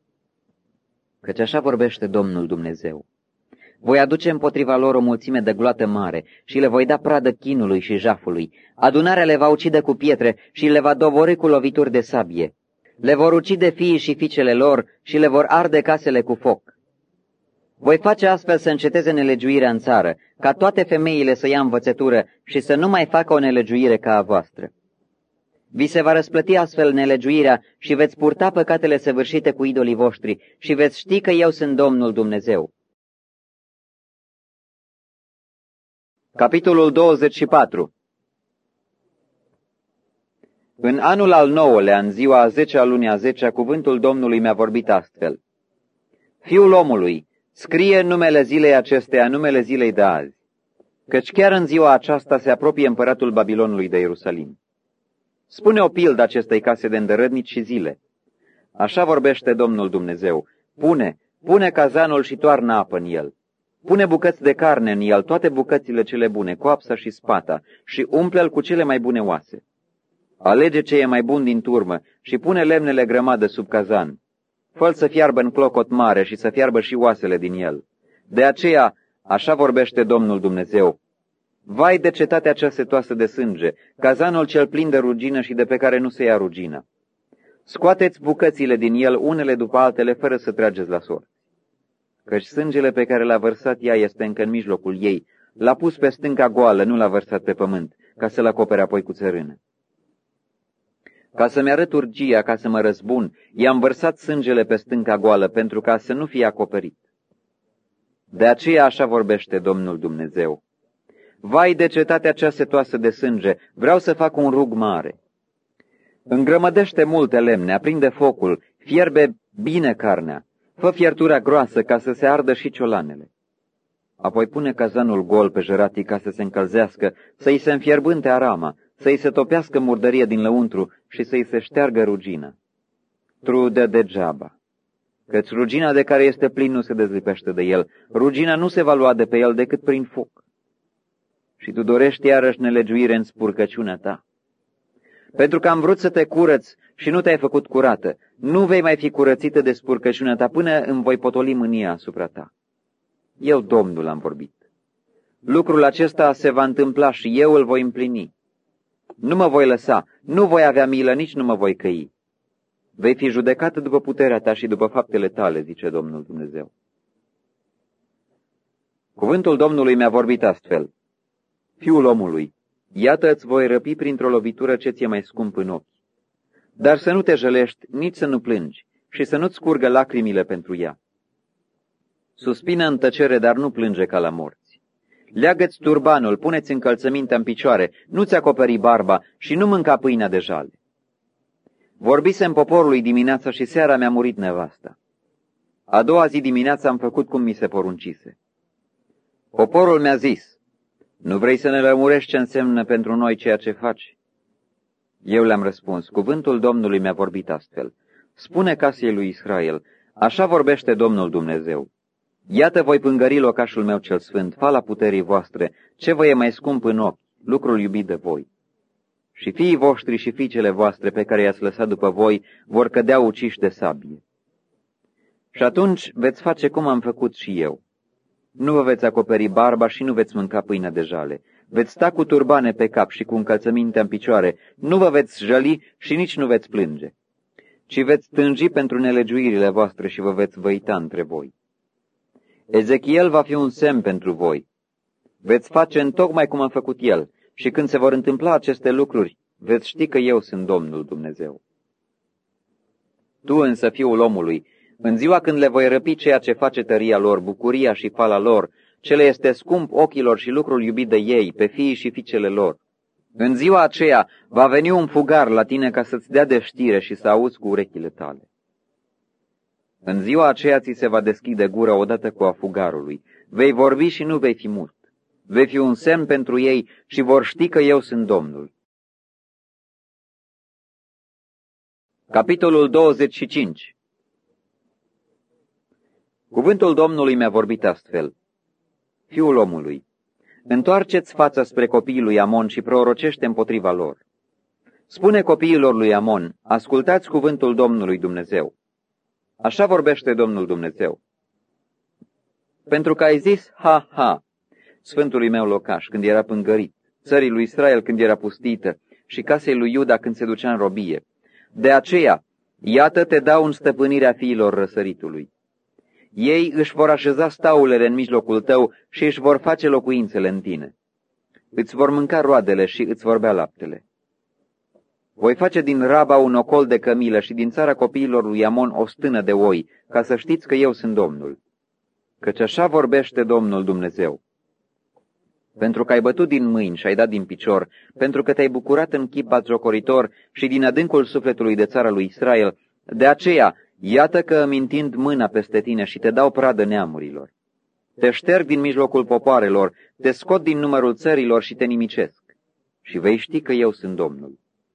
Căci așa vorbește Domnul Dumnezeu. Voi aduce împotriva lor o mulțime de gloată mare și le voi da pradă chinului și jafului. Adunarea le va ucide cu pietre și le va doborî cu lovituri de sabie. Le vor ucide fiii și fiicele lor și le vor arde casele cu foc. Voi face astfel să înceteze nelegiuirea în țară, ca toate femeile să ia învățătură și să nu mai facă o nelegiuire ca a voastră. Vi se va răsplăti astfel nelegiuirea și veți purta păcatele săvârșite cu idolii voștri și veți ști că eu sunt Domnul Dumnezeu. Capitolul douăzeci și patru. În anul al nouălea, în ziua a zecea lunii a zecea, cuvântul Domnului mi-a vorbit astfel. Fiul omului, scrie numele zilei acesteia, numele zilei de azi, căci chiar în ziua aceasta se apropie împăratul Babilonului de Ierusalim. Spune o pildă acestei case de îndărătnici și zile. Așa vorbește Domnul Dumnezeu. Pune, pune cazanul și toarnă apă în el. Pune bucăți de carne în el, toate bucățile cele bune, coapsa și spata, și umple-l cu cele mai bune oase. Alege ce e mai bun din turmă și pune lemnele grămadă sub cazan. Fă-l să fiarbă în clocot mare și să fiarbă și oasele din el. De aceea, așa vorbește Domnul Dumnezeu. Vai de cetatea cea setoasă de sânge, cazanul cel plin de rugină și de pe care nu se ia rugină. Scoateți bucățile din el unele după altele fără să trageți la sor. Căci sângele pe care l-a vărsat ea este încă în mijlocul ei, l-a pus pe stânca goală, nu l-a vărsat pe pământ, ca să-l acopere apoi cu țărână. Ca să-mi arăt urgia, ca să mă răzbun, i-am vărsat sângele pe stânca goală, pentru ca să nu fie acoperit. De aceea așa vorbește Domnul Dumnezeu. Vai de cetatea cea setoasă de sânge, vreau să fac un rug mare. Îngrămădește multe lemne, aprinde focul, fierbe bine carnea, fă fiertura groasă ca să se ardă și ciolanele. Apoi pune cazanul gol pe jăratii ca să se încălzească, să-i se înfierbânte arama, să-i se topească murdărie din lăuntru și să-i se șteargă rugina. Trudă degeaba, căci rugina de care este plin nu se dezlipește de el, rugina nu se va lua de pe el decât prin foc. Și tu dorești iarăși nelegiuire în spurcăciunea ta. Pentru că am vrut să te curăț și nu te-ai făcut curată. Nu vei mai fi curățită de spurcăciunea ta până îmi voi potoli mânia asupra ta. Eu, Domnul, am vorbit. Lucrul acesta se va întâmpla și eu îl voi împlini. Nu mă voi lăsa, nu voi avea milă, nici nu mă voi căi. Vei fi judecată după puterea ta și după faptele tale, zice Domnul Dumnezeu. Cuvântul Domnului mi-a vorbit astfel. Fiul omului, iată îți voi răpi printr-o lovitură ce ți-e mai scump în ochi. Dar să nu te jălești, nici să nu plângi și să nu-ți curgă lacrimile pentru ea. Suspină în tăcere, dar nu plânge ca la morți. Leagă-ți turbanul, pune-ți încălțămintea în picioare, nu-ți acoperi barba și nu mânca pâinea de jale. Vorbisem poporului dimineața și seara mi-a murit nevasta. A doua zi dimineața am făcut cum mi se poruncise. Poporul mi-a zis, nu vrei să ne lămurești ce înseamnă pentru noi ceea ce faci? Eu le-am răspuns, cuvântul Domnului mi-a vorbit astfel. Spune casei lui Israel, așa vorbește Domnul Dumnezeu. Iată voi pângări locașul meu cel sfânt, fala puterii voastre, ce vă e mai scump în ochi, lucrul iubit de voi. Și fiii voștri și fiicele voastre pe care i-ați lăsat după voi vor cădea uciși de sabie. Și atunci veți face cum am făcut și eu. Nu vă veți acoperi barba și nu veți mânca pâinea de jale. Veți sta cu turbane pe cap și cu încălțămintea în picioare, nu vă veți jăli și nici nu veți plânge, ci veți tânji pentru nelegiuirile voastre și vă veți văita între voi. Ezechiel va fi un semn pentru voi. Veți face întocmai cum a făcut el și când se vor întâmpla aceste lucruri, veți ști că eu sunt Domnul Dumnezeu. Tu însă, fiul omului, în ziua când le voi răpi ceea ce face tăria lor, bucuria și fala lor, ce le este scump ochilor și lucrul iubit de ei, pe fiii și fiicele lor, în ziua aceea va veni un fugar la tine ca să-ți dea de știre și să auzi cu urechile tale. În ziua aceea ți se va deschide gura odată cu a fugarului. Vei vorbi și nu vei fi mut. Vei fi un semn pentru ei și vor ști că eu sunt Domnul. Capitolul douăzeci și cinci. Cuvântul Domnului mi-a vorbit astfel. Fiul omului, întoarceți fața spre copiii lui Amon și prorocește împotriva lor. Spune copiilor lui Amon, ascultați cuvântul Domnului Dumnezeu. Așa vorbește Domnul Dumnezeu. Pentru că ai zis, ha, ha, sfântului meu locaș când era pângărit, țării lui Israel când era pustită și casei lui Iuda când se ducea în robie. De aceea, iată te dau în stăpânirea fiilor răsăritului. Ei își vor așeza staulele în mijlocul tău și își vor face locuințele în tine. Îți vor mânca roadele și îți vor bea laptele. Voi face din Raba un ocol de cămilă și din țara copiilor lui Amon o stână de oi, ca să știți că eu sunt Domnul. Căci așa vorbește Domnul Dumnezeu. Pentru că ai bătut din mâini și ai dat din picior, pentru că te-ai bucurat în chip batjocoritor și din adâncul sufletului de țara lui Israel, de aceea, iată că îmi întind mâna peste tine și te dau pradă neamurilor. Te șterg din mijlocul popoarelor, te scot din numărul țărilor și te nimicesc. Și vei ști că eu sunt Domnul.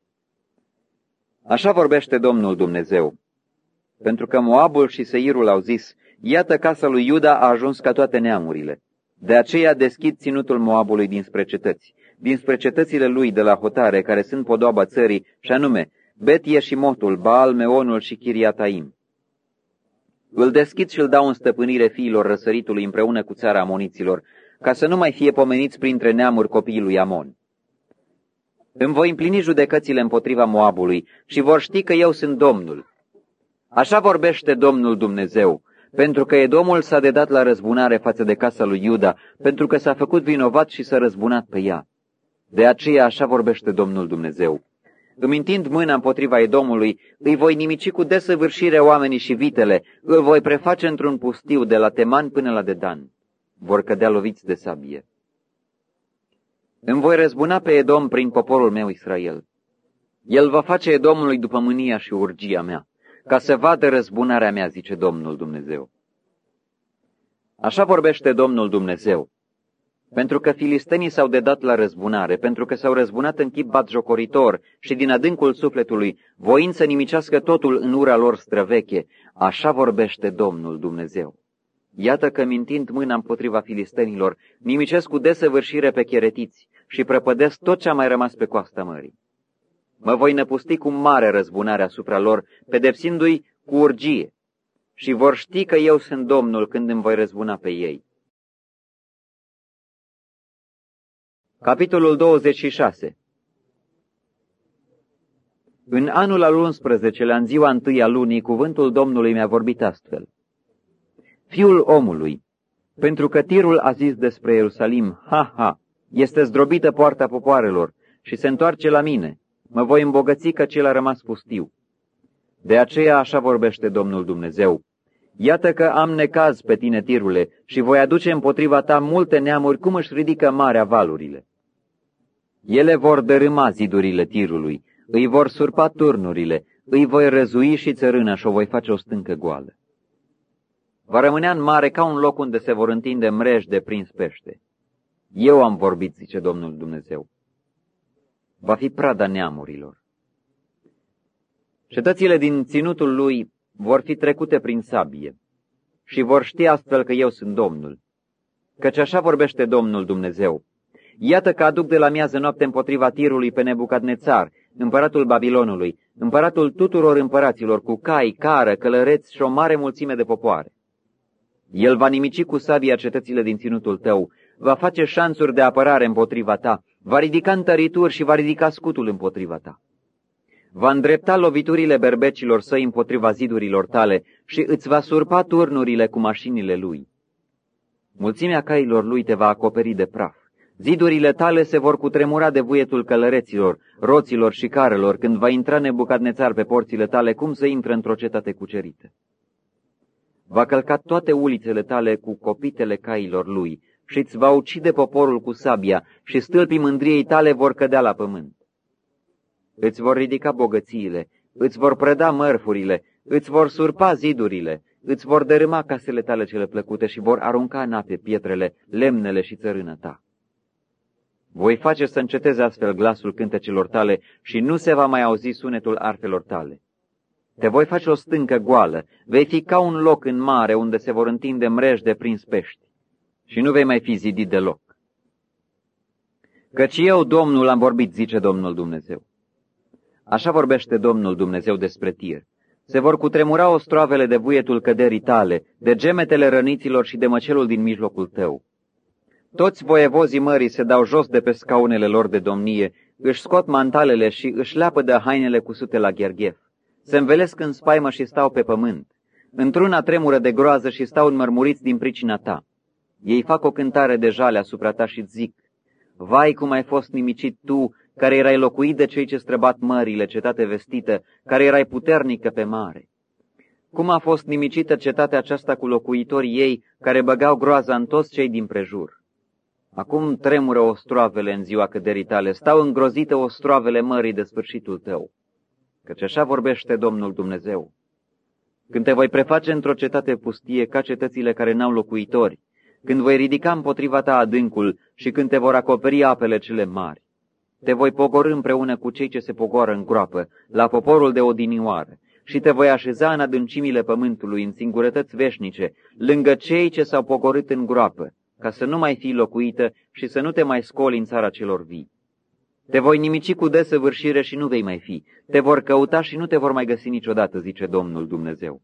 Așa vorbește Domnul Dumnezeu. Pentru că Moabul și Seirul au zis, iată casa lui Iuda a ajuns ca toate neamurile. De aceea deschid ținutul Moabului dinspre cetăți, dinspre cetățile lui de la hotare, care sunt podoaba țării, și anume Bet Yeșimotul, Baal Meonul și Chiriataim. Îl deschid și îl dau în stăpânire fiilor răsăritului împreună cu țara amoniților, ca să nu mai fie pomeniți printre neamuri copiii lui Amon. Îmi voi împlini judecățile împotriva Moabului și vor ști că eu sunt Domnul. Așa vorbește Domnul Dumnezeu, pentru că Edomul s-a dedat la răzbunare față de casa lui Iuda, pentru că s-a făcut vinovat și s-a răzbunat pe ea. De aceea așa vorbește Domnul Dumnezeu. Îmi întind mâna împotriva Edomului, îi voi nimici cu desăvârșire oamenii și vitele, îl voi preface într-un pustiu de la Teman până la Dedan. Vor cădea loviți de sabie. Îmi voi răzbuna pe Edom prin poporul meu Israel. El va face Edomului după mânia și urgia mea, ca să vadă răzbunarea mea, zice Domnul Dumnezeu. Așa vorbește Domnul Dumnezeu. Pentru că filistenii s-au dedat la răzbunare, pentru că s-au răzbunat în chip batjocoritor și din adâncul sufletului, voind să nimicească totul în ura lor străveche, așa vorbește Domnul Dumnezeu. Iată că, mintind mâna împotriva filistenilor, nimicesc cu desăvârșire pe cheretiți și prăpădesc tot ce a mai rămas pe coasta mării. Mă voi năpusti cu mare răzbunare asupra lor, pedepsindu-i cu urgie, și vor ști că eu sunt Domnul când îmi voi răzbuna pe ei. Capitolul douăzeci și șase. În anul al unsprezecelea, în ziua întâi a lunii, cuvântul Domnului mi-a vorbit astfel. Fiul omului, pentru că Tirul a zis despre Ierusalim, ha, ha, este zdrobită poarta popoarelor și se întoarce la mine, mă voi îmbogăți că cel a rămas pustiu. De aceea așa vorbește Domnul Dumnezeu. Iată că am necaz pe tine, Tirule, și voi aduce împotriva ta multe neamuri, cum își ridică marea valurile. Ele vor dărâma zidurile Tirului, îi vor surpa turnurile, îi voi răzui și țărână și o voi face o stâncă goală. Va rămânea în mare ca un loc unde se vor întinde mreji de prins pește. Eu am vorbit, zice Domnul Dumnezeu. Va fi prada neamurilor. Cetățile din ținutul lui vor fi trecute prin sabie și vor ști astfel că eu sunt Domnul. Căci așa vorbește Domnul Dumnezeu. Iată că aduc de la miază noapte împotriva Tirului pe Nebucadnețar, împăratul Babilonului, împăratul tuturor împăraților, cu cai, cară, călăreți și o mare mulțime de popoare. El va nimici cu sabia cetățile din ținutul tău, va face șanțuri de apărare împotriva ta, va ridica întărituri și va ridica scutul împotriva ta. Va îndrepta loviturile berbecilor săi împotriva zidurilor tale și îți va surpa turnurile cu mașinile lui. Mulțimea cailor lui te va acoperi de praf. Zidurile tale se vor cutremura de vuietul călăreților, roților și carelor, când va intra Nebucadnețar pe porțile tale, cum să intră într-o cetate cucerită. Va călca toate ulițele tale cu copitele cailor lui și îți va ucide poporul cu sabia și stâlpii mândriei tale vor cădea la pământ. Îți vor ridica bogățiile, îți vor prăda mărfurile, îți vor surpa zidurile, îți vor dărâma casele tale cele plăcute și vor arunca în ape pietrele, lemnele și țărână ta. Voi face să înceteze astfel glasul cântecelor tale și nu se va mai auzi sunetul arfelor tale. Te voi face o stâncă goală, vei fi ca un loc în mare unde se vor întinde mreji de prins pești și nu vei mai fi zidit deloc. Căci eu, Domnul, am vorbit, zice Domnul Dumnezeu. Așa vorbește Domnul Dumnezeu despre Tir. Se vor cutremura ostroavele de vuietul căderii tale, de gemetele răniților și de măcelul din mijlocul tău. Toți voievozii mării se dau jos de pe scaunele lor de domnie, își scot mantalele și își leapă de hainele cusute la gherghef. Se învelesc în spaimă și stau pe pământ. Într-una tremură de groază și stau înmărmuriți din pricina ta. Ei fac o cântare de jale asupra ta și zic, vai cum ai fost nimicit tu, care erai locuit de cei ce străbat mările, cetate vestită, care erai puternică pe mare. Cum a fost nimicită cetatea aceasta cu locuitorii ei, care băgau groaza în toți cei din prejur. Acum tremură ostroavele în ziua căderii tale, stau îngrozite ostroavele mării de sfârșitul tău. Căci așa vorbește Domnul Dumnezeu. Când te voi preface într-o cetate pustie ca cetățile care n-au locuitori, când voi ridica împotriva ta adâncul și când te vor acoperi apele cele mari, te voi pogorî împreună cu cei ce se pogoară în groapă, la poporul de odinioară, și te voi așeza în adâncimile pământului, în singurătăți veșnice, lângă cei ce s-au pogorât în groapă, ca să nu mai fii locuită și să nu te mai scoli în țara celor vii. Te voi nimici cu desăvârșire și nu vei mai fi. Te vor căuta și nu te vor mai găsi niciodată, zice Domnul Dumnezeu.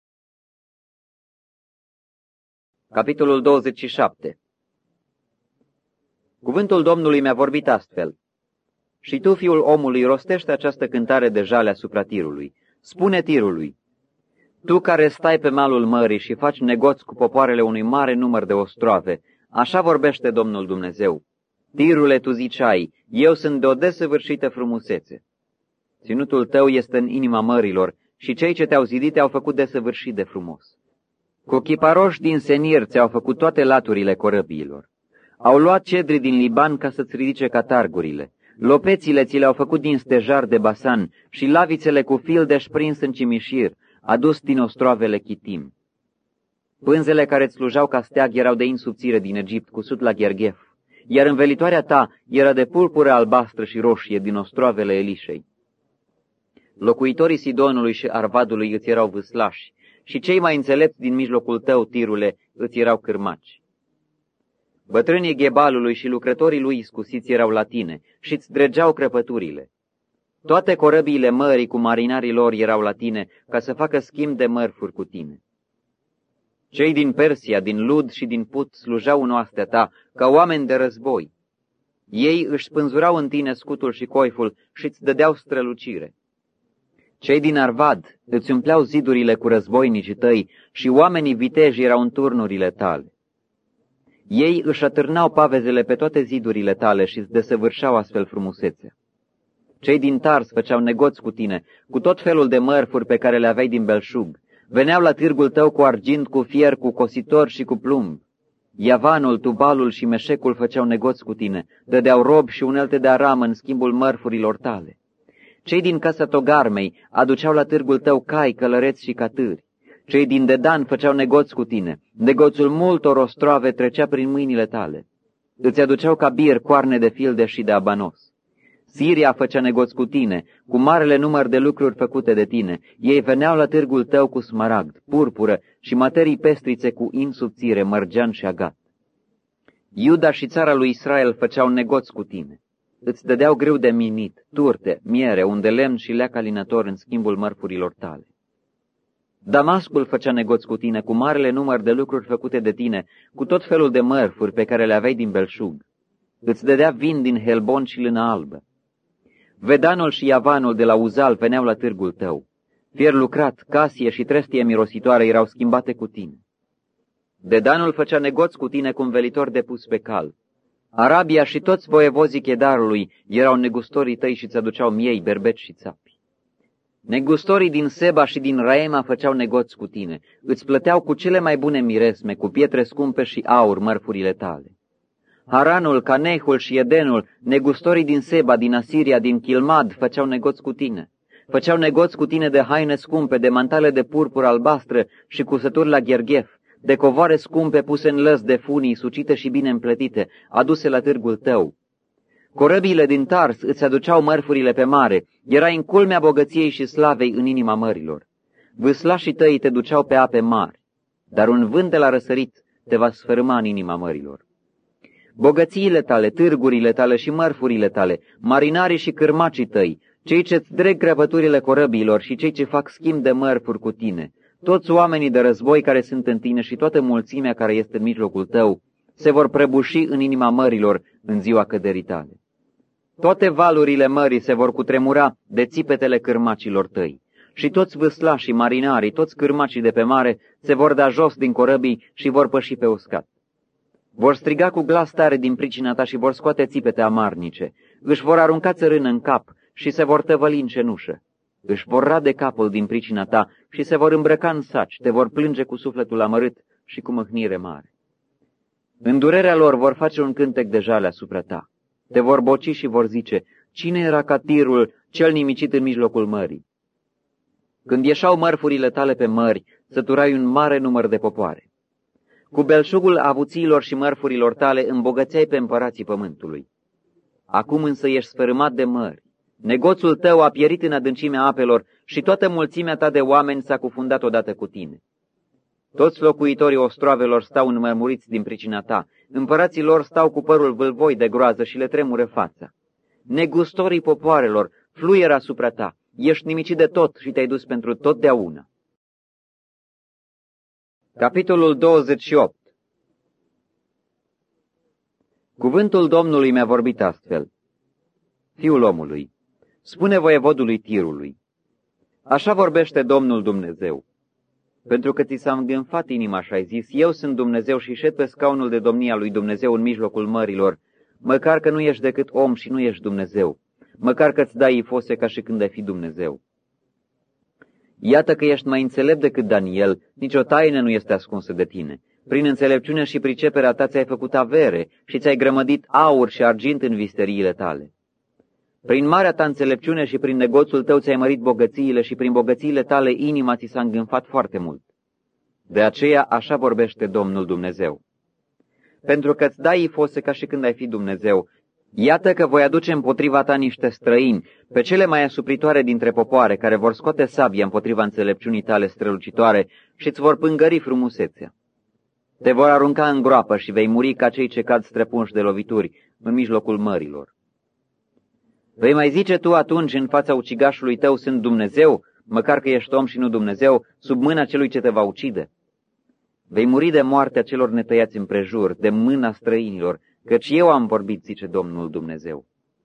Capitolul douăzeci și șapte. Cuvântul Domnului mi-a vorbit astfel. Și tu, fiul omului, rostește această cântare de jale asupra Tirului. Spune Tirului, tu care stai pe malul mării și faci negoți cu popoarele unui mare număr de ostroave, așa vorbește Domnul Dumnezeu. Tirule, tu ziceai, eu sunt de o desăvârșită frumusețe. Ținutul tău este în inima mărilor și cei ce te-au zidit te-au făcut desăvârșit de frumos. Cu chiparoși din senir ți-au făcut toate laturile corăbiilor. Au luat cedri din Liban ca să-ți ridice catargurile. Lopețile ți le-au făcut din stejar de Basan și lavițele cu fildeș prins în cimișir, adus din ostroavele Chitim. Pânzele care îți slujau ca steag erau de insubțire din Egipt, cusut la gherghef, iar învelitoarea ta era de pulpură albastră și roșie din ostroavele Elișei. Locuitorii Sidonului și Arvadului îți erau vâslași și cei mai înțelepți din mijlocul tău, Tirule, îți erau cârmaci. Bătrânii Ghebalului și lucrătorii lui iscusiți erau la tine și îți dregeau crăpăturile. Toate corăbiile mării cu marinarii lor erau la tine, ca să facă schimb de mărfuri cu tine. Cei din Persia, din Lud și din Put slujau în oastea ta, ca oameni de război. Ei își spânzurau în tine scutul și coiful și îți dădeau strălucire. Cei din Arvad îți umpleau zidurile cu războinicii tăi și oamenii viteji erau în turnurile tale. Ei își atârnau pavezele pe toate zidurile tale și îți desăvârșeau astfel frumusețea. Cei din Tars făceau negoți cu tine, cu tot felul de mărfuri pe care le aveai din belșug. Veneau la târgul tău cu argint, cu fier, cu cositor și cu plumb. Iavanul, Tubalul și Meșecul făceau negoți cu tine, dădeau robi și unelte de aramă în schimbul mărfurilor tale. Cei din casa Togarmei aduceau la târgul tău cai, călăreți și catâri. Cei din Dedan făceau negoți cu tine, negoțul multor ostroave trecea prin mâinile tale. Îți aduceau ca bir coarne de filde și de abanos. Siria făcea negoți cu tine, cu marele număr de lucruri făcute de tine. Ei veneau la târgul tău cu smaragd, purpură și materii pestrițe cu in subțire, mărgean și agat. Iuda și țara lui Israel făceau negoți cu tine. Îți dădeau grâu de minit, turte, miere, un de lemn și leac alinător în schimbul mărfurilor tale. Damascul făcea negoți cu tine, cu marele număr de lucruri făcute de tine, cu tot felul de mărfuri pe care le aveai din belșug. Îți dădea vin din Helbon și lână albă. Vedanul și Iavanul de la Uzal veneau la târgul tău. Fier lucrat, casie și trestie mirositoare erau schimbate cu tine. Dedanul făcea negoți cu tine cu un velitor de pus pe cal. Arabia și toți voievozii Chedarului erau negustorii tăi și îți aduceau miei, berbeci și țapi. Negustorii din Seba și din Raema făceau negoți cu tine. Îți plăteau cu cele mai bune miresme, cu pietre scumpe și aur mărfurile tale. Haranul, Canehul și Edenul, negustorii din Seba, din Asiria, din Chilmad, făceau negoți cu tine. Făceau negoți cu tine de haine scumpe, de mantale de purpură albastră și cusături la gherghef, de covoare scumpe puse în lăs de funii, sucite și bine împletite, aduse la târgul tău. Corăbiile din Tars îți aduceau mărfurile pe mare, erai în culmea bogăției și slavei în inima mărilor. Vâslașii tăi te duceau pe ape mari, dar un vânt de la răsărit te va sfărâma în inima mărilor. Bogățiile tale, târgurile tale și mărfurile tale, marinarii și cârmacii tăi, cei ce-ți dreg crăpăturile corăbiilor și cei ce fac schimb de mărfuri cu tine, toți oamenii de război care sunt în tine și toată mulțimea care este în mijlocul tău, se vor prăbuși în inima mărilor în ziua căderii tale. Toate valurile mării se vor cutremura de țipetele cârmacilor tăi și toți vâslașii, marinarii, toți cârmacii de pe mare se vor da jos din corăbii și vor păși pe uscat. Vor striga cu glas tare din pricina ta și vor scoate țipete amarnice, își vor arunca țărână în cap și se vor tăvăli în cenușă. Își vor rade capul din pricina ta și se vor îmbrăca în saci, te vor plânge cu sufletul amărât și cu mâhnire mare. În durerea lor vor face un cântec de jale asupra ta. Te vor boci și vor zice, cine era ca tirul cel nimicit în mijlocul mării? Când ieșau mărfurile tale pe mări, săturai un mare număr de popoare. Cu belșugul avuțiilor și mărfurilor tale îmbogățeai pe împărații pământului. Acum însă ești sfărâmat de mări. Negoțul tău a pierit în adâncimea apelor și toată mulțimea ta de oameni s-a cufundat odată cu tine. Toți locuitorii ostroavelor stau înmărmuriți din pricina ta, împărații lor stau cu părul vâlvoi de groază și le tremură fața. Negustorii popoarelor fluieră asupra ta, ești nimicit de tot și te-ai dus pentru totdeauna. Capitolul douăzeci și opt. Cuvântul Domnului mi-a vorbit astfel. Fiul omului, spune voievodului Tirului, așa vorbește Domnul Dumnezeu, pentru că ți s-a îngânfat inima și ai zis, eu sunt Dumnezeu și șed pe scaunul de domnia lui Dumnezeu în mijlocul mărilor, măcar că nu ești decât om și nu ești Dumnezeu, măcar că îți dai ifose ca și când ai fi Dumnezeu. Iată că ești mai înțelept decât Daniel, nicio taină nu este ascunsă de tine. Prin înțelepciune și priceperea ta ți-ai făcut avere și ți-ai grămădit aur și argint în visteriile tale. Prin marea ta înțelepciune și prin negoțul tău ți-ai mărit bogățiile și prin bogățiile tale inima ți s-a îngânfat foarte mult. De aceea așa vorbește Domnul Dumnezeu. Pentru că îți dai ifose ca și când ai fi Dumnezeu, iată că voi aduce împotriva ta niște străini, pe cele mai asupritoare dintre popoare, care vor scoate sabia împotriva înțelepciunii tale strălucitoare și îți vor pângări frumusețea. Te vor arunca în groapă și vei muri ca cei ce cad străpunși de lovituri în mijlocul mărilor. Vei mai zice tu atunci în fața ucigașului tău, sunt Dumnezeu, măcar că ești om și nu Dumnezeu, sub mâna celui ce te va ucide? Vei muri de moartea celor netăiați împrejur, de mâna străinilor, căci eu am vorbit, zice Domnul Dumnezeu.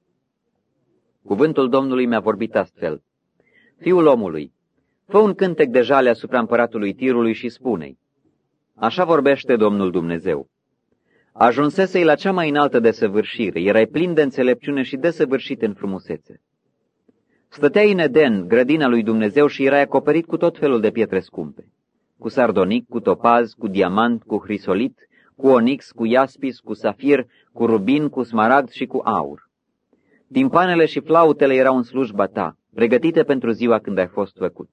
Cuvântul Domnului mi-a vorbit astfel: Fiul omului, fă un cântec de jale asupra împăratului Tirului și spune-i: Așa vorbește Domnul Dumnezeu. Ajunsesei la cea mai înaltă desăvârșire, erai plin de înțelepciune și desăvârșit în frumusețe. Stăteai în Eden, grădina lui Dumnezeu, și erai acoperit cu tot felul de pietre scumpe, cu sardonic, cu topaz, cu diamant, cu hrisolit, cu onix, cu iaspis, cu safir, cu rubin, cu smaragd și cu aur. Timpanele și flautele erau în slujba ta, pregătite pentru ziua când ai fost făcut.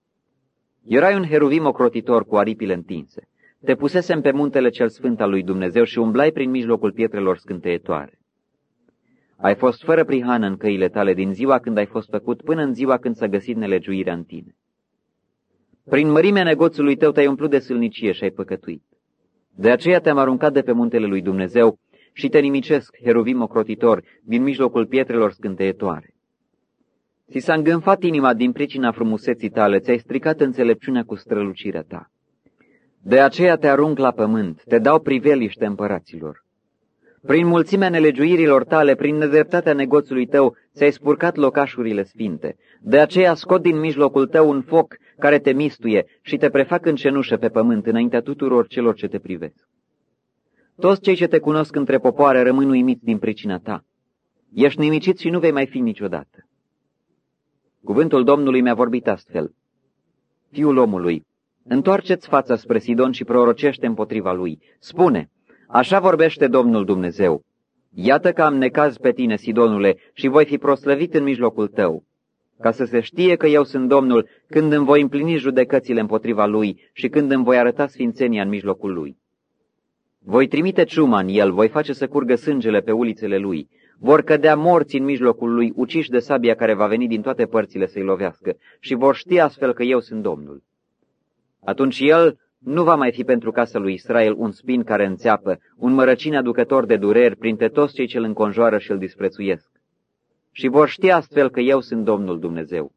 Erai un heruvim ocrotitor cu aripile întinse. Te pusesem pe muntele cel sfânt al lui Dumnezeu și umblai prin mijlocul pietrelor scânteietoare. Ai fost fără prihană în căile tale din ziua când ai fost făcut până în ziua când s-a găsit nelegiuirea în tine. Prin mărimea negoțului tău te-ai umplut de sâlnicie și ai păcătuit. De aceea te-am aruncat de pe muntele lui Dumnezeu și te nimicesc, heruvim ocrotitor, din mijlocul pietrelor scânteietoare. Ți s-a îngânfat inima din pricina frumuseții tale, ți-ai stricat înțelepciunea cu strălucirea ta. De aceea te arunc la pământ, te dau priveliște împăraților. Prin mulțimea nelegiuirilor tale, prin nedreptatea negoțului tău, ți-ai spurcat locașurile sfinte. De aceea scot din mijlocul tău un foc care te mistuie și te prefac în cenușă pe pământ înaintea tuturor celor ce te privesc. Toți cei ce te cunosc între popoare rămân uimiți din pricina ta. Ești nimicit și nu vei mai fi niciodată. Cuvântul Domnului mi-a vorbit astfel: Fiul omului, întoarce-ți fața spre Sidon și prorocește împotriva lui. Spune: Așa vorbește Domnul Dumnezeu. Iată că am necaz pe tine, Sidonule, și voi fi proslăvit în mijlocul tău, ca să se știe că eu sunt Domnul, când îmi voi împlini judecățile împotriva lui și când îmi voi arăta sfințenia în mijlocul lui. Voi trimite ciuma în el, voi face să curgă sângele pe ulițele lui. Vor cădea morți în mijlocul lui, uciși de sabia care va veni din toate părțile să-i lovească, și vor ști astfel că eu sunt Domnul. Atunci el nu va mai fi pentru casa lui Israel un spin care înțeapă, un mărăcine aducător de dureri printre toți cei ce îl înconjoară și îl disprețuiesc. Și vor ști astfel că eu sunt Domnul Dumnezeu.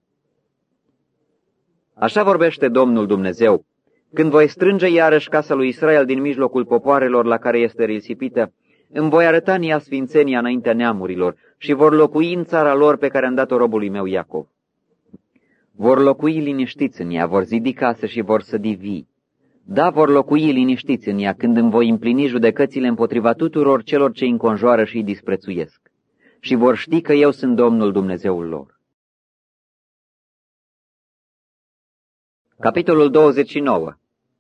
Așa vorbește Domnul Dumnezeu: când voi strânge iarăși casa lui Israel din mijlocul popoarelor la care este risipită, îmi voi arăta în ea sfințenia înaintea neamurilor și vor locui în țara lor pe care am dat-o robului meu Iacov. Vor locui liniștiți în ea, vor zidi case și vor sădi vii. Da, vor locui liniștiți în ea când îmi voi împlini judecățile împotriva tuturor celor ce îi înconjoară și îi disprețuiesc. Și vor ști că eu sunt Domnul Dumnezeul lor. Capitolul douăzeci și nouă.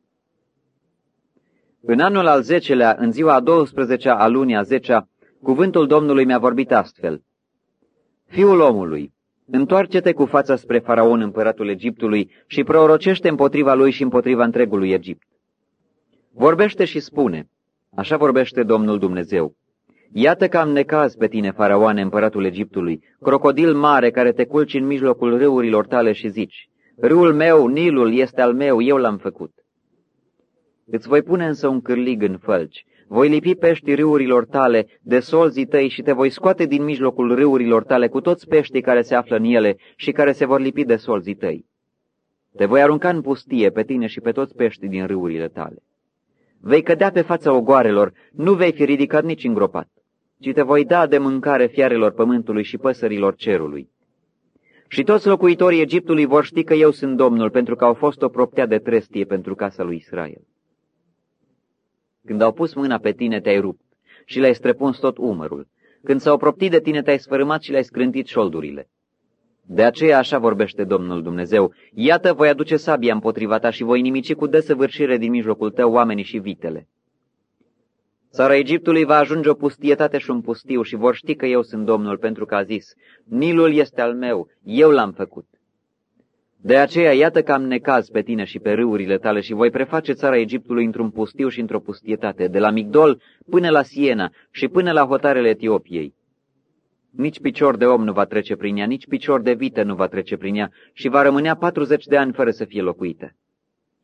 În anul al zecelea, în ziua a douăsprezecea a lunii a zecea, cuvântul Domnului mi-a vorbit astfel: Fiul omului, întoarce-te cu fața spre Faraon, împăratul Egiptului, și prorocește împotriva lui și împotriva întregului Egipt. Vorbește și spune: Așa vorbește Domnul Dumnezeu. Iată că am necaz pe tine, Faraoane, împăratul Egiptului, crocodil mare care te culci în mijlocul râurilor tale și zici: Râul meu, Nilul, este al meu, eu l-am făcut. Îți voi pune însă un cârlig în fălci, voi lipi peștii râurilor tale de solzii tăi și te voi scoate din mijlocul râurilor tale cu toți peștii care se află în ele și care se vor lipi de solzii tăi. Te voi arunca în pustie pe tine și pe toți peștii din râurile tale. Vei cădea pe fața ogoarelor, nu vei fi ridicat nici îngropat, ci te voi da de mâncare fiarelor pământului și păsărilor cerului. Și toți locuitorii Egiptului vor ști că eu sunt Domnul, pentru că au fost o proptea de trestie pentru casa lui Israel. Când au pus mâna pe tine, te-ai rupt și le-ai străpuns tot umărul. Când s-au proptit de tine, te-ai sfărâmat și le-ai scrântit șoldurile. De aceea așa vorbește Domnul Dumnezeu: Iată, voi aduce sabia împotriva ta și voi nimici cu desăvârșire din mijlocul tău oamenii și vitele. Țara Egiptului va ajunge o pustietate și un pustiu și vor ști că eu sunt Domnul, pentru că a zis: Nilul este al meu, eu l-am făcut. De aceea, iată că am necaz pe tine și pe râurile tale și voi preface țara Egiptului într-un pustiu și într-o pustietate, de la Migdol până la Siena și până la hotarele Etiopiei. Nici picior de om nu va trece prin ea, nici picior de vită nu va trece prin ea și va rămânea patruzeci de ani fără să fie locuită.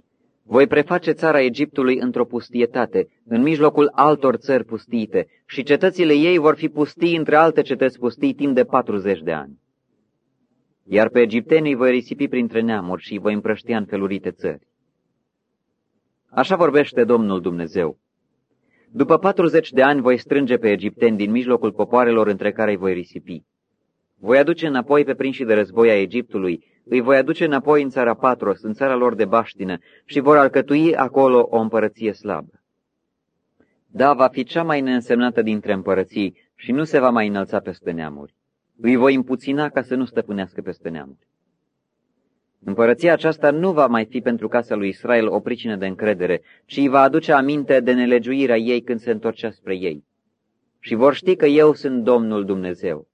Voi preface țara Egiptului într-o pustietate, în mijlocul altor țări pustiite, și cetățile ei vor fi pustii între alte cetăți pustii timp de patruzeci de ani. Iar pe egipteni îi voi risipi printre neamuri și îi voi împrăștia în felurite țări. Așa vorbește Domnul Dumnezeu. După patruzeci de ani voi strânge pe egipteni din mijlocul popoarelor între care îi voi risipi. Voi aduce înapoi pe prinșii de război a Egiptului, îi voi aduce înapoi în țara Patros, în țara lor de baștină, și vor alcătui acolo o împărăție slabă. Da, va fi cea mai neînsemnată dintre împărății și nu se va mai înălța peste neamuri. Îi voi împuțina ca să nu stăpânească peste neamuri. Împărăția aceasta nu va mai fi pentru casa lui Israel o pricină de încredere, ci îi va aduce aminte de nelegiuirea ei când se întorcea spre ei. Și vor ști că eu sunt Domnul Dumnezeu.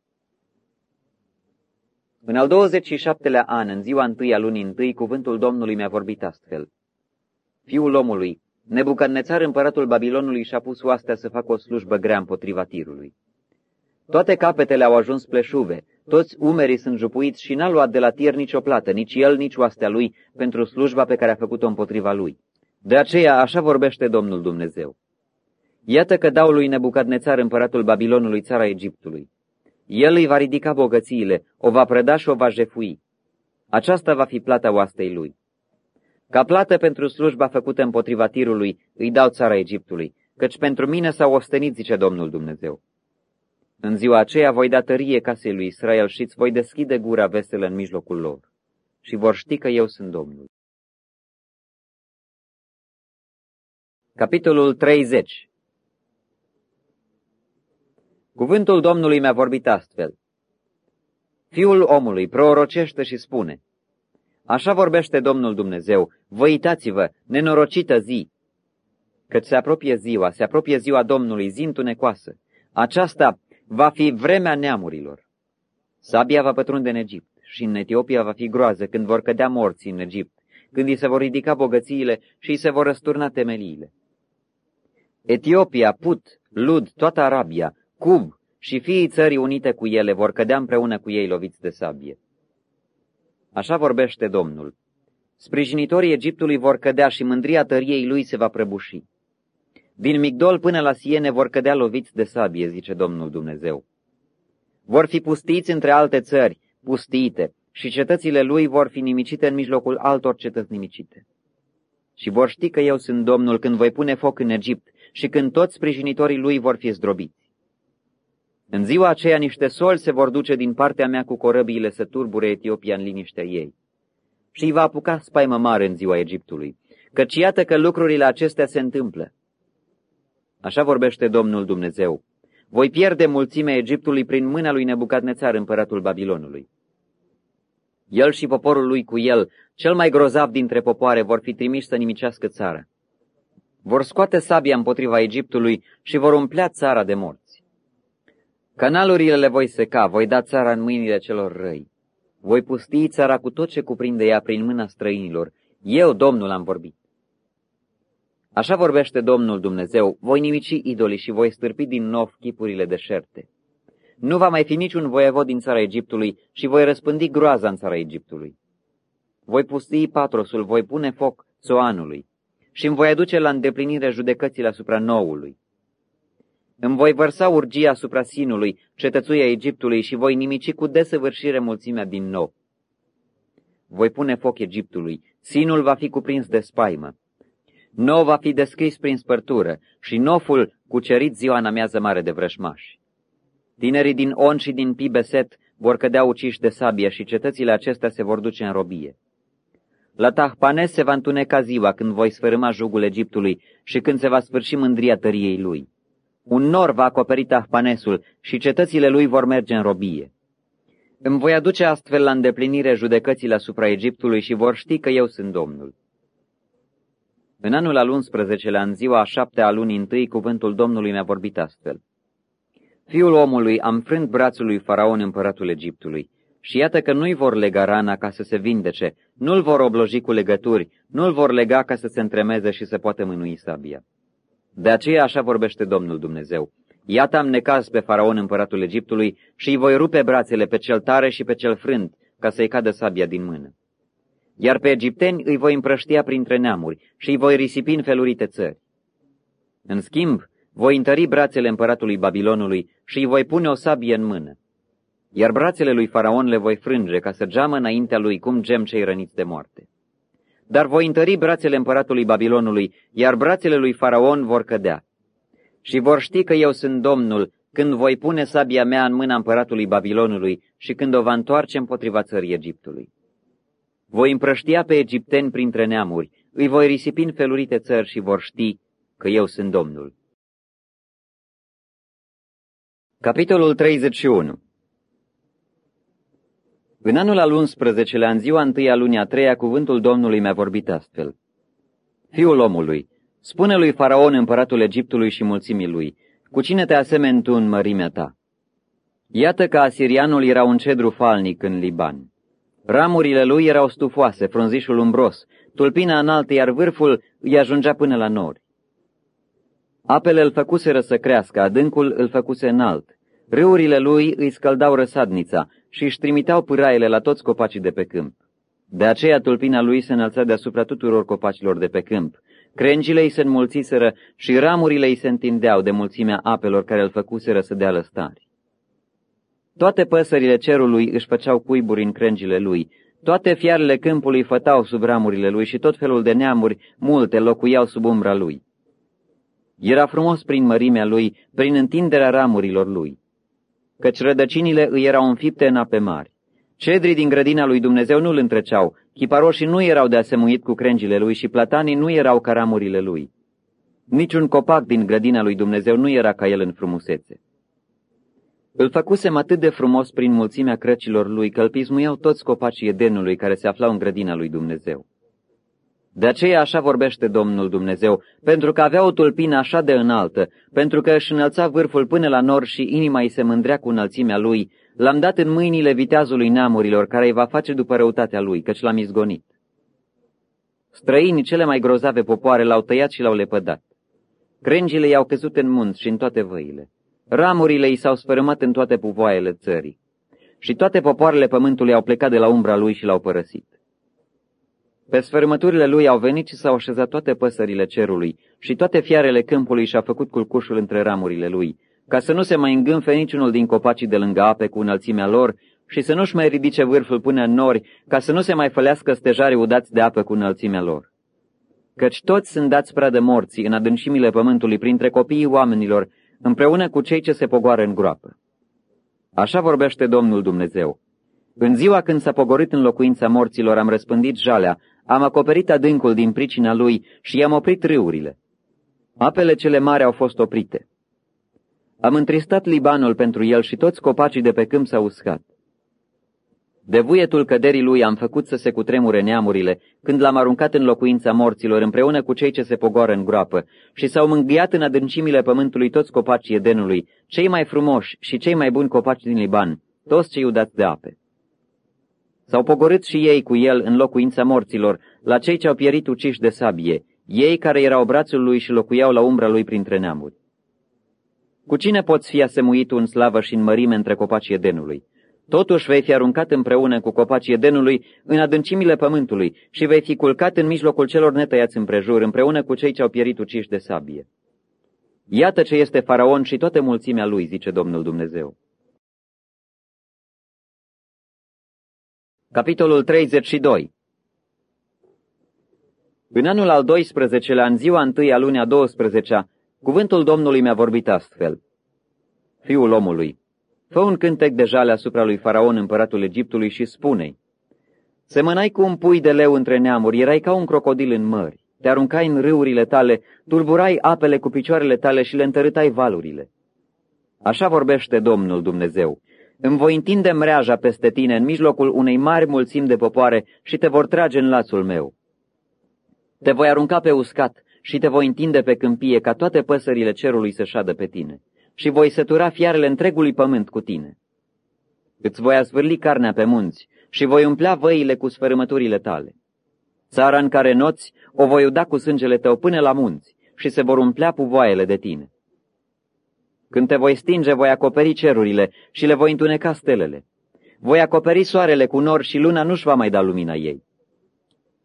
În al douăzeci și șaptelea an, în ziua întâi a lunii întâi, cuvântul Domnului mi-a vorbit astfel. Fiul omului, Nebucadnețar, împăratul Babilonului, și-a pus oastea să facă o slujbă grea împotriva Tirului. Toate capetele au ajuns pleșuve, toți umerii sunt jupuiți și n-a luat de la Tir nicio plată, nici el, nici oastea lui, pentru slujba pe care a făcut-o împotriva lui. De aceea, așa vorbește Domnul Dumnezeu. Iată că dau lui Nebucadnețar, împăratul Babilonului, țara Egiptului. El îi va ridica bogățiile, o va preda și o va jefui. Aceasta va fi plata oastei lui. Ca plată pentru slujba făcută împotriva Tirului, îi dau țara Egiptului, căci pentru mine s-au ostenit, zice Domnul Dumnezeu. În ziua aceea voi da tărie casei lui Israel și îți voi deschide gura veselă în mijlocul lor și vor ști că eu sunt Domnul. Capitolul treizeci. Cuvântul Domnului mi-a vorbit astfel. Fiul omului, prorocește și spune, așa vorbește Domnul Dumnezeu, văitați-vă, nenorocită zi, căci se apropie ziua, se apropie ziua Domnului, zi întunecoasă. Aceasta va fi vremea neamurilor. Sabia va pătrunde în Egipt și în Etiopia va fi groază când vor cădea morții în Egipt, când îi se vor ridica bogățiile și îi se vor răsturna temeliile. Etiopia, Put, Lud, toată Arabia, Cub și fiii țării unite cu ele vor cădea împreună cu ei loviți de sabie. Așa vorbește Domnul. Sprijinitorii Egiptului vor cădea și mândria tăriei lui se va prăbuși. Din Migdol până la Siene vor cădea loviți de sabie, zice Domnul Dumnezeu. Vor fi pustiți între alte țări, pustiite, și cetățile lui vor fi nimicite în mijlocul altor cetăți nimicite. Și vor ști că eu sunt Domnul când voi pune foc în Egipt și când toți sprijinitorii lui vor fi zdrobiți. În ziua aceea niște soli se vor duce din partea mea cu corăbiile să turbure Etiopia în liniștea ei. Și îi va apuca spaimă mare în ziua Egiptului, căci iată că lucrurile acestea se întâmplă. Așa vorbește Domnul Dumnezeu. Voi pierde mulțimea Egiptului prin mâna lui Nebucadnețar, împăratul Babilonului. El și poporul lui cu el, cel mai grozav dintre popoare, vor fi trimiși să nimicească țara. Vor scoate sabia împotriva Egiptului și vor umplea țara de morți. Canalurile le voi seca, voi da țara în mâinile celor răi. Voi pustii țara cu tot ce cuprinde ea prin mâna străinilor. Eu, Domnul, am vorbit. Așa vorbește Domnul Dumnezeu, voi nimici idolii și voi stârpi din nou chipurile deșerte. Nu va mai fi niciun voievod din țara Egiptului și voi răspândi groaza în țara Egiptului. Voi pustii Patrosul, voi pune foc Țoanului și îmi voi aduce la îndeplinire judecățile asupra Noului. Îmi voi vărsa urgia asupra Sinului, cetățuia Egiptului, și voi nimici cu desăvârșire mulțimea din nou. Voi pune foc Egiptului, Sinul va fi cuprins de spaimă. Nou va fi descris prin spărtură și Noful cucerit ziua în amiază mare de vrășmași. Tinerii din On și din Pibeset vor cădea uciși de sabie și cetățile acestea se vor duce în robie. La Tahpanes se va întuneca ziua când voi sfărâma jugul Egiptului și când se va sfârși mândria tăriei lui. Un nor va acoperi Tahpanesul și cetățile lui vor merge în robie. Îmi voi aduce astfel la îndeplinire judecățile asupra Egiptului și vor ști că eu sunt Domnul. În anul al unsprezecelea, în ziua a șaptea a lunii întâi, cuvântul Domnului mi-a vorbit astfel. Fiul omului, am frânt brațul lui Faraon, împăratul Egiptului, și iată că nu-i vor lega rana ca să se vindece, nu-l vor obloji cu legături, nu-l vor lega ca să se întremeze și să poată mânui sabia. De aceea așa vorbește Domnul Dumnezeu. Iată am necaz pe Faraon, împăratul Egiptului, și îi voi rupe brațele pe cel tare și pe cel frânt, ca să-i cadă sabia din mână. iar pe egipteni îi voi împrăștia printre neamuri și îi voi risipi în felurite țări. În schimb, voi întări brațele împăratului Babilonului și îi voi pune o sabie în mână, iar brațele lui Faraon le voi frânge ca să geamă înaintea lui cum gem cei răniți de moarte. Dar voi întări brațele împăratului Babilonului, iar brațele lui Faraon vor cădea. Și vor ști că eu sunt Domnul, când voi pune sabia mea în mâna împăratului Babilonului și când o va întoarce împotriva țării Egiptului. Voi împrăștia pe egipteni printre neamuri, îi voi risipi în felurite țări și vor ști că eu sunt Domnul. Capitolul treizeci și unu. În anul al unsprezecelea, în ziua întâi a lunii a treia, cuvântul Domnului mi-a vorbit astfel. Fiul omului, spune lui Faraon, împăratul Egiptului și mulțimii lui, cu cine te asemeni tu în mărimea ta? Iată că asirianul era un cedru falnic în Liban. Ramurile lui erau stufoase, frunzișul umbros, tulpina înaltă, iar vârful îi ajungea până la nori. Apele îl făcuseră să crească, adâncul îl făcuse înalt. Râurile lui îi scăldau răsadnița și își trimiteau pâraiele la toți copacii de pe câmp. De aceea tulpina lui se înălța deasupra tuturor copacilor de pe câmp. Crengile îi se înmulțiseră și ramurile îi se întindeau de mulțimea apelor care îl făcuseră să dea lăstari. Toate păsările cerului își făceau cuiburi în crengile lui, toate fiarele câmpului fătau sub ramurile lui și tot felul de neamuri multe locuiau sub umbra lui. Era frumos prin mărimea lui, prin întinderea ramurilor lui, căci rădăcinile îi erau înfipte în ape mari. Cedrii din grădina lui Dumnezeu nu îl întreceau, chiparoșii nu erau de asemuit cu crengile lui și platanii nu erau ca ramurile lui. Niciun copac din grădina lui Dumnezeu nu era ca el în frumusețe. Îl făcusem atât de frumos prin mulțimea crăcilor lui, că îl pismuiau toți copacii Edenului care se aflau în grădina lui Dumnezeu. De aceea așa vorbește Domnul Dumnezeu, pentru că avea o tulpină așa de înaltă, pentru că își înălța vârful până la nor și inima îi se mândrea cu înălțimea lui, l-am dat în mâinile viteazului neamurilor, care îi va face după răutatea lui, căci l-am izgonit. Străinii, cele mai grozave popoare, l-au tăiat și l-au lepădat. Crengile i-au căzut în munți și în toate văile. Ramurile i s-au sfărâmat în toate puvoaiele țării. Și toate popoarele pământului au plecat de la umbra lui și l-au părăsit. Pe sfărâmăturile lui au venit și s-au așezat toate păsările cerului și toate fiarele câmpului și-a făcut culcușul între ramurile lui, ca să nu se mai îngânfe niciunul din copacii de lângă ape cu înălțimea lor și să nu-și mai ridice vârful până în nori, ca să nu se mai fălească stejarii udați de apă cu înălțimea lor. Căci toți sunt dați pradă morții în adâncimile pământului printre copiii oamenilor, împreună cu cei ce se pogoară în groapă. Așa vorbește Domnul Dumnezeu. În ziua când s-a pogorât în locuința morților, am răspândit jalea, am acoperit adâncul din pricina lui și i-am oprit râurile. Apele cele mari au fost oprite. Am întristat Libanul pentru el și toți copacii de pe câmp s-au uscat. De vuietul căderii lui am făcut să se cutremure neamurile, când l-am aruncat în locuința morților împreună cu cei ce se pogoară în groapă, și s-au mângâiat în adâncimile pământului toți copacii Edenului, cei mai frumoși și cei mai buni copaci din Liban, toți cei udați de ape. S-au pogorât și ei cu el în locuința morților, la cei ce au pierit uciși de sabie, ei care erau brațul lui și locuiau la umbra lui printre neamuri. Cu cine poți fi asemuit în slavă și în mărime între copacii Edenului? Totuși vei fi aruncat împreună cu copacii Edenului în adâncimile pământului și vei fi culcat în mijlocul celor netăiați împrejur, împreună cu cei ce au pierit uciși de sabie. Iată ce este Faraon și toată mulțimea lui, zice Domnul Dumnezeu. Capitolul treizeci și doi. În anul al doisprezecelea, în ziua întâi a lunii a douăsprezecea, cuvântul Domnului mi-a vorbit astfel. Fiul omului, fă un cântec de jale asupra lui Faraon, împăratul Egiptului, și spune-i: semănai cu un pui de leu între neamuri, erai ca un crocodil în mări, te aruncai în râurile tale, tulburai apele cu picioarele tale și le întărâtai valurile. Așa vorbește Domnul Dumnezeu. Îmi voi întinde mreaja peste tine în mijlocul unei mari mulțimi de popoare și te vor trage în lațul meu. Te voi arunca pe uscat și te voi întinde pe câmpie ca toate păsările cerului să șadă pe tine și voi sătura fiarele întregului pământ cu tine. Îți voi asvârli carnea pe munți și voi umplea văile cu sfărâmăturile tale. Țara în care noți o voi uda cu sângele tău până la munți și se vor umplea puvoaiele de tine. Când te voi stinge, voi acoperi cerurile și le voi întuneca stelele. Voi acoperi soarele cu nori și luna nu-și va mai da lumina ei.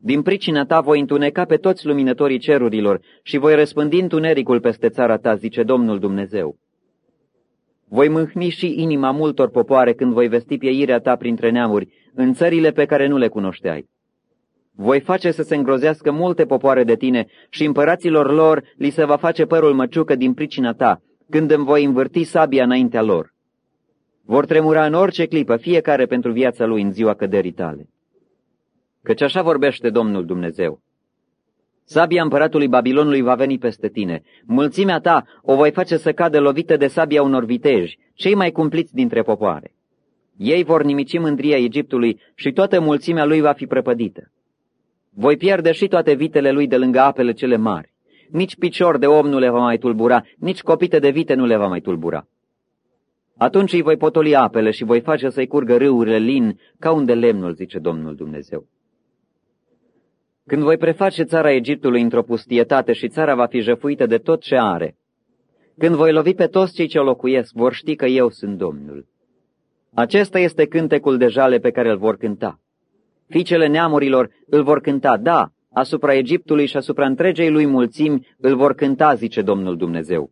Din pricina ta voi întuneca pe toți luminătorii cerurilor și voi răspândi întunericul peste țara ta, zice Domnul Dumnezeu. Voi mâhni și inima multor popoare când voi vesti pieirea ta printre neamuri, în țările pe care nu le cunoșteai. Voi face să se îngrozească multe popoare de tine și împăraților lor li se va face părul măciucă din pricina ta, când îmi voi învârti sabia înaintea lor. Vor tremura în orice clipă, fiecare pentru viața lui în ziua căderii tale. Căci așa vorbește Domnul Dumnezeu. Sabia împăratului Babilonului va veni peste tine. Mulțimea ta o voi face să cadă lovită de sabia unor viteji, cei mai cumpliți dintre popoare. Ei vor nimici mândria Egiptului și toată mulțimea lui va fi prăpădită. Voi pierde și toate vitele lui de lângă apele cele mari. Nici picior de om nu le va mai tulbura, nici copite de vite nu le va mai tulbura. Atunci îi voi potoli apele și voi face să-i curgă râurile lin ca unde lemnul, zice Domnul Dumnezeu. Când voi preface țara Egiptului într-o pustietate și țara va fi jăfuită de tot ce are, când voi lovi pe toți cei ce o locuiesc, vor ști că eu sunt Domnul. Acesta este cântecul de jale pe care îl vor cânta. Fiicele neamurilor îl vor cânta, da, asupra Egiptului și asupra întregei lui mulțimi îl vor cânta, zice Domnul Dumnezeu.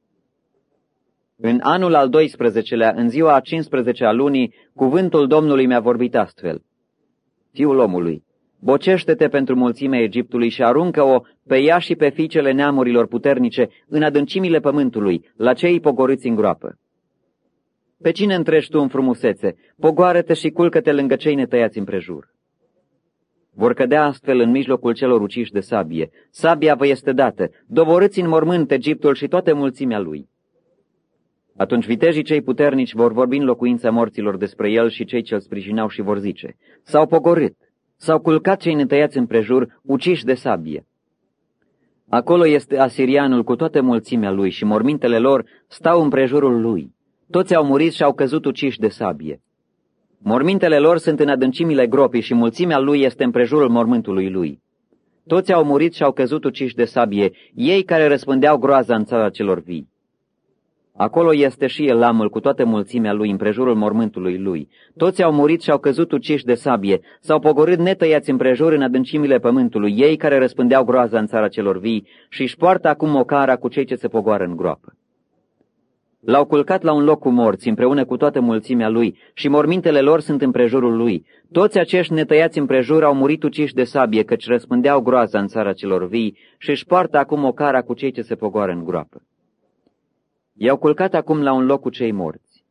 În anul al doisprezecelea, în ziua a cincizecea a lunii, cuvântul Domnului mi-a vorbit astfel. Fiul omului, bocește-te pentru mulțimea Egiptului și aruncă-o pe ea și pe fiicele neamurilor puternice în adâncimile pământului, la cei pogorâți în groapă. Pe cine întrești tu în frumusețe? Pogoară-te și culcă-te lângă cei netăiați împrejur. Vor cădea astfel în mijlocul celor uciși de sabie. Sabia vă este dată, doborâți în mormânt Egiptul și toată mulțimea lui. Atunci vitejii cei puternici vor vorbi în locuința morților despre el și cei ce îl sprijinau și vor zice, s-au pogorât, s-au culcat cei netăiați împrejur, uciși de sabie. Acolo este asirianul cu toată mulțimea lui și mormintele lor stau împrejurul lui. Toți au murit și au căzut uciși de sabie. Mormintele lor sunt în adâncimile gropii și mulțimea lui este împrejurul mormântului lui. Toți au murit și au căzut uciși de sabie, ei care răspândeau groaza în țara celor vii. Acolo este și Elamul cu toată mulțimea lui împrejurul mormântului lui. Toți au murit și au căzut uciși de sabie, s-au pogorât netăiați împrejur în adâncimile pământului, ei care răspândeau groaza în țara celor vii și își poartă acum ocara cu cei ce se pogoară în groapă. L-au culcat la un loc cu morți împreună cu toată mulțimea lui și mormintele lor sunt împrejurul lui. Toți acești netăiați împrejur au murit uciși de sabie, căci răspândeau groaza în țara celor vii și își poartă acum ocara cu cei ce se pogoară în groapă. I-au culcat acum la un loc cu cei morți.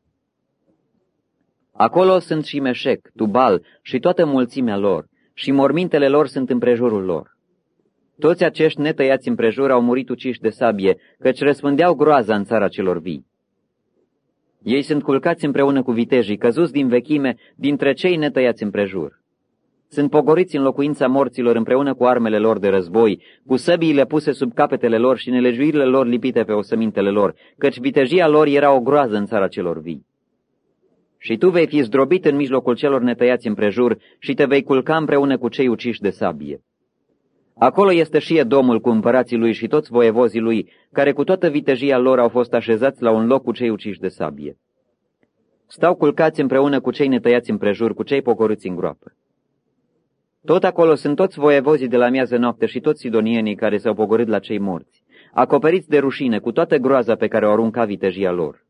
Acolo sunt și Meșec, Tubal și toată mulțimea lor, și mormintele lor sunt împrejurul lor. Toți acești netăiați împrejur au murit uciși de sabie, căci răspândeau groaza în țara celor vii. Ei sunt culcați împreună cu vitejii, căzuți din vechime, dintre cei netăiați împrejur. Sunt pogoriți în locuința morților împreună cu armele lor de război, cu săbiile puse sub capetele lor și nelegiuirile lor lipite pe osemintele lor, căci vitejia lor era o groază în țara celor vii. Și tu vei fi zdrobit în mijlocul celor netăiați împrejur și te vei culca împreună cu cei uciși de sabie. Acolo este și Edomul cu împărații lui și toți voievozii lui, care cu toată vitejia lor au fost așezați la un loc cu cei uciși de sabie. Stau culcați împreună cu cei netăiați împrejur, cu cei pogorâți în groapă. Tot acolo sunt toți voievozii de la miază noapte și toți sidonienii care s-au pogorât la cei morți, acoperiți de rușine cu toată groaza pe care o arunca vitejia lor.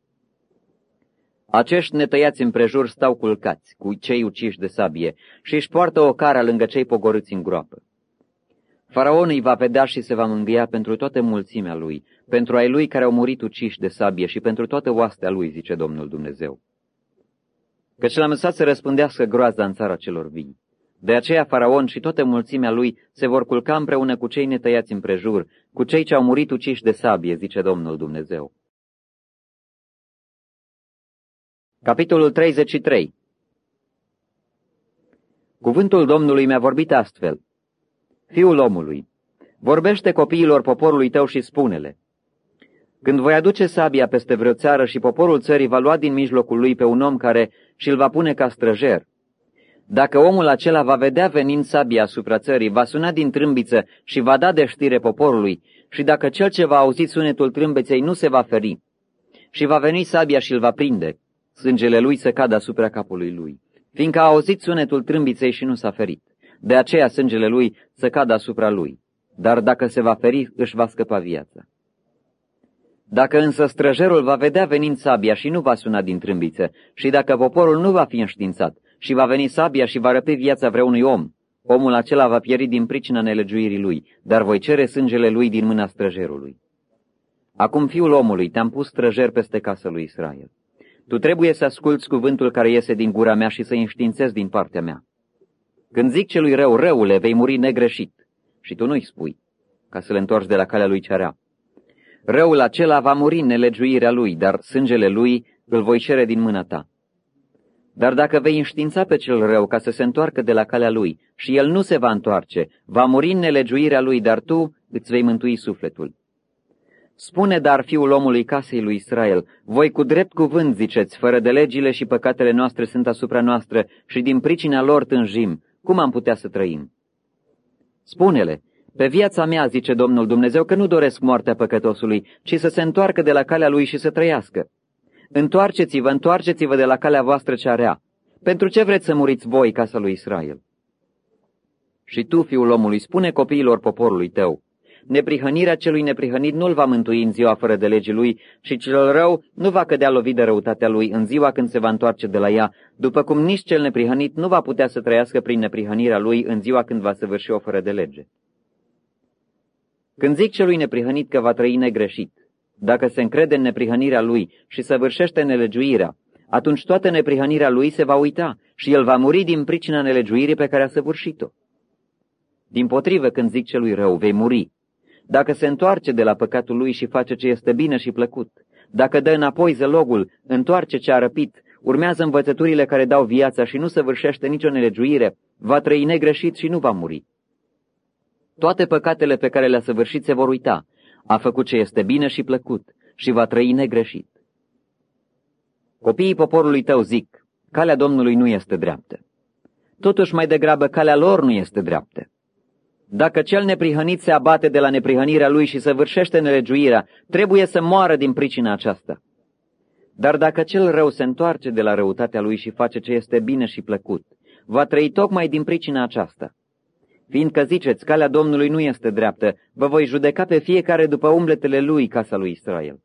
Acești netăiați împrejur stau culcați cu cei uciși de sabie și își poartă ocara lângă cei pogorâți în groapă. Faraon îi va vedea și se va mângâia pentru toată mulțimea lui, pentru ai lui care au murit uciși de sabie și pentru toată oastea lui, zice Domnul Dumnezeu. Căci l-am lăsat să răspândească groaza în țara celor vii. De aceea Faraon și toată mulțimea lui se vor culca împreună cu cei netăiați împrejur, cu cei ce au murit uciși de sabie, zice Domnul Dumnezeu. Capitolul treizeci și trei. Cuvântul Domnului mi-a vorbit astfel. Fiul omului, vorbește copiilor poporului tău și spune-le. Când voi aduce sabia peste vreo țară și poporul țării va lua din mijlocul lui pe un om care și-l va pune ca străjer, dacă omul acela va vedea venind sabia asupra țării, va suna din trâmbiță și va da de știre poporului, și dacă cel ce va auzi sunetul trâmbeței nu se va feri, și va veni sabia și îl va prinde, sângele lui să cadă asupra capului lui, fiindcă a auzit sunetul trâmbiței și nu s-a ferit. de aceea sângele lui să cadă asupra lui, dar dacă se va feri, își va scăpa viața. Dacă însă străjerul va vedea venind sabia și nu va suna din trâmbiță, și dacă poporul nu va fi înștiințat și va veni sabia și va răpi viața vreunui om, omul acela va pieri din pricina nelegiuirii lui, dar voi cere sângele lui din mâna străjerului. Acum, fiul omului, te-am pus străjer peste casa lui Israel. Tu trebuie să asculți cuvântul care iese din gura mea și să-i înștiințezi din partea mea. Când zic celui rău, răule, vei muri negreșit, și tu nu-i spui, ca să le întorci de la calea lui cea rea. Răul acela va muri în nelegiuirea lui, dar sângele lui îl voi cere din mâna ta. Dar dacă vei înștiința pe cel rău ca să se întoarcă de la calea lui și el nu se va întoarce, va muri în nelegiuirea lui, dar tu îți vei mântui sufletul. Spune dar fiul omului casei lui Israel, voi cu drept cuvânt ziceți, fără de legile și păcatele noastre sunt asupra noastră și din pricina lor tânjim, cum am putea să trăim? Spune-le, pe viața mea, zice Domnul Dumnezeu, că nu doresc moartea păcătosului, ci să se întoarcă de la calea lui și să trăiască. Întoarceți-vă, întoarceți-vă de la calea voastră cea rea. Pentru ce vreți să muriți voi, casa lui Israel? Și tu, fiul omului, spune copiilor poporului tău, neprihănirea celui neprihănit nu-l va mântui în ziua fără de legii lui și cel rău nu va cădea lovit de răutatea lui în ziua când se va întoarce de la ea, după cum nici cel neprihănit nu va putea să trăiască prin neprihănirea lui în ziua când va săvârși o fără de lege. Când zic celui neprihănit că va trăi negreșit, dacă se încrede în neprihănirea lui și săvârșește nelegiuirea, atunci toată neprihănirea lui se va uita și el va muri din pricina nelegiuirii pe care a săvârșit-o. Dimpotrivă, când zic celui rău, vei muri, dacă se întoarce de la păcatul lui și face ce este bine și plăcut, dacă dă înapoi zălogul, întoarce ce a răpit, urmează învățăturile care dau viața și nu săvârșește nicio nelegiuire, va trăi negreșit și nu va muri. Toate păcatele pe care le-a săvârșit se vor uita, a făcut ce este bine și plăcut și va trăi negreșit. Copiii poporului tău zic, calea Domnului nu este dreaptă. Totuși mai degrabă calea lor nu este dreaptă. Dacă cel neprihănit se abate de la neprihănirea lui și săvârșește nelegiuirea, trebuie să moară din pricina aceasta. Dar dacă cel rău se întoarce de la răutatea lui și face ce este bine și plăcut, va trăi tocmai din pricina aceasta. Fiindcă ziceți, calea Domnului nu este dreaptă, vă voi judeca pe fiecare după umbletele lui, casa lui Israel.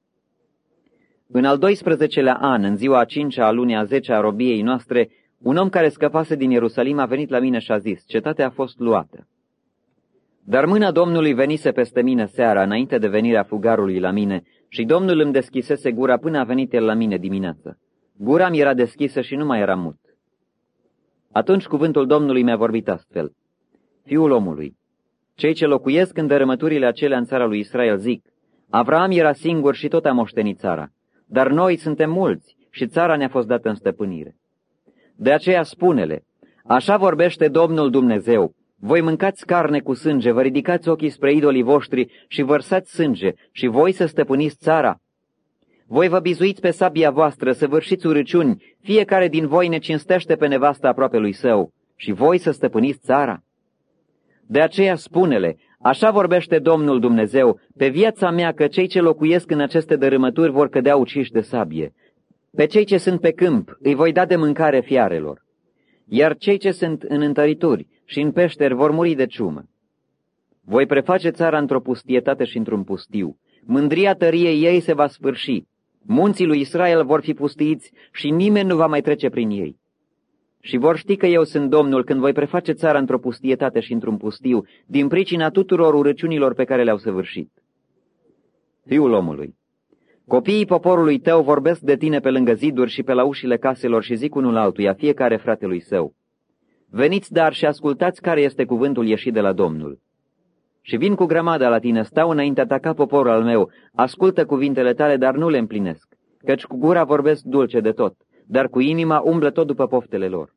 În al doisprezecelea an, în ziua a cincea a lunii a zecea a robiei noastre, un om care scăpase din Ierusalim a venit la mine și a zis, cetatea a fost luată. Dar mâna Domnului venise peste mine seara, înainte de venirea fugarului la mine, și Domnul îmi deschisese gura până a venit el la mine dimineață. Gura mi era deschisă și nu mai era mut. Atunci cuvântul Domnului mi-a vorbit astfel. Fiul omului, cei ce locuiesc în dărâmăturile acelea în țara lui Israel zic, Avraam era singur și tot a moștenit țara, dar noi suntem mulți și țara ne-a fost dată în stăpânire. De aceea spune-le, așa vorbește Domnul Dumnezeu, voi mâncați carne cu sânge, vă ridicați ochii spre idolii voștri și vărsați sânge și voi să stăpâniți țara. Voi vă bizuiți pe sabia voastră, să vârșiți urăciuni, fiecare din voi ne cinstește pe nevasta aproapelui său și voi să stăpâniți țara. De aceea spune-le, așa vorbește Domnul Dumnezeu, pe viața mea că cei ce locuiesc în aceste dărâmături vor cădea uciși de sabie. Pe cei ce sunt pe câmp îi voi da de mâncare fiarelor, iar cei ce sunt în întărituri și în peșteri vor muri de ciumă. Voi preface țara într-o pustietate și într-un pustiu. Mândria tăriei ei se va sfârși. Munții lui Israel vor fi pustiiți și nimeni nu va mai trece prin ei. Și vor ști că eu sunt Domnul când voi preface țara într-o pustietate și într-un pustiu, din pricina tuturor urăciunilor pe care le-au săvârșit. Fiul omului, copiii poporului tău vorbesc de tine pe lângă ziduri și pe la ușile caselor și zic unul altuia, fiecare fratelui său. Veniți dar și ascultați care este cuvântul ieșit de la Domnul. Și vin cu grămada la tine, stau înaintea ta ca poporul al meu, ascultă cuvintele tale, dar nu le împlinesc, căci cu gura vorbesc dulce de tot, dar cu inima umblă tot după poftele lor.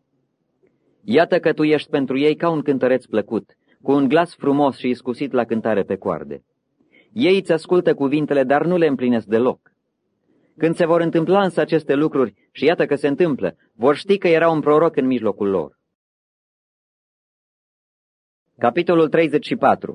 Iată că tu ești pentru ei ca un cântăreț plăcut, cu un glas frumos și iscusit la cântare pe coarde. Ei îți ascultă cuvintele, dar nu le împlinesc deloc. Când se vor întâmpla însă aceste lucruri, și iată că se întâmplă, vor ști că era un proroc în mijlocul lor. Capitolul treizeci și patru.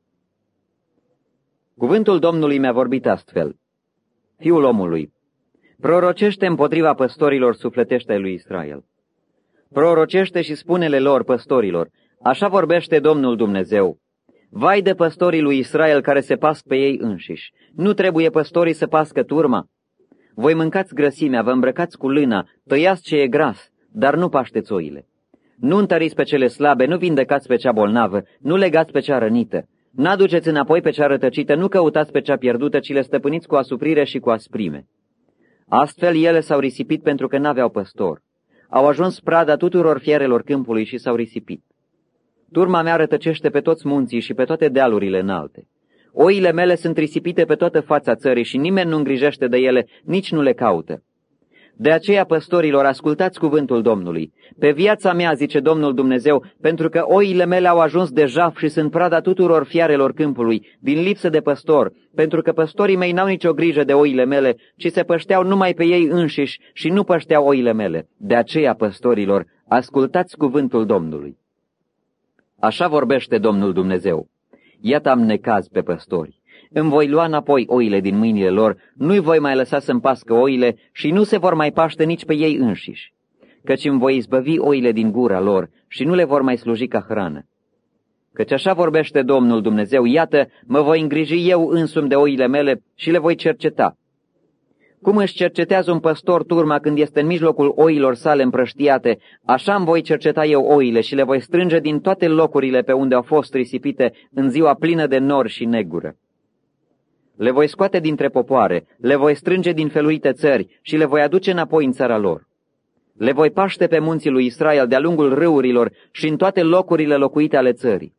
Cuvântul Domnului mi-a vorbit astfel. Fiul omului, prorocește împotriva păstorilor sufletești ai lui Israel. Prorocește și spune-le lor, păstorilor, Așa vorbește Domnul Dumnezeu. Vai de păstorii lui Israel care se pasc pe ei înșiși. Nu trebuie păstorii să pască turma? Voi mâncați grăsimea, vă îmbrăcați cu lâna, tăiați ce e gras, dar nu pașteți oile. Nu întăriți pe cele slabe, nu vindecați pe cea bolnavă, nu legați pe cea rănită. N-aduceți înapoi pe cea rătăcită, nu căutați pe cea pierdută, ci le stăpâniți cu asuprire și cu asprime. Astfel ele s-au risipit pentru că n-aveau păstor. Au ajuns prada tuturor fierelor câmpului și s-au risipit. Turma mea rătăcește pe toți munții și pe toate dealurile înalte. Oile mele sunt risipite pe toată fața țării și nimeni nu îngrijește de ele, nici nu le caută. De aceea, păstorilor, ascultați cuvântul Domnului. Pe viața mea, zice Domnul Dumnezeu, pentru că oile mele au ajuns de jaf și sunt prada tuturor fiarelor câmpului, din lipsă de păstor, pentru că păstorii mei n-au nicio grijă de oile mele, ci se pășteau numai pe ei înșiși și nu pășteau oile mele. De aceea, păstorilor, ascultați cuvântul Domnului. Așa vorbește Domnul Dumnezeu. Iată am necaz pe păstori. Îmi voi lua înapoi oile din mâinile lor, nu-i voi mai lăsa să-mi pască oile și nu se vor mai paște nici pe ei înșiși, căci îmi voi izbăvi oile din gura lor și nu le vor mai sluji ca hrană. Căci așa vorbește Domnul Dumnezeu, iată, mă voi îngriji eu însumi de oile mele și le voi cerceta. Cum își cercetează un păstor turma când este în mijlocul oilor sale împrăștiate, așa îmi voi cerceta eu oile și le voi strânge din toate locurile pe unde au fost risipite în ziua plină de nori și negură. Le voi scoate dintre popoare, le voi strânge din feluite țări și le voi aduce înapoi în țara lor. Le voi paște pe munții lui Israel de-a lungul râurilor și în toate locurile locuite ale țării.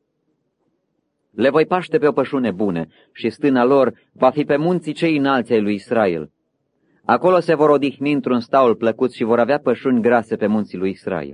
Le voi paște pe o pășune bună și stâna lor va fi pe munții cei înalți ai lui Israel. Acolo se vor odihni într-un staul plăcut și vor avea pășuni grase pe munții lui Israel.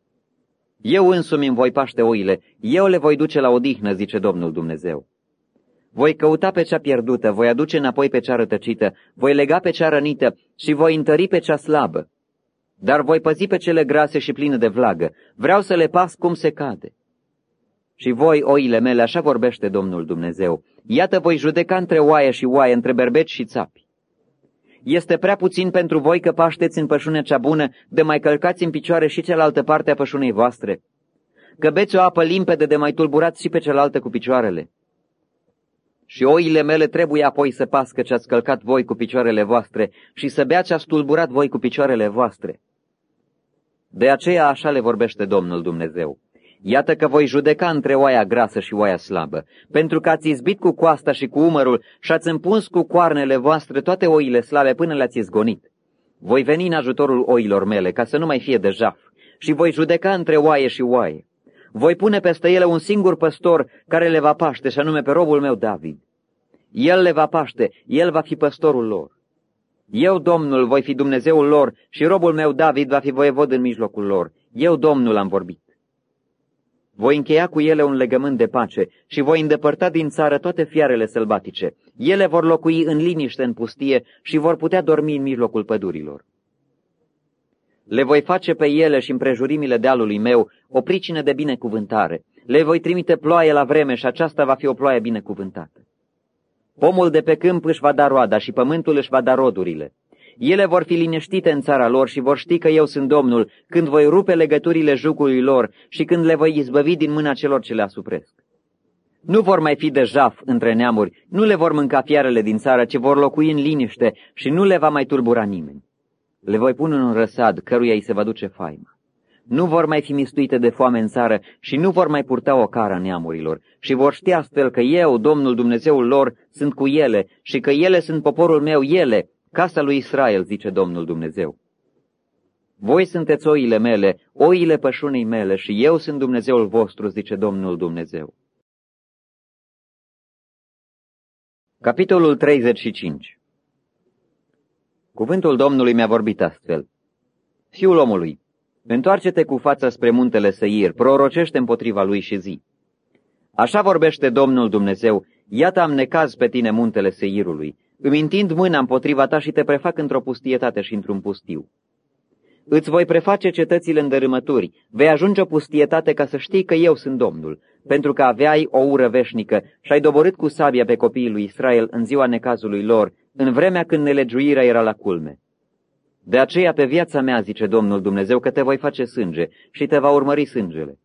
Eu însumi îmi voi paște oile, eu le voi duce la odihnă, zice Domnul Dumnezeu. Voi căuta pe cea pierdută, voi aduce înapoi pe cea rătăcită, voi lega pe cea rănită și voi întări pe cea slabă. Dar voi păzi pe cele grase și pline de vlagă, vreau să le pas cum se cade. Și voi, oile mele, așa vorbește Domnul Dumnezeu, iată voi judeca între oaie și oaie, între berbeci și țapi. Este prea puțin pentru voi că pașteți în pășunea cea bună, de mai călcați în picioare și cealaltă parte a pășunei voastre? Că beți o apă limpede de mai tulburați și pe cealaltă cu picioarele? Și oile mele trebuie apoi să pască ce ați călcat voi cu picioarele voastre și să bea ce ați tulburat voi cu picioarele voastre. De aceea așa le vorbește Domnul Dumnezeu. Iată că voi judeca între oaia grasă și oaia slabă, pentru că ați izbit cu coasta și cu umărul și ați împuns cu coarnele voastre toate oile slabe până le-ați izgonit. Voi veni în ajutorul oilor mele, ca să nu mai fie de jaf, și voi judeca între oaie și oaie. Voi pune peste ele un singur păstor care le va paște, și anume pe robul meu David. El le va paște, el va fi păstorul lor. Eu, Domnul, voi fi Dumnezeul lor și robul meu David va fi voievod în mijlocul lor. Eu, Domnul, am vorbit. Voi încheia cu ele un legământ de pace și voi îndepărta din țară toate fiarele sălbatice. Ele vor locui în liniște în pustie și vor putea dormi în mijlocul pădurilor. Le voi face pe ele și împrejurimile dealului meu o pricină de binecuvântare. Le voi trimite ploaie la vreme și aceasta va fi o ploaie binecuvântată. Pomul de pe câmp își va da roada și pământul își va da rodurile. Ele vor fi liniștite în țara lor și vor ști că eu sunt Domnul, când voi rupe legăturile jucului lor și când le voi izbăvi din mâna celor ce le asupresc. Nu vor mai fi de jaf între neamuri, nu le vor mânca fiarele din țară, ci vor locui în liniște și nu le va mai tulbura nimeni. Le voi pune în un răsad căruia îi se va duce faima. Nu vor mai fi mistuite de foame în țară și nu vor mai purta o cara neamurilor și vor ști astfel că eu, Domnul Dumnezeul lor, sunt cu ele și că ele sunt poporul meu, ele, casa lui Israel, zice Domnul Dumnezeu. Voi sunteți oile mele, oile pășunii mele și eu sunt Dumnezeul vostru, zice Domnul Dumnezeu. Capitolul treizeci și cinci. Cuvântul Domnului mi-a vorbit astfel. Fiul omului, întoarce-te cu fața spre muntele Seir, prorocește împotriva lui și zi. Așa vorbește Domnul Dumnezeu, iată am necaz pe tine muntele Seirului, îmi întind mâna împotriva ta și te prefac într-o pustietate și într-un pustiu. Îți voi preface cetățile în dărâmături, vei ajunge o pustietate ca să știi că eu sunt Domnul, pentru că aveai o ură veșnică și ai doborât cu sabia pe copiii lui Israel în ziua necazului lor, în vremea când nelegiuirea era la culme. De aceea pe viața mea, zice Domnul Dumnezeu, că te voi face sânge și te va urmări sângele.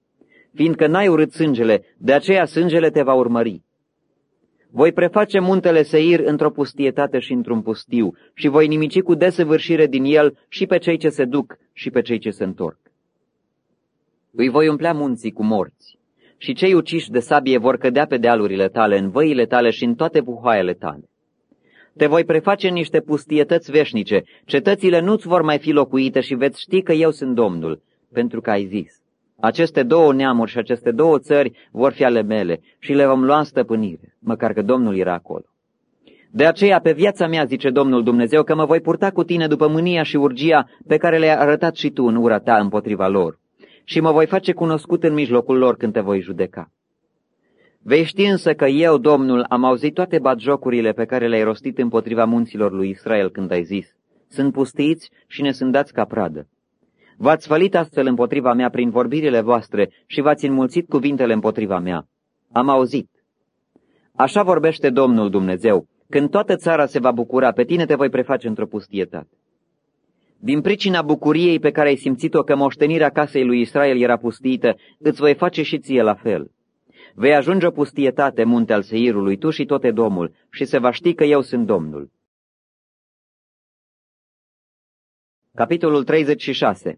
fiindcă n-ai urât sângele, de aceea sângele te va urmări. Voi preface muntele Seir într-o pustietate și într-un pustiu și voi nimici cu desăvârșire din el și pe cei ce se duc și pe cei ce se întorc. Îi voi umplea munții cu morți și cei uciși de sabie vor cădea pe dealurile tale, în văile tale și în toate buhoaiele tale. Te voi preface în niște pustietăți veșnice, cetățile nu-ți vor mai fi locuite și veți ști că eu sunt Domnul, pentru că ai zis. Aceste două neamuri și aceste două țări vor fi ale mele și le vom lua în stăpânire, măcar că Domnul era acolo. De aceea, pe viața mea, zice Domnul Dumnezeu, că mă voi purta cu tine după mânia și urgia pe care le-ai arătat și tu în ura ta împotriva lor, și mă voi face cunoscut în mijlocul lor când te voi judeca. Vei ști însă că eu, Domnul, am auzit toate batjocurile pe care le-ai rostit împotriva munților lui Israel când ai zis, sunt pustiiți și ne sunt dați ca pradă. V-ați fălit astfel împotriva mea prin vorbirile voastre și v-ați înmulțit cuvintele împotriva mea. Am auzit. Așa vorbește Domnul Dumnezeu, când toată țara se va bucura, pe tine te voi preface într-o pustietate. Din pricina bucuriei pe care ai simțit-o că moștenirea casei lui Israel era pustiită, îți voi face și ție la fel. Vei ajunge o pustietate, munte al Seirului, tu și tot Edomul, și se va ști că eu sunt Domnul. Capitolul treizeci și șase.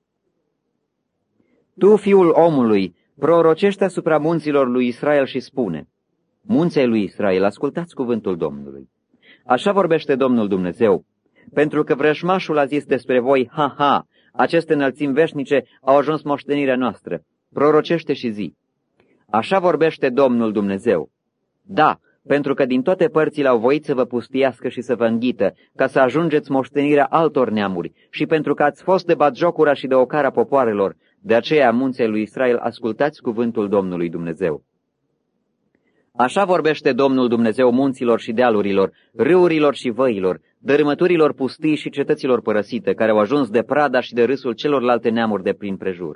Tu, fiul omului, prorocește asupra munților lui Israel și spune, munții lui Israel, ascultați cuvântul Domnului. Așa vorbește Domnul Dumnezeu, pentru că vrăjmașul a zis despre voi, ha, ha, aceste înălțimi veșnice au ajuns moștenirea noastră. Prorocește și zi. Așa vorbește Domnul Dumnezeu. Da, pentru că din toate părțile au voit să vă pustiască și să vă înghită, ca să ajungeți moștenirea altor neamuri, și pentru că ați fost de batjocura și de ocara popoarelor, de aceea, munții lui Israel, ascultați cuvântul Domnului Dumnezeu. Așa vorbește Domnul Dumnezeu munților și dealurilor, râurilor și văilor, dărâmăturilor pustii și cetăților părăsite, care au ajuns de prada și de râsul celorlalte neamuri de prin prejur.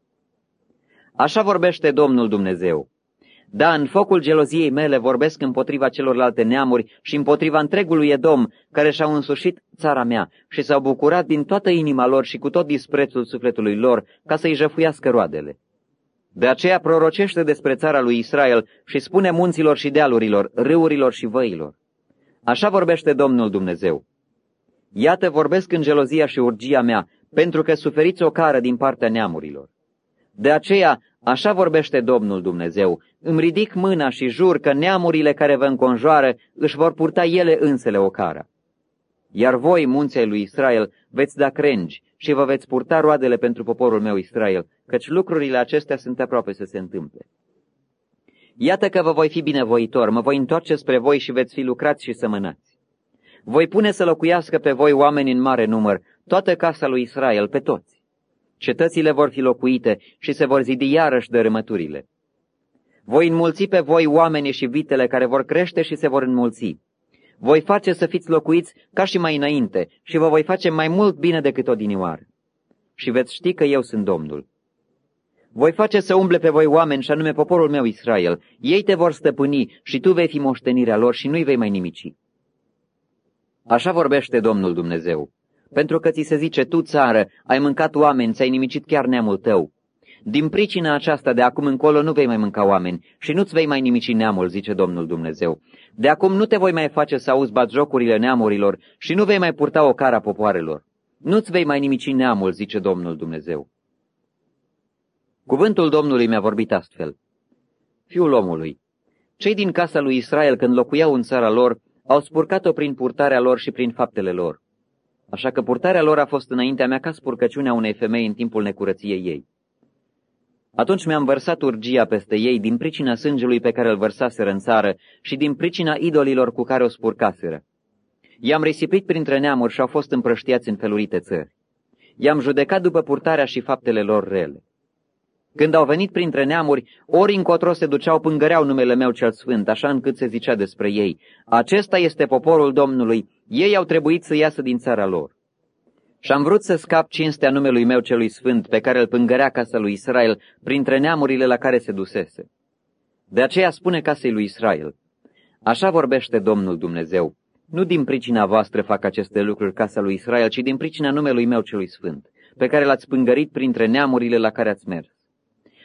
Așa vorbește Domnul Dumnezeu. Da, în focul geloziei mele vorbesc împotriva celorlalte neamuri și împotriva întregului Edom, care și-au însușit țara mea și s-au bucurat din toată inima lor și cu tot disprețul sufletului lor, ca să-i jăfuiască roadele. De aceea prorocește despre țara lui Israel și spune munților și dealurilor, râurilor și văilor. Așa vorbește Domnul Dumnezeu. Iată, vorbesc în gelozia și urgia mea, pentru că suferiți o cară din partea neamurilor. De aceea, așa vorbește Domnul Dumnezeu, îmi ridic mâna și jur că neamurile care vă înconjoară își vor purta ele însele o cară. Iar voi, munții lui Israel, veți da crengi și vă veți purta roadele pentru poporul meu Israel, căci lucrurile acestea sunt aproape să se întâmple. Iată că vă voi fi binevoitor, mă voi întoarce spre voi și veți fi lucrați și sămânați. Voi pune să locuiască pe voi oameni în mare număr, toată casa lui Israel, pe toți. Cetățile vor fi locuite și se vor zidi iarăși dărâmăturile. Voi înmulți pe voi oamenii și vitele care vor crește și se vor înmulți. Voi face să fiți locuiți ca și mai înainte și vă voi face mai mult bine decât odinioară. Și veți ști că eu sunt Domnul. Voi face să umble pe voi oameni și anume poporul meu Israel. Ei te vor stăpâni și tu vei fi moștenirea lor și nu-i vei mai nimici. Așa vorbește Domnul Dumnezeu. Pentru că ți se zice, tu, țară, ai mâncat oameni, ți-ai nimicit chiar neamul tău. Din pricina aceasta, de acum încolo nu vei mai mânca oameni și nu-ți vei mai nimici neamul, zice Domnul Dumnezeu. De acum nu te voi mai face să auzi batjocurile neamurilor și nu vei mai purta o cara popoarelor. Nu-ți vei mai nimici neamul, zice Domnul Dumnezeu. Cuvântul Domnului mi-a vorbit astfel. Fiul omului, cei din casa lui Israel, când locuiau în țara lor, au spurcat-o prin purtarea lor și prin faptele lor. Așa că purtarea lor a fost înaintea mea ca spurcăciunea unei femei în timpul necurăției ei. Atunci mi-am vărsat urgia peste ei din pricina sângelui pe care îl vărsaseră în țară și din pricina idolilor cu care o spurcaseră. I-am risipit printre neamuri și au fost împrăștiați în felurite țări. I-am judecat după purtarea și faptele lor rele. Când au venit printre neamuri, ori încotro se duceau, pângăreau numele meu cel sfânt, așa încât se zicea despre ei, acesta este poporul Domnului, ei au trebuit să iasă din țara lor. Și am vrut să scap cinstea numelui meu celui sfânt, pe care îl pângărea casa lui Israel, printre neamurile la care se dusese. De aceea spune casei lui Israel, așa vorbește Domnul Dumnezeu, nu din pricina voastră fac aceste lucruri casa lui Israel, ci din pricina numelui meu celui sfânt, pe care l-ați pângărit printre neamurile la care ați mers.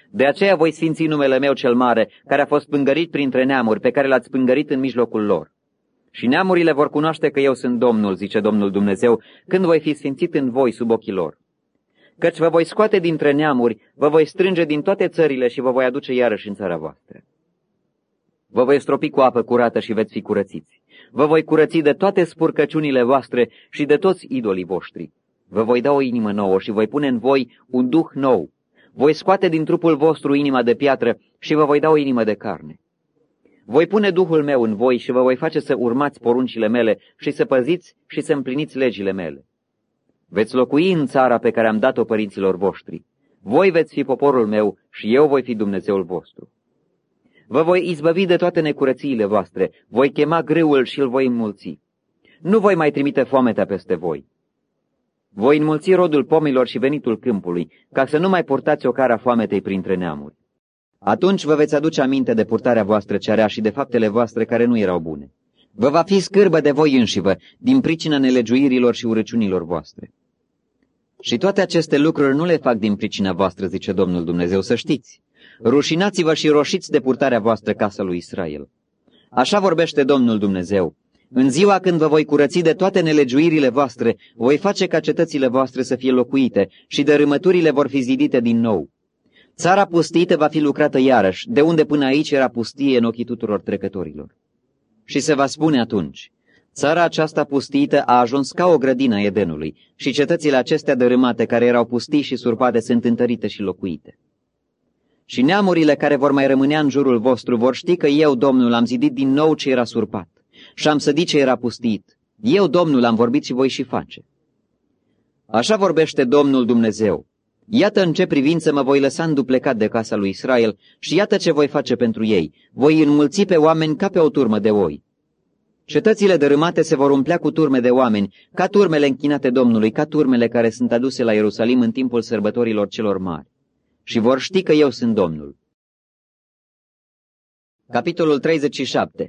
De aceea voi sfinți numele meu cel mare, care a fost pângărit printre neamuri, pe care l-ați pângărit în mijlocul lor. Și neamurile vor cunoaște că eu sunt Domnul, zice Domnul Dumnezeu, când voi fi sfințit în voi sub ochii lor. Căci vă voi scoate dintre neamuri, vă voi strânge din toate țările și vă voi aduce iarăși în țara voastră. Vă voi stropi cu apă curată și veți fi curățiți. Vă voi curăți de toate spurcăciunile voastre și de toți idolii voștri. Vă voi da o inimă nouă și voi pune în voi un duh nou. Voi scoate din trupul vostru inima de piatră și vă voi da o inimă de carne. Voi pune Duhul meu în voi și vă voi face să urmați poruncile mele și să păziți și să împliniți legile mele. Veți locui în țara pe care am dat-o părinților voștri. Voi veți fi poporul meu și eu voi fi Dumnezeul vostru. Vă voi izbăvi de toate necurățiile voastre, voi chema grâul și îl voi înmulți. Nu voi mai trimite foametea peste voi. Voi înmulți rodul pomilor și venitul câmpului, ca să nu mai purtați ocara foametei printre neamuri. Atunci vă veți aduce aminte de purtarea voastră ce rea și de faptele voastre care nu erau bune. Vă va fi scârbă de voi înșivă, din pricina nelegiuirilor și urăciunilor voastre. Și toate aceste lucruri nu le fac din pricina voastră, zice Domnul Dumnezeu, să știți. Rușinați-vă și roșiți de purtarea voastră, casa lui Israel. Așa vorbește Domnul Dumnezeu. În ziua când vă voi curăți de toate nelegiuirile voastre, voi face ca cetățile voastre să fie locuite și dărâmăturile vor fi zidite din nou. Țara pustită va fi lucrată iarăși, de unde până aici era pustie în ochii tuturor trecătorilor. Și se va spune atunci, țara aceasta pustită a ajuns ca o grădină a Edenului și cetățile acestea dărâmate care erau pustii și surpate sunt întărite și locuite. Și neamurile care vor mai rămânea în jurul vostru vor ști că eu, Domnul, am zidit din nou ce era surpat și am sădit ce era pustit. Eu, Domnul, am vorbit și voi și face. Așa vorbește Domnul Dumnezeu. Iată în ce privință mă voi lăsa înduplecat de casa lui Israel și iată ce voi face pentru ei. Voi înmulți pe oameni ca pe o turmă de oi. Cetățile dărâmate se vor umplea cu turme de oameni, ca turmele închinate Domnului, ca turmele care sunt aduse la Ierusalim în timpul sărbătorilor celor mari. Și vor ști că eu sunt Domnul. Capitolul treizeci și șapte.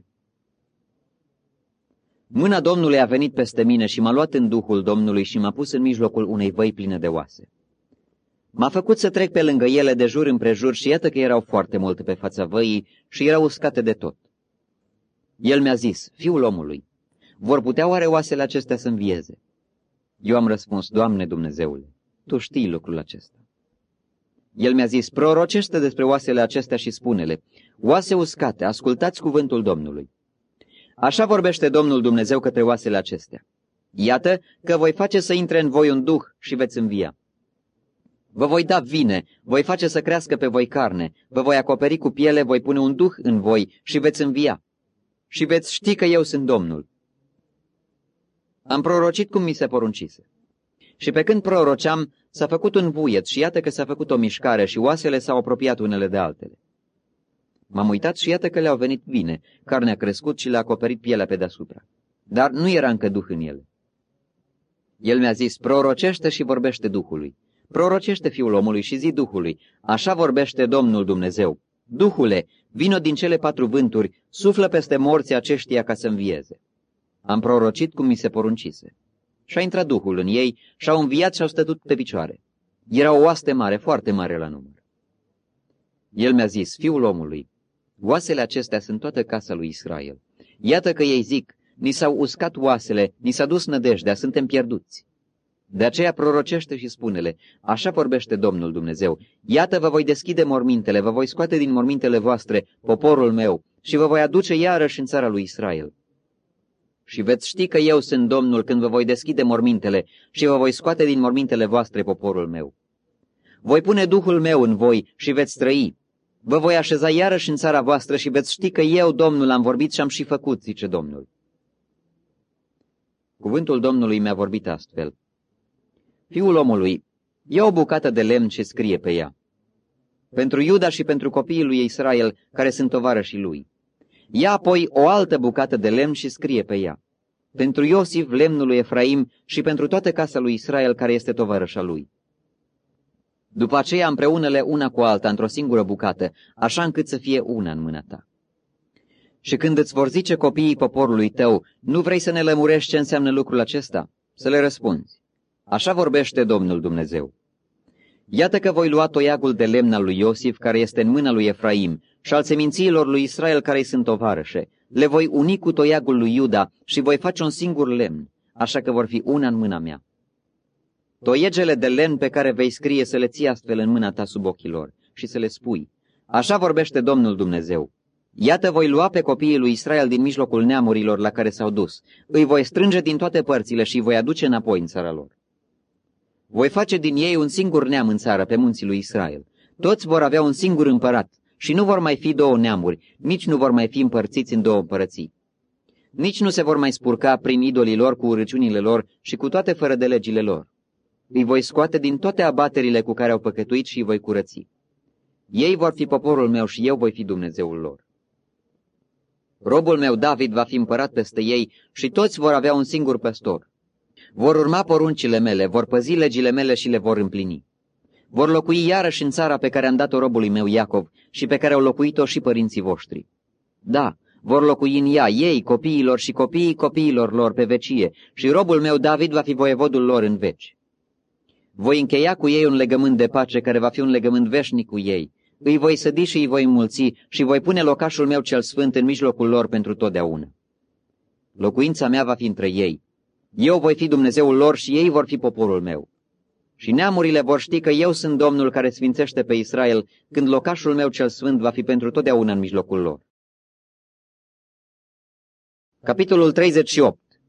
Mâna Domnului a venit peste mine și m-a luat în Duhul Domnului și m-a pus în mijlocul unei văi pline de oase. M-a făcut să trec pe lângă ele de jur împrejur și iată că erau foarte multe pe fața văii și erau uscate de tot. El mi-a zis, fiul omului, vor putea oare oasele acestea să învieze? Eu am răspuns, Doamne Dumnezeule, Tu știi lucrul acesta. El mi-a zis, prorocește despre oasele acestea și spune-le, oase uscate, ascultați cuvântul Domnului. Așa vorbește Domnul Dumnezeu către oasele acestea. Iată că voi face să intre în voi un duh și veți învia. Vă voi da vine, voi face să crească pe voi carne, vă voi acoperi cu piele, voi pune un duh în voi și veți învia. Și veți ști că eu sunt Domnul. Am prorocit cum mi se poruncise. Și pe când proroceam, s-a făcut un vuiet și iată că s-a făcut o mișcare și oasele s-au apropiat unele de altele. M-am uitat și iată că le-au venit bine, carnea a crescut și le-a acoperit pielea pe deasupra. Dar nu era încă duh în ele. El mi-a zis, prorocește și vorbește Duhului. Prorocește fiul omului și zi Duhului, așa vorbește Domnul Dumnezeu. Duhule, vino din cele patru vânturi, suflă peste morții aceștia ca să învieze. Am prorocit cum mi se poruncise. Și-a intrat Duhul în ei și-au înviat și-au stătut pe picioare. Era o oaste mare, foarte mare la număr. El mi-a zis, fiul omului, oasele acestea sunt toată casa lui Israel. Iată că ei zic, ni s-au uscat oasele, ni s-a dus nădejdea, suntem pierduți. De aceea prorocește și spune-le, așa vorbește Domnul Dumnezeu, iată vă voi deschide mormintele, vă voi scoate din mormintele voastre, poporul meu, și vă voi aduce iarăși în țara lui Israel. Și veți ști că eu sunt Domnul când vă voi deschide mormintele și vă voi scoate din mormintele voastre, poporul meu. Voi pune Duhul meu în voi și veți trăi. Vă voi așeza iarăși în țara voastră și veți ști că eu, Domnul, am vorbit și am și făcut, zice Domnul. Cuvântul Domnului mi-a vorbit astfel. Fiul omului, ia o bucată de lemn și scrie pe ea. Pentru Iuda și pentru copiii lui Israel, care sunt tovarășii lui. Ia apoi o altă bucată de lemn și scrie pe ea. Pentru Iosif, lemnul lui Efraim și pentru toată casa lui Israel, care este tovarășa lui. După aceea împreună-le una cu alta într-o singură bucată, așa încât să fie una în mâna ta. Și când îți vor zice copiii poporului tău, nu vrei să ne lămurești ce înseamnă lucrul acesta? Să le răspunzi. Așa vorbește Domnul Dumnezeu. Iată că voi lua toiagul de lemn al lui Iosif, care este în mâna lui Efraim, și al semințiilor lui Israel, care îi sunt tovarășe. Le voi uni cu toiagul lui Iuda și voi face un singur lemn, așa că vor fi una în mâna mea. Toiegele de lemn pe care vei scrie să le ții astfel în mâna ta sub ochii lor și să le spui: așa vorbește Domnul Dumnezeu. Iată, voi lua pe copiii lui Israel din mijlocul neamurilor la care s-au dus. Îi voi strânge din toate părțile și îi voi aduce înapoi în țara lor. Voi face din ei un singur neam în țară, pe munții lui Israel. Toți vor avea un singur împărat și nu vor mai fi două neamuri, nici nu vor mai fi împărțiți în două împărății. Nici nu se vor mai spurca prin idolii lor cu urăciunile lor și cu toate fără de legile lor. Îi voi scoate din toate abaterile cu care au păcătuit și îi voi curăți. Ei vor fi poporul meu și eu voi fi Dumnezeul lor. Robul meu David va fi împărat peste ei și toți vor avea un singur păstor. Vor urma poruncile mele, vor păzi legile mele și le vor împlini. Vor locui iarăși în țara pe care am dat-o robului meu Iacov și pe care au locuit-o și părinții voștri. Da, vor locui în ea ei, copiilor și copiii copiilor lor pe vecie, și robul meu David va fi voievodul lor în veci. Voi încheia cu ei un legământ de pace care va fi un legământ veșnic cu ei. Îi voi sădi și îi voi înmulți și voi pune locașul meu cel sfânt în mijlocul lor pentru totdeauna. Locuința mea va fi între ei. Eu voi fi Dumnezeul lor și ei vor fi poporul meu. Și neamurile vor ști că eu sunt Domnul care sfințește pe Israel, când locașul meu cel sfânt va fi pentru totdeauna în mijlocul lor. Capitolul treizeci și opt.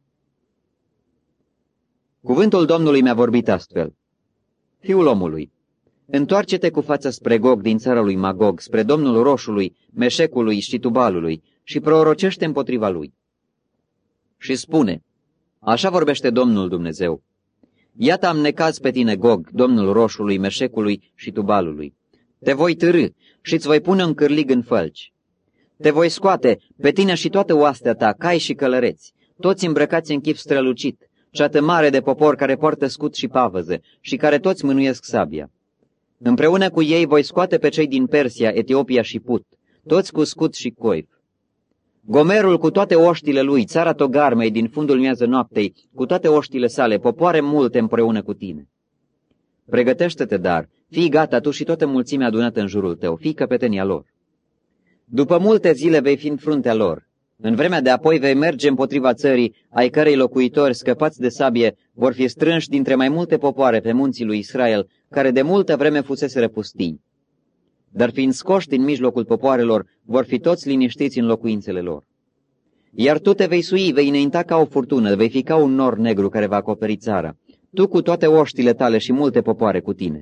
Cuvântul Domnului mi-a vorbit astfel: Fiul omului, întoarce-te cu fața spre Gog din țara lui Magog, spre Domnul Roșului, Meșecului și Tubalului, și prorocește împotriva lui. Și spune: așa vorbește Domnul Dumnezeu. Iată am necaz pe tine, Gog, Domnul Roșului, Meșecului și Tubalului. Te voi târî și îți voi pune un cârlig în fălci. Te voi scoate pe tine și toată oastea ta, cai și călăreți, toți îmbrăcați în chip strălucit, ceată mare de popor care poartă scut și pavăze și care toți mânuiesc sabia. Împreună cu ei voi scoate pe cei din Persia, Etiopia și Put, toți cu scut și coif. Gomerul cu toate oștile lui, țara Togarmei din fundul miază noaptei, cu toate oștile sale, popoare multe împreună cu tine. Pregătește-te, dar, fii gata tu și toată mulțimea adunată în jurul tău, fii căpetenia lor. După multe zile vei fi în fruntea lor. În vremea de apoi vei merge împotriva țării, ai cărei locuitori, scăpați de sabie, vor fi strânși dintre mai multe popoare pe munții lui Israel, care de multă vreme fuseseră pustii. Dar fiind scoși din mijlocul popoarelor, vor fi toți liniștiți în locuințele lor. Iar tu te vei sui, vei înainta ca o furtună, vei fi ca un nor negru care va acoperi țara, tu cu toate oștile tale și multe popoare cu tine.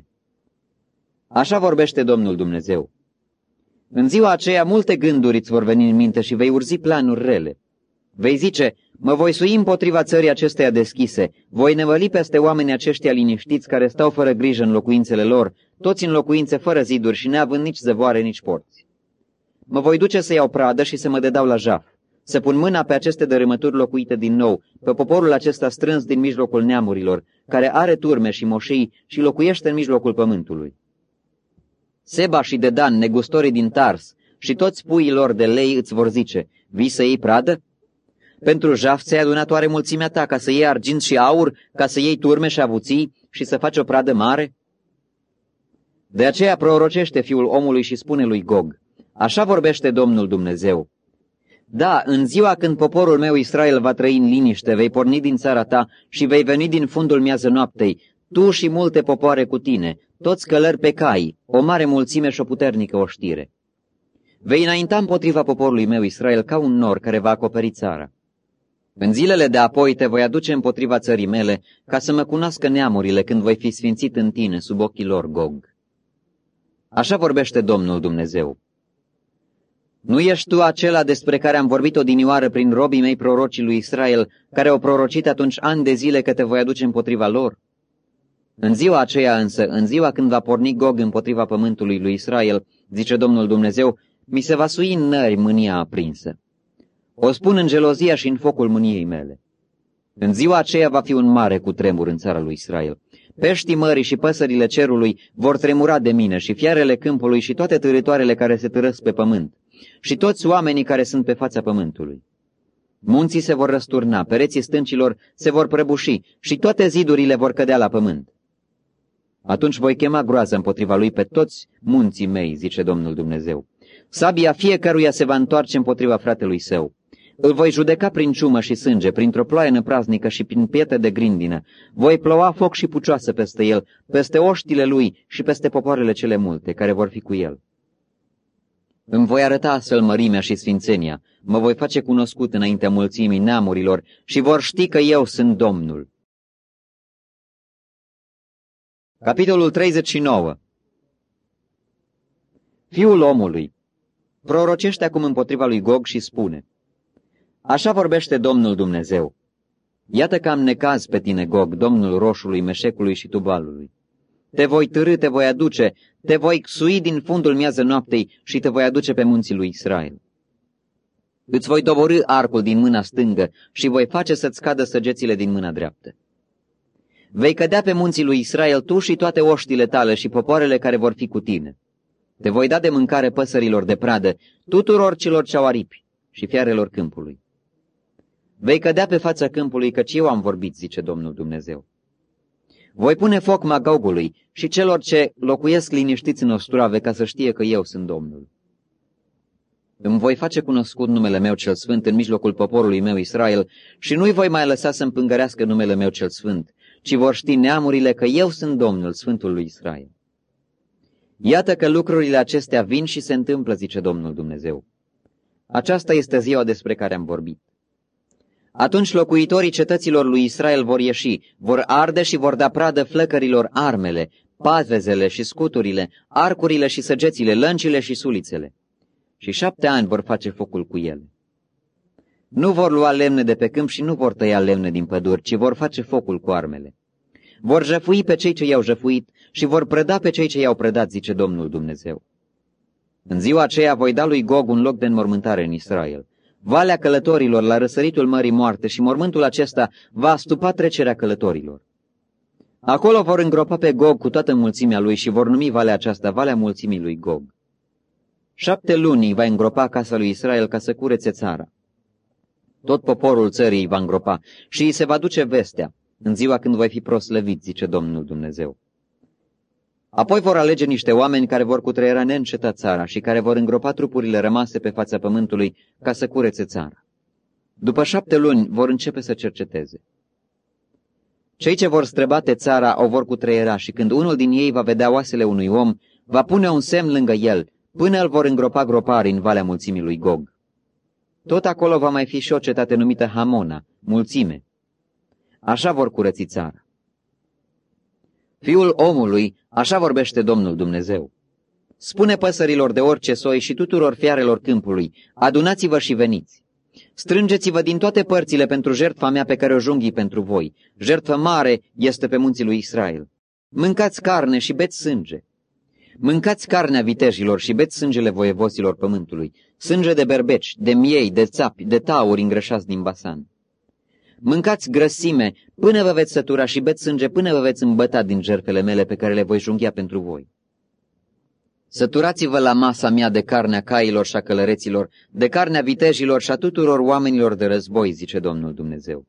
Așa vorbește Domnul Dumnezeu. În ziua aceea multe gânduri îți vor veni în minte și vei urzi planuri rele. Vei zice: mă voi sui împotriva țării acesteia deschise, voi nevăli peste oamenii aceștia liniștiți care stau fără grijă în locuințele lor, toți în locuințe fără ziduri și neavând nici zăvoare, nici porți. Mă voi duce să iau pradă și să mă dedau la jaf, să pun mâna pe aceste dărâmături locuite din nou, pe poporul acesta strâns din mijlocul neamurilor, care are turme și moșii și locuiește în mijlocul pământului. Seba și Dedan, negustorii din Tars, și toți puii lor de lei îți vor zice: vii să iei pradă? Pentru jaf ți-ai adunat oare mulțimea ta ca să iei argint și aur, ca să iei turme și avuții și să faci o pradă mare? De aceea prorocește, fiul omului, și spune lui Gog: așa vorbește Domnul Dumnezeu. Da, în ziua când poporul meu Israel va trăi în liniște, vei porni din țara ta și vei veni din fundul miază noaptei, tu și multe popoare cu tine, toți călări pe cai, o mare mulțime și o puternică oștire. Vei înainta împotriva poporului meu Israel ca un nor care va acoperi țara. În zilele de apoi te voi aduce împotriva țării mele, ca să mă cunoască neamurile când voi fi sfințit în tine sub ochii lor, Gog. Așa vorbește Domnul Dumnezeu. Nu ești tu acela despre care am vorbit odinioară prin robii mei prorocii lui Israel, care au prorocit atunci ani de zile că te voi aduce împotriva lor? În ziua aceea însă, în ziua când va porni Gog împotriva pământului lui Israel, zice Domnul Dumnezeu, mi se va sui în nări mânia aprinsă. O spun în gelozia și în focul mâniei mele. În ziua aceea va fi un mare cutremur în țara lui Israel. Peștii mării și păsările cerului vor tremura de mine și fiarele câmpului și toate târătoarele care se târăsc pe pământ și toți oamenii care sunt pe fața pământului. Munții se vor răsturna, pereții stâncilor se vor prăbuși și toate zidurile vor cădea la pământ. Atunci voi chema groază împotriva lui pe toți munții mei, zice Domnul Dumnezeu. Sabia fiecăruia se va întoarce împotriva fratelui său. Îl voi judeca prin ciumă și sânge, printr-o ploaie năpraznică și prin pietre de grindină. Voi ploua foc și pucioasă peste el, peste oștile lui și peste popoarele cele multe, care vor fi cu el. Îmi voi arăta astfel mărimea și sfințenia, mă voi face cunoscut înaintea mulțimii neamurilor și vor ști că eu sunt Domnul. Capitolul treizeci și nouă. Fiul omului, prorocește acum împotriva lui Gog și spune: Așa vorbește Domnul Dumnezeu. Iată că am necaz pe tine, Gog, Domnul roșului, Meșecului și Tubalului. Te voi târî, te voi aduce, te voi sui din fundul miază noaptei și te voi aduce pe munții lui Israel. Îți voi doborî arcul din mâna stângă și voi face să-ți cadă săgețile din mâna dreaptă. Vei cădea pe munții lui Israel tu și toate oștile tale și popoarele care vor fi cu tine. Te voi da de mâncare păsărilor de pradă, tuturor celor ce au aripi și fiarelor câmpului. Vei cădea pe fața câmpului, căci eu am vorbit, zice Domnul Dumnezeu. Voi pune foc Magogului și celor ce locuiesc liniștiți în ostrave, ca să știe că eu sunt Domnul. Îmi voi face cunoscut numele meu cel sfânt în mijlocul poporului meu Israel și nu-i voi mai lăsa să împângărească numele meu cel sfânt, ci vor ști neamurile că eu sunt Domnul, Sfântul lui Israel. Iată că lucrurile acestea vin și se întâmplă, zice Domnul Dumnezeu. Aceasta este ziua despre care am vorbit. Atunci locuitorii cetăților lui Israel vor ieși, vor arde și vor da pradă flăcărilor armele, pavezele și scuturile, arcurile și săgețile, lăncile și sulițele. Și șapte ani vor face focul cu ele. Nu vor lua lemne de pe câmp și nu vor tăia lemne din păduri, ci vor face focul cu armele. Vor jăfui pe cei ce i-au jăfuit și vor prăda pe cei ce i-au prădat, zice Domnul Dumnezeu. În ziua aceea voi da lui Gog un loc de înmormântare în Israel. Valea călătorilor la răsăritul Mării Moarte și mormântul acesta va astupa trecerea călătorilor. Acolo vor îngropa pe Gog cu toată mulțimea lui și vor numi valea aceasta Valea Mulțimii lui Gog. Șapte luni va îngropa casa lui Israel ca să curețe țara. Tot poporul țării îi va îngropa și îi se va duce vestea în ziua când voi fi proslăvit, zice Domnul Dumnezeu. Apoi vor alege niște oameni care vor cutreiera neîncetat țara și care vor îngropa trupurile rămase pe fața pământului ca să curețe țara. După șapte luni vor începe să cerceteze. Cei ce vor străbate țara o vor cutreiera și când unul din ei va vedea oasele unui om, va pune un semn lângă el, până îl vor îngropa gropari în Valea Mulțimii lui Gog. Tot acolo va mai fi și o cetate numită Hamona, mulțime. Așa vor curăți țara. Fiul omului, așa vorbește Domnul Dumnezeu. Spune păsărilor de orice soi și tuturor fiarelor câmpului, adunați-vă și veniți. Strângeți-vă din toate părțile pentru jertfa mea pe care o junghii pentru voi. Jertfă mare este pe munții lui Israel. Mâncați carne și beți sânge. Mâncați carnea vitejilor și beți sângele voievoților pământului, sânge de berbeci, de miei, de țapi, de tauri îngrășați din Basan. Mâncați grăsime până vă veți sătura și beți sânge până vă veți îmbăta din jertfele mele pe care le voi junghia pentru voi. Săturați-vă la masa mea de carnea cailor și a călăreților, de carnea vitejilor și a tuturor oamenilor de război, zice Domnul Dumnezeu.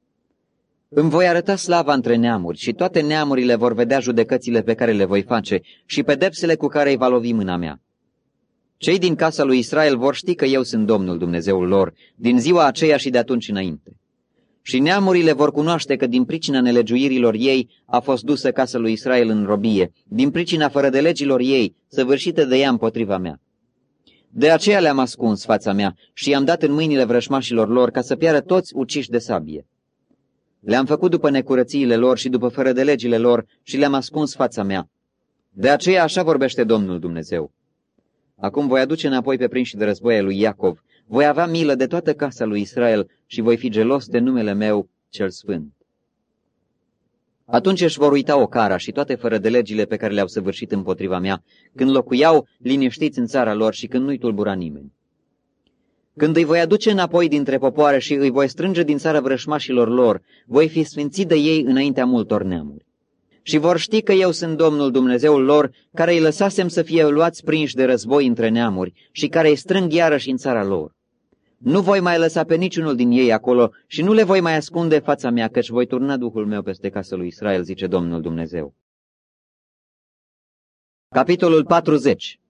Îmi voi arăta slava între neamuri și toate neamurile vor vedea judecățile pe care le voi face și pedepsele cu care îi va lovi mâna mea. Cei din casa lui Israel vor ști că eu sunt Domnul Dumnezeul lor, din ziua aceea și de atunci înainte. Și neamurile vor cunoaște că din pricina nelegiuirilor ei a fost dusă casa lui Israel în robie, din pricina fără de legilor ei, săvârșită de ea împotriva mea. De aceea le-am ascuns fața mea și i-am dat în mâinile vrășmașilor lor ca să piară toți uciși de sabie. Le-am făcut după necurățiile lor și după fără de legile lor și le-am ascuns fața mea. De aceea așa vorbește Domnul Dumnezeu. Acum voi aduce înapoi pe prinși de război ai lui Iacov, voi avea milă de toată casa lui Israel și voi fi gelos de numele meu cel sfânt. Atunci își vor uita ocara și toate fără de legile pe care le-au săvârșit împotriva mea, când locuiau liniștiți în țara lor și când nu-i tulbura nimeni. Când îi voi aduce înapoi dintre popoare și îi voi strânge din țara vrășmașilor lor, voi fi sfințit de ei înaintea multor neamuri. Și vor ști că eu sunt Domnul Dumnezeul lor, care îi lăsasem să fie luați prinși de război între neamuri și care îi strâng iarăși în țara lor. Nu voi mai lăsa pe niciunul din ei acolo și nu le voi mai ascunde fața mea, căci voi turna Duhul meu peste casa lui Israel, zice Domnul Dumnezeu. Capitolul patruzeci.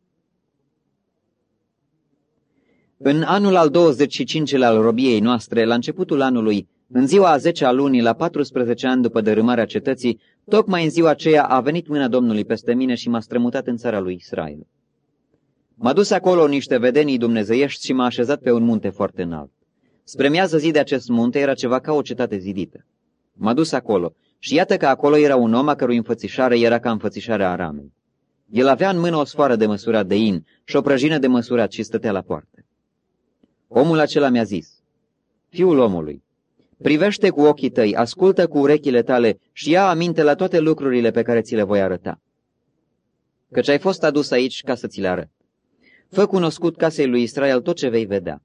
În anul al douăzeci și cincilea al robiei noastre, la începutul anului, în ziua a zecea lunii, la patrusprezece ani după dărâmarea cetății, tocmai în ziua aceea a venit mâna Domnului peste mine și m-a strămutat în țara lui Israel. M-a dus acolo niște vedenii dumnezeiești și m-a așezat pe un munte foarte înalt. Spre miază zi de acest munte era ceva ca o cetate zidită. M-a dus acolo și iată că acolo era un om a cărui înfățișare era ca înfățișarea Aramei. El avea în mână o sfoară de măsurat de in și o prăjină de măsurat și stătea la poartă. Omul acela mi-a zis: Fiul omului, privește cu ochii tăi, ascultă cu urechile tale și ia aminte la toate lucrurile pe care ți le voi arăta. Căci ai fost adus aici ca să ți le arăt. Fă cunoscut casei lui Israel tot ce vei vedea.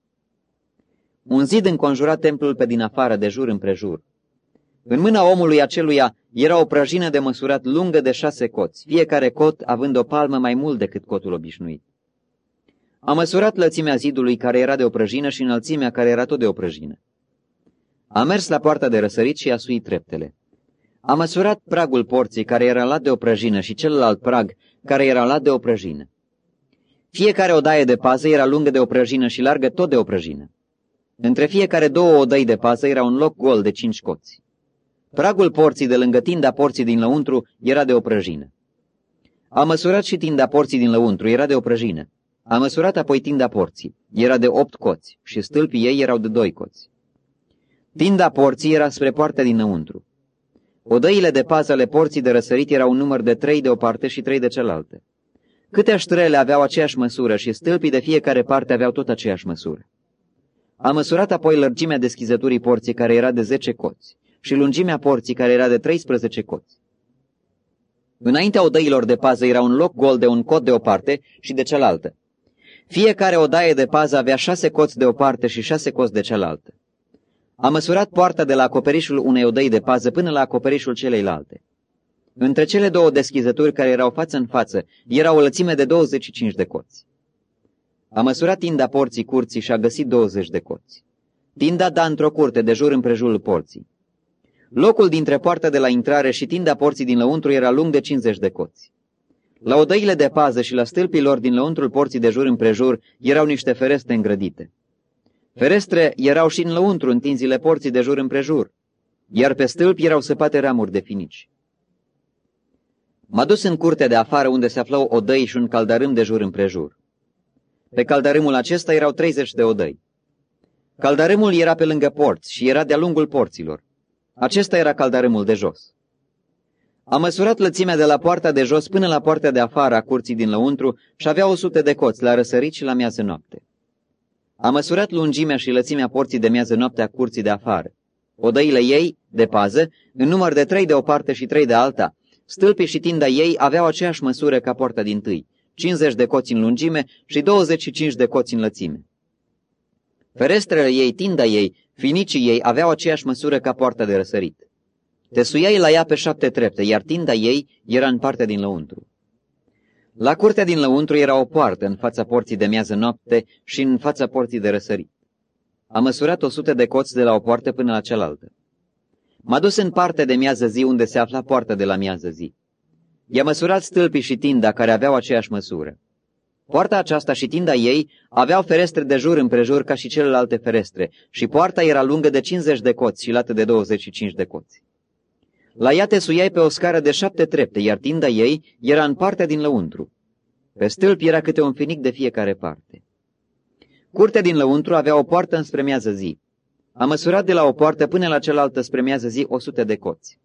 Un zid înconjura templul pe din afară, de jur împrejur. În mâna omului aceluia era o prăjină de măsurat lungă de șase coți, fiecare cot având o palmă mai mult decât cotul obișnuit. A măsurat lățimea zidului care era de o prăjină și înălțimea care era tot de o prăjină. A mers la poarta de răsărit și a suit treptele. A măsurat pragul porții care era lat de o prăjină și celălalt prag care era lat de o prăjină. Fiecare odaie de pază era lungă de o prăjină și largă tot de o prăjină. Între fiecare două odăi de pază era un loc gol de cinci coți. Pragul porții de lângă tinda porții din lăuntru era de o prăjină. A măsurat și tinda porții din lăuntru, era de o prăjină. A măsurat apoi tinda porții, era de opt coți și stâlpii ei erau de doi coți. Tinda porții era spre poarta dinăuntru. Odăile de pază ale porții de răsărit erau un număr de trei de o parte și trei de cealaltă. Câte ștrele aveau aceeași măsură și stâlpii de fiecare parte aveau tot aceeași măsură. A măsurat apoi lărgimea deschizăturii porții care era de zece coți și lungimea porții care era de treisprezece coți. Înaintea odăilor de pază era un loc gol de un cot de o parte și de cealaltă. Fiecare odaie de pază avea șase coți de o parte și șase coți de cealaltă. A măsurat poarta de la acoperișul unei odăi de pază până la acoperișul celeilalte. Între cele două deschizături care erau față în față era o lățime de douăzeci și cinci de coți. A măsurat tinda porții curții și a găsit douăzeci de coți. Tinda da într-o curte de jur împrejurul porții. Locul dintre poarta de la intrare și tinda porții din lăuntru era lung de cincizeci de coți. La odăile de pază și la stâlpii lor din lăuntrul porții de jur împrejur erau niște ferestre îngrădite. Ferestre erau și în lăuntru întinzile porții de jur împrejur, iar pe stâlpi erau săpate ramuri de finici. M-a dus în curtea de afară unde se aflau odăi și un caldarâm de jur împrejur. Pe caldarâmul acesta erau treizeci de odăi. Caldarâmul era pe lângă porți și era de-a lungul porților. Acesta era caldarâmul de jos. A măsurat lățimea de la poarta de jos până la poarta de afară a curții din lăuntru și avea o sută de coți la răsărit și la miază noapte. A măsurat lungimea și lățimea porții de miază noapte a curții de afară. Odăile ei, de pază, în număr de trei de o parte și trei de alta, stâlpii și tinda ei aveau aceeași măsură ca poarta dintâi, cincizeci de coți în lungime și douăzeci și cinci de coți în lățime. Ferestrele ei, tinda ei, finicii ei aveau aceeași măsură ca poarta de răsărit. Te suiai la ea pe șapte trepte, iar tinda ei era în partea din lăuntru. La curtea din lăuntru era o poartă în fața porții de miază noapte și în fața porții de răsărit. A măsurat o sută de coți de la o poartă până la cealaltă. M-a dus în partea de miază zi unde se afla poarta de la miază zi. I-a măsurat stâlpii și tinda care aveau aceeași măsură. Poarta aceasta și tinda ei aveau ferestre de jur împrejur ca și celelalte ferestre și poarta era lungă de cincizeci de coți și lată de douăzeci și cinci de coți. La ea te suiai pe o scară de șapte trepte, iar tinda ei era în partea din lăuntru. Pe stâlpi era câte un finic de fiecare parte. Curtea din lăuntru avea o poartă înspre miază zi. A măsurat de la o poartă până la cealaltă spre miază zi o sută de coți.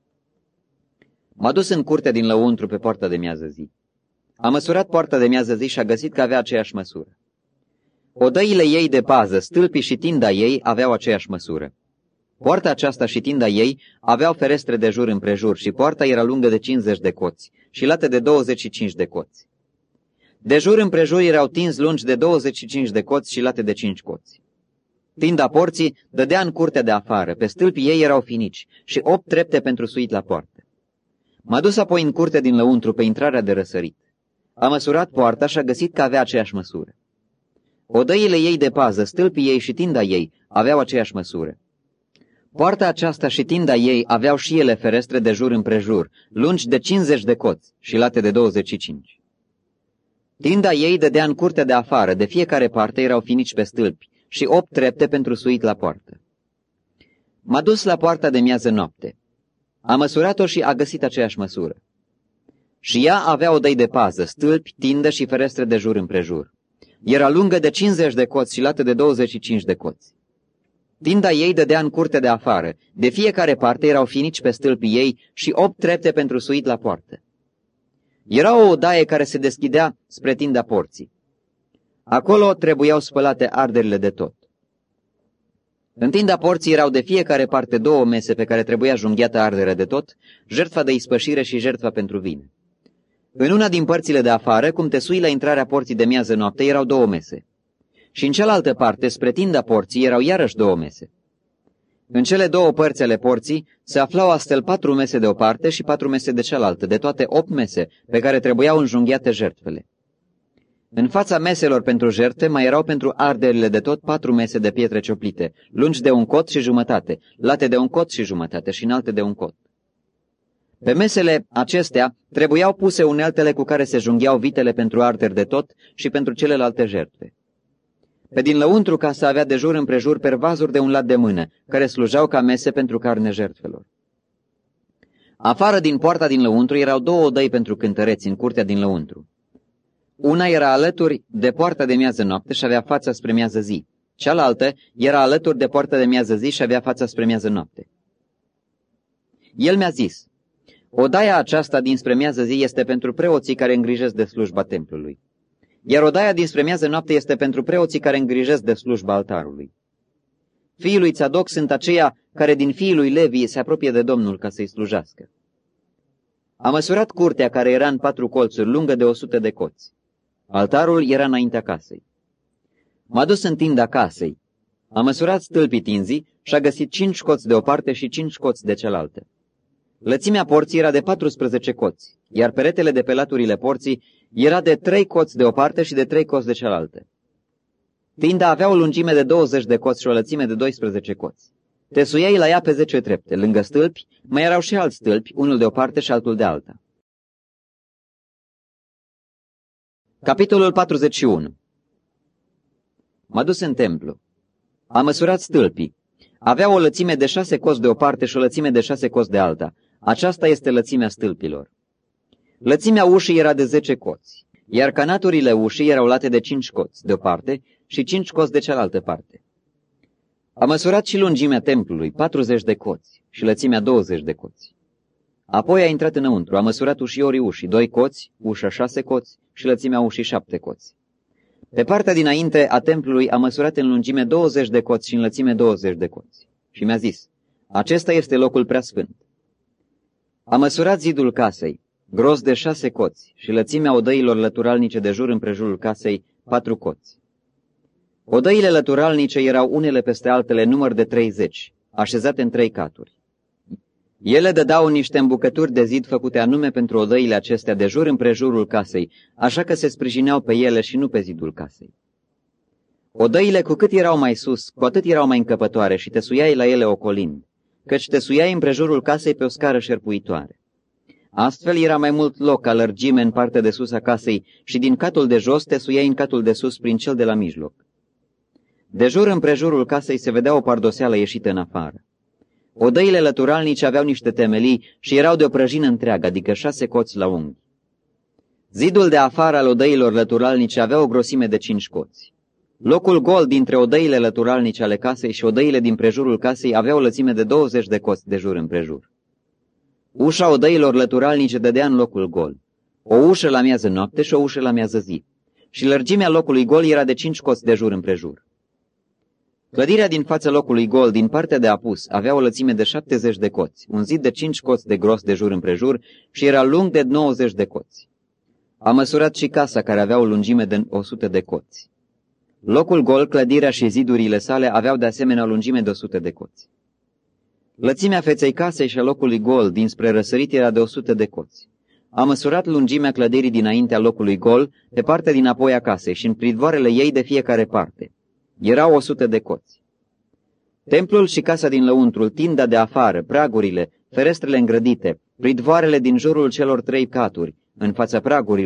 M-a dus în curtea din lăuntru pe poarta de miază zi. A măsurat poarta de miază zi și a găsit că avea aceeași măsură. Odăile ei de pază, stâlpii și tinda ei aveau aceeași măsură. Poarta aceasta și tinda ei aveau ferestre de jur împrejur și poarta era lungă de cincizeci de coți și lată de douăzeci și cinci de coți. De jur împrejur erau tinzi lungi de douăzeci și cinci de coți și late de cinci coți. Tinda porții dădea în curtea de afară, pe stâlpii ei erau finici și opt trepte pentru suit la poartă. M-a dus apoi în curtea din lăuntru pe intrarea de răsărit. A măsurat poarta și a găsit că avea aceeași măsură. Odăile ei de pază, stâlpii ei și tinda ei aveau aceeași măsură. Poarta aceasta și tinda ei aveau și ele ferestre de jur împrejur, lungi de cincizeci de coți și late de douăzeci și cinci. Tinda ei dădea în curtea de afară, de fiecare parte erau finici pe stâlpi și opt trepte pentru suit la poartă. M-a dus la poarta de miază noapte. A măsurat-o și a găsit aceeași măsură. Și ea avea odăi de pază, stâlpi, tindă și ferestre de jur împrejur. Era lungă de cincizeci de coți și lată de douăzeci și cinci de coți. Tinda ei dădea în curte de afară, de fiecare parte erau finici pe stâlpii ei și opt trepte pentru suit la poartă. Era o odaie care se deschidea spre tinda porții. Acolo trebuiau spălate arderile de tot. În tinda porții erau de fiecare parte două mese pe care trebuia junghiată ardere de tot, jertfa de ispășire și jertfa pentru vine. În una din părțile de afară, cum te sui la intrarea porții de miază noapte, erau două mese. Și în cealaltă parte, spre tinda porții, erau iarăși două mese. În cele două părți ale porții se aflau astfel patru mese de o parte și patru mese de cealaltă, de toate opt mese, pe care trebuiau înjunghiate jertfele. În fața meselor pentru jertfe mai erau pentru arderile de tot patru mese de pietre cioplite, lungi de un cot și jumătate, late de un cot și jumătate și înalte de un cot. Pe mesele acestea trebuiau puse uneltele cu care se junghiau vitele pentru arderi de tot și pentru celelalte jertfe. Pe din lăuntru casa avea de jur împrejur pervazuri de un lat de mână, care slujau ca mese pentru carne jertfelor. Afară din poarta din lăuntru erau două odăi pentru cântăreți în curtea din lăuntru. Una era alături de poarta de miază noapte și avea fața spre miază zi. Cealaltă era alături de poarta de miază zi și avea fața spre miază noapte. El mi-a zis: odaia aceasta dinspre miază zi este pentru preoții care îngrijesc de slujba templului, iar odaia dinspre miază noapte este pentru preoții care îngrijesc de slujba altarului. Fiii lui Țadoc sunt aceia care din fiii lui Levi se apropie de Domnul ca să-i slujească. A măsurat curtea care era în patru colțuri, lungă de o sută de coți. Altarul era înaintea casei. M-a dus în tinda casei. A măsurat stâlpii tinzii și a găsit cinci coți de o parte și cinci coți de cealaltă. Lățimea porții era de paisprezece coți, iar peretele de pe laturile porții era de trei coți de o parte și de trei coți de cealaltă. Tinda avea o lungime de douăzeci de coți și o lățime de doisprezece coți. Te suiai la ea pe zece trepte. Lângă stâlpi mai erau și alți stâlpi, unul de o parte și altul de alta. Capitolul patruzeci și unu. M-a dus în templu. A măsurat stâlpii. Avea o lățime de șase coți de o parte și o lățime de șase coți de alta. Aceasta este lățimea stâlpilor. Lățimea ușii era de zece coți, iar canaturile ușii erau late de cinci coți de o parte și cinci coți de cealaltă parte. A măsurat și lungimea templului, patruzeci de coți, și lățimea douăzeci de coți. Apoi a intrat înăuntru, a măsurat ușiorii ușii, doi coți, ușa șase coți și lățimea ușii șapte coți. Pe partea dinainte a templului a măsurat în lungime douăzeci de coți și în lățime douăzeci de coți. Și mi-a zis: acesta este locul preasfânt. A măsurat zidul casei, gros de șase coți, și lățimea odăilor lăturalnice de jur împrejurul casei, patru coți. Odăile lăturalnice erau unele peste altele număr de treizeci, așezate în trei caturi. Ele dădeau niște îmbucături de zid făcute anume pentru odăile acestea de jur împrejurul casei, așa că se sprijineau pe ele și nu pe zidul casei. Odăile cu cât erau mai sus, cu atât erau mai încăpătoare și te suiai la ele ocolind, căci te suiai împrejurul casei pe o scară șerpuitoare. Astfel era mai mult loc ca lărgime în partea de sus a casei și din catul de jos te suiai în catul de sus prin cel de la mijloc. De jur împrejurul casei se vedea o pardoseală ieșită în afară. Odăile lăturalnice aveau niște temelii și erau de o prăjină întreagă, adică șase coți la unghi. Zidul de afară al odăilor lăturalnice avea o grosime de cinci coți. Locul gol dintre odăile lăturalnice ale casei și odăile din prejurul casei avea o lățime de douăzeci de coți de jur împrejur. Ușa odăilor lăturalnice dădea în locul gol, o ușă la miază noapte și o ușă la miază zi, și lărgimea locului gol era de cinci coți de jur împrejur. Clădirea din fața locului gol, din partea de apus, avea o lățime de șaptezeci de coți, un zid de cinci coți de gros de jur împrejur și era lung de nouăzeci de coți. A măsurat și casa, care avea o lungime de o sută de coți. Locul gol, clădirea și zidurile sale aveau de asemenea o lungime de o sută de coți. Lățimea feței casei și a locului gol dinspre răsărit era de o sută de coți. A măsurat lungimea clădirii dinaintea locului gol, pe partea din apoi a casei și în pridvoarele ei de fiecare parte. Erau o sută de coți. Templul și casa din lăuntrul, tinda de afară, pragurile, ferestrele îngrădite, pridvoarele din jurul celor trei caturi, în fața pragurilor,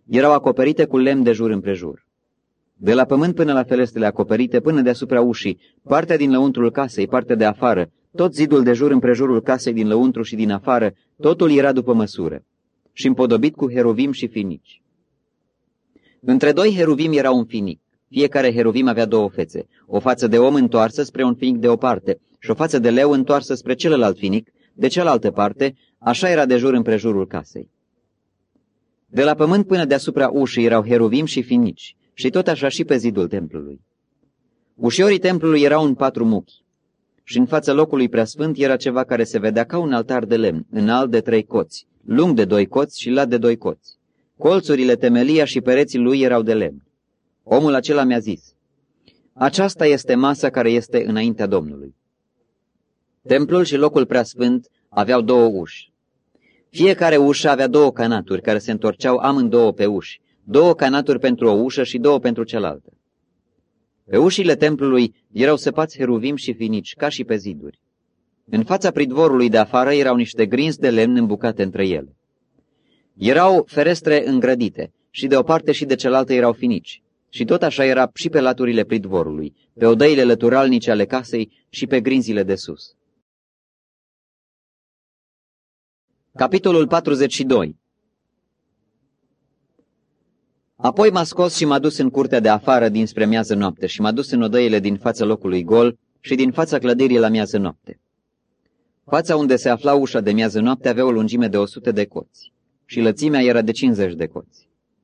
erau acoperite cu lemn de jur împrejur. De la pământ până la ferestrele acoperite, până deasupra ușii, partea din lăuntrul casei, partea de afară, tot zidul de jur împrejurul casei din lăuntru și din afară, totul era după măsură și împodobit cu heruvim și finici. Între doi heruvim era un finic. Fiecare heruvim avea două fețe, o față de om întoarsă spre un finic de o parte și o față de leu întoarsă spre celălalt finic, de cealaltă parte, așa era de jur împrejurul casei. De la pământ până deasupra ușii erau heruvim și finici, și tot așa și pe zidul templului. Ușiorii templului erau în patru muchi, și în fața locului preasfânt era ceva care se vedea ca un altar de lemn, înalt de trei coți, lung de doi coți și lat de doi coți. Colțurile, temelia și pereții lui erau de lemn. Omul acela mi-a zis: aceasta este masa care este înaintea Domnului. Templul și locul preasfânt aveau două uși. Fiecare ușă avea două canaturi care se întorceau amândouă pe uși, două canaturi pentru o ușă și două pentru cealaltă. Pe ușile templului erau săpați heruvim și finici, ca și pe ziduri. În fața pridvorului de afară erau niște grinzi de lemn îmbucate între ele. Erau ferestre îngrădite și de o parte și de cealaltă erau finici. Și tot așa era și pe laturile pridvorului, pe odăile lăturalnice ale casei și pe grinzile de sus. Capitolul patruzeci și doi. Apoi m-a scos și m-a dus în curtea de afară dinspre miază noapte și m-a dus în odăile din fața locului gol și din fața clădirii la miază noapte. Fața unde se afla ușa de miază noapte avea o lungime de o sută de coți și lățimea era de cincizeci de coți.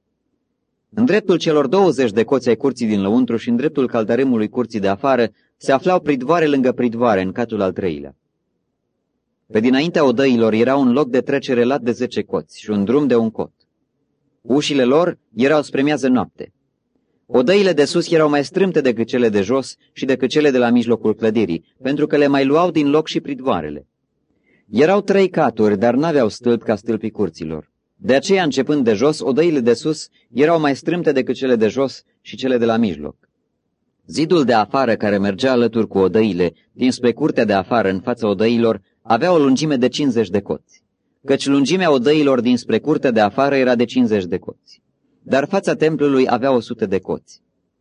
În dreptul celor douăzeci de coți ai curții din lăuntru și în dreptul caldărâmului curții de afară se aflau pridvoare lângă pridvoare în catul al treilea. Pe dinaintea odăilor era un loc de trecere lat de zece coți și un drum de un cot. Ușile lor erau spre miază noapte. Odăile de sus erau mai strâmte decât cele de jos și decât cele de la mijlocul clădirii, pentru că le mai luau din loc și pridvoarele. Erau trei caturi, dar n-aveau stâlpi ca stâlpii curților. De aceea, începând de jos, odăile de sus erau mai strâmte decât cele de jos și cele de la mijloc. Zidul de afară, care mergea alături cu odăile, dinspre curtea de afară în fața odăilor, avea o lungime de cincizeci de coți, căci lungimea odăilor dinspre curtea de afară era de cincizeci de coți, dar fața templului avea o sută de coți.